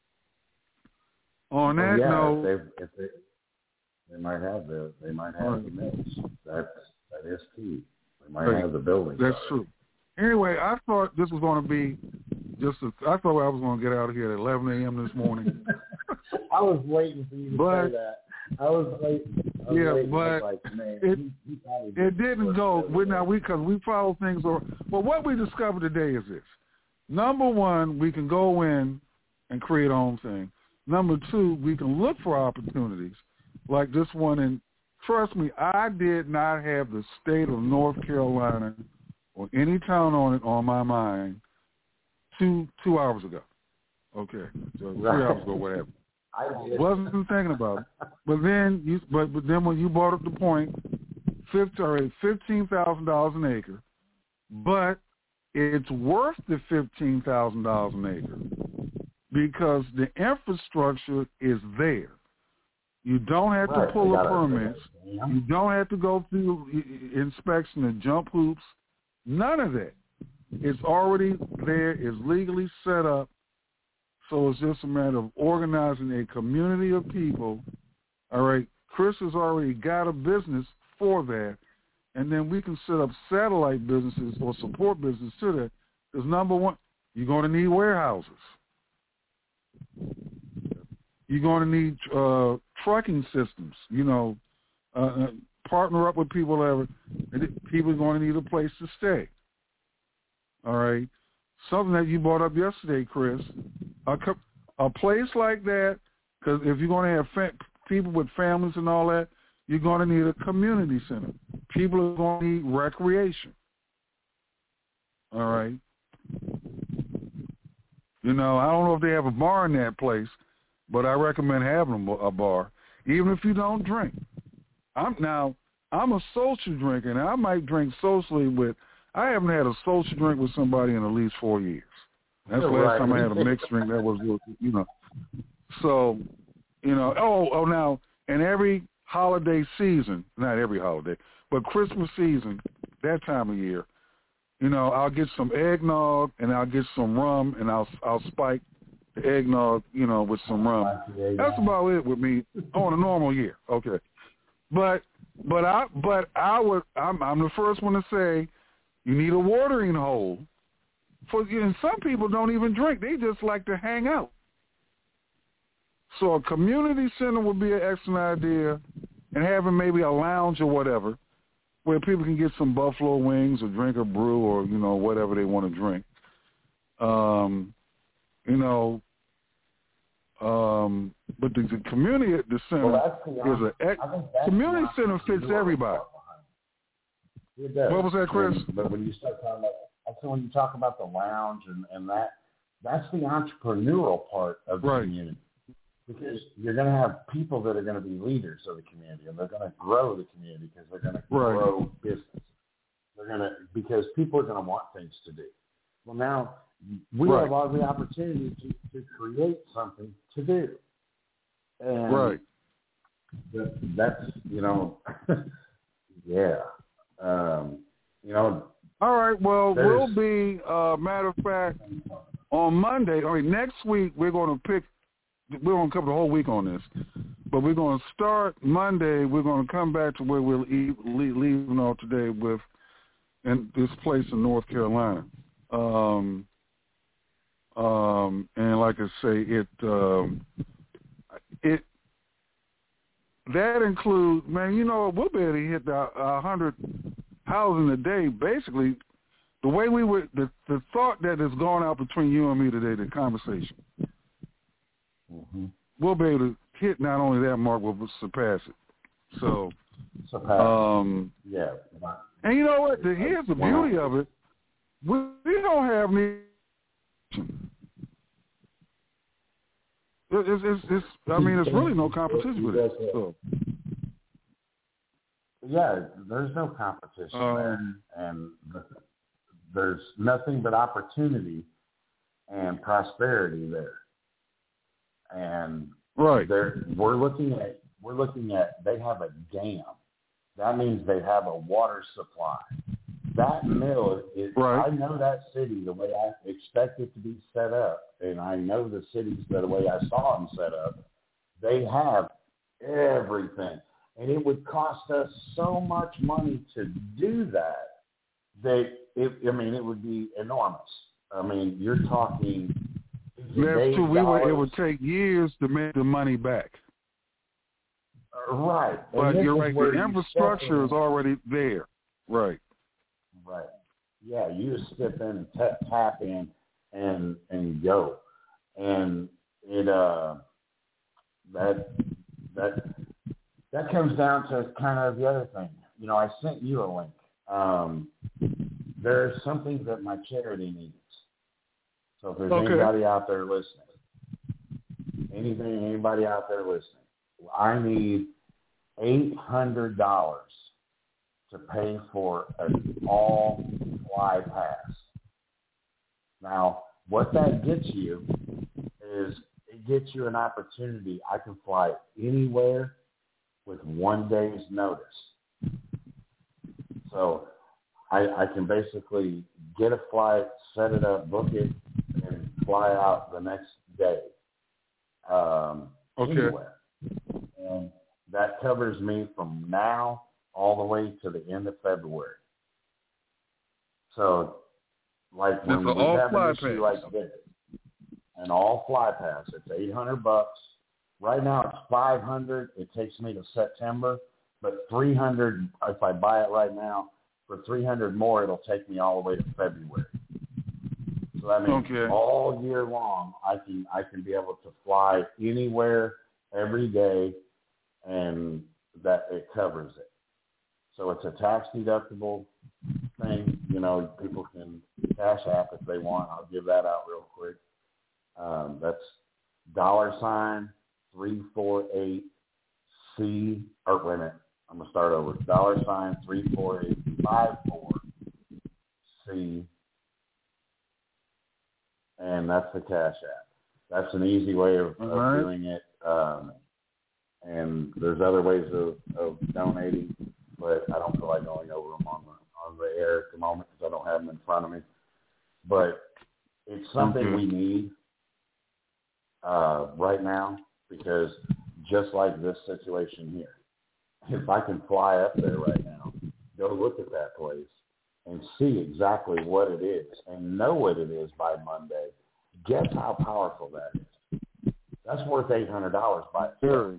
on that well, yeah, note, if they, if they, they might have the they might have right. the mills. That's that is key. They might right. have the building. That's side. true. Anyway, I thought this was going to be just. A, I thought I was going to get out of here at eleven a.m. this morning. I was waiting for you to but, say that. I was waiting. I was yeah, waiting. but like, man, it he, he it didn't go. We now we because we follow things. Or well, what we discovered today is this. Number one, we can go in and create our own thing. Number two, we can look for opportunities like this one. And trust me, I did not have the state of North Carolina or any town on it on my mind two two hours ago. Okay, so three Right. hours ago, whatever. I did. Wasn't thinking about it. But then, you, but, but then when you brought up the point, fifteen thousand dollars an acre, but it's worth the fifteen thousand dollars an acre because the infrastructure is there. You don't have Right, to pull they a got it, permit. they got it. You don't have to go through inspection and jump hoops. None of that. It's already there. It's legally set up. So it's just a matter of organizing a community of people. All right, Chris has already got a business for that, and then we can set up satellite businesses or support businesses to that. Because number one, you're going to need warehouses. You're going to need uh, trucking systems. You know, uh, partner up with people. Whatever. People are going to need a place to stay. All right. Something that you brought up yesterday, Chris, a, a place like that, because if you're going to have fa- people with families and all that, you're going to need a community center. People are going to need recreation. All right. You know, I don't know if they have a bar in that place, but I recommend having a bar, even if you don't drink. I'm now, I'm a social drinker, and I might drink socially with, I haven't had a social drink with somebody in at least four years. That's the last Right. time I had a mixed drink. That was, you know. So, you know, oh, oh, now, and every holiday season, not every holiday, but Christmas season, that time of year, you know, I'll get some eggnog and I'll get some rum and I'll I'll spike the eggnog, you know, with some rum. That's about it with me on a normal year. Okay, but but I but I would I'm I'm the first one to say you need a watering hole. For and some people don't even drink; they just like to hang out. So a community center would be an excellent idea, and having maybe a lounge or whatever, where people can get some buffalo wings or drink a brew or, you know, whatever they want to drink. Um, you know, um, but the, the community at the center Well, that's the, is a I think that's community the center fits everybody. It does. What was that, Chris? And, but when you start talking about, I think when you talk about the lounge and, and that, that's the entrepreneurial part of the Right. community. Because you're going to have people that are going to be leaders of the community, and they're going to grow the community because they're going to Right. grow business. They're going to because people are going to want things to do. Well, now we Right. have all the opportunity to, to create something to do. And Right. that, that's you know, yeah, um, you know. All right. Well, That we'll is- be, uh, matter of fact, on Monday. I mean, next week we're going to pick. We're going to cover the whole week on this, but we're going to start Monday. We're going to come back to where we're leave, leave, leaving off today with, in this place in North Carolina. Um, um, and like I say, it um, it that includes, man. You know, we'll be able to hit the a hundred housing a day. Basically, the way we were, the the thought that has gone out between you and me today, the conversation. Mm-hmm. We'll be able to hit not only that mark, but we'll surpass it. So, Surpass. um, yeah. and you know what? The, here's the beauty of it. We, we don't have any. It's, it's, it's, I mean, it's really no competition with it. So. Yeah, there's no competition Um, there, and there's nothing but opportunity and prosperity there. And right, there we're looking at we're looking at they have a dam. That means they have a water supply. That mill is. Right. I know that city the way I expect it to be set up, and I know the cities the way I saw them set up. They have everything. And it would cost us so much money to do that that it, I mean, it would be enormous. I mean, you're talking. That's true. We were, it would take years to make the money back. Right. But you're right. The infrastructure is already there. Right. Right. Yeah, you just step in and t- tap in and and go, and it uh that that that comes down to kind of the other thing. You know, I sent you a link. Um, there's something that my charity needs. So if there's Okay. anybody out there listening, anything, anybody out there listening, I need eight hundred dollars to pay for an all fly pass. Now, what that gets you is it gets you an opportunity. I can fly anywhere with one day's notice. So I, I can basically get a flight, set it up, book it, and fly out the next day. Um, Okay. Anywhere. And that covers me from now all the way to the end of February. So, like when It's we an all have fly an issue pass. like this, an all fly pass, it's eight hundred bucks. Right now it's five hundred. It takes me to September, but three hundred if I buy it right now. For three hundred more, it'll take me all the way to February. So that means Okay. all year long, I can I can be able to fly anywhere every day, and that it covers it. So it's a tax deductible thing. You know, people can cash app if they want. I'll give that out real quick. Um, that's dollar sign three four eight C. Or wait a minute. I'm gonna start over. Dollar sign three four eight five four C. And that's the Cash App. That's an easy way of, of right. doing it. Um, and there's other ways of, of donating, but I don't feel like going over them on the, on the air at the moment because I don't have them in front of me. But it's something Okay. we need uh, right now because just like this situation here, if I can fly up there right now, go look at that place, and see exactly what it is and know what it is by Monday, guess how powerful that is. That's worth eight hundred dollars by itself. Very.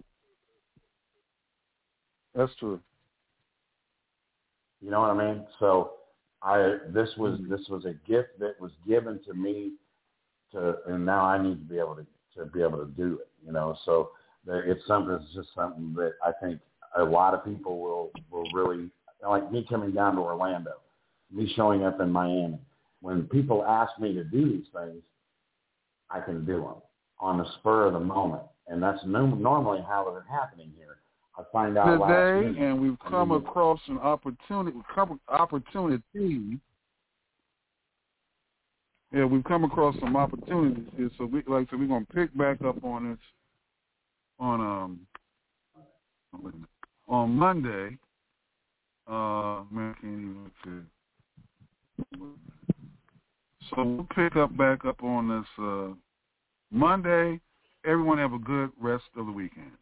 That's true. You know what I mean? So I this was this was a gift that was given to me to, and now I need to be able to, to be able to do it, you know. So it's something it's just something that I think a lot of people will, will really, like me coming down to Orlando, me showing up in Miami. When people ask me to do these things, I can do them on the spur of the moment. And that's no, normally how they're happening here. I find out last Today, minute. and we've come and across an opportunity, come- opportunity. Yeah, we've come across some opportunities here. So, we, like I said, we're going to pick back up on this on um on Monday. Uh, man, I can't even see. So we'll pick up back up on this uh, Monday. Everyone have a good rest of the weekend.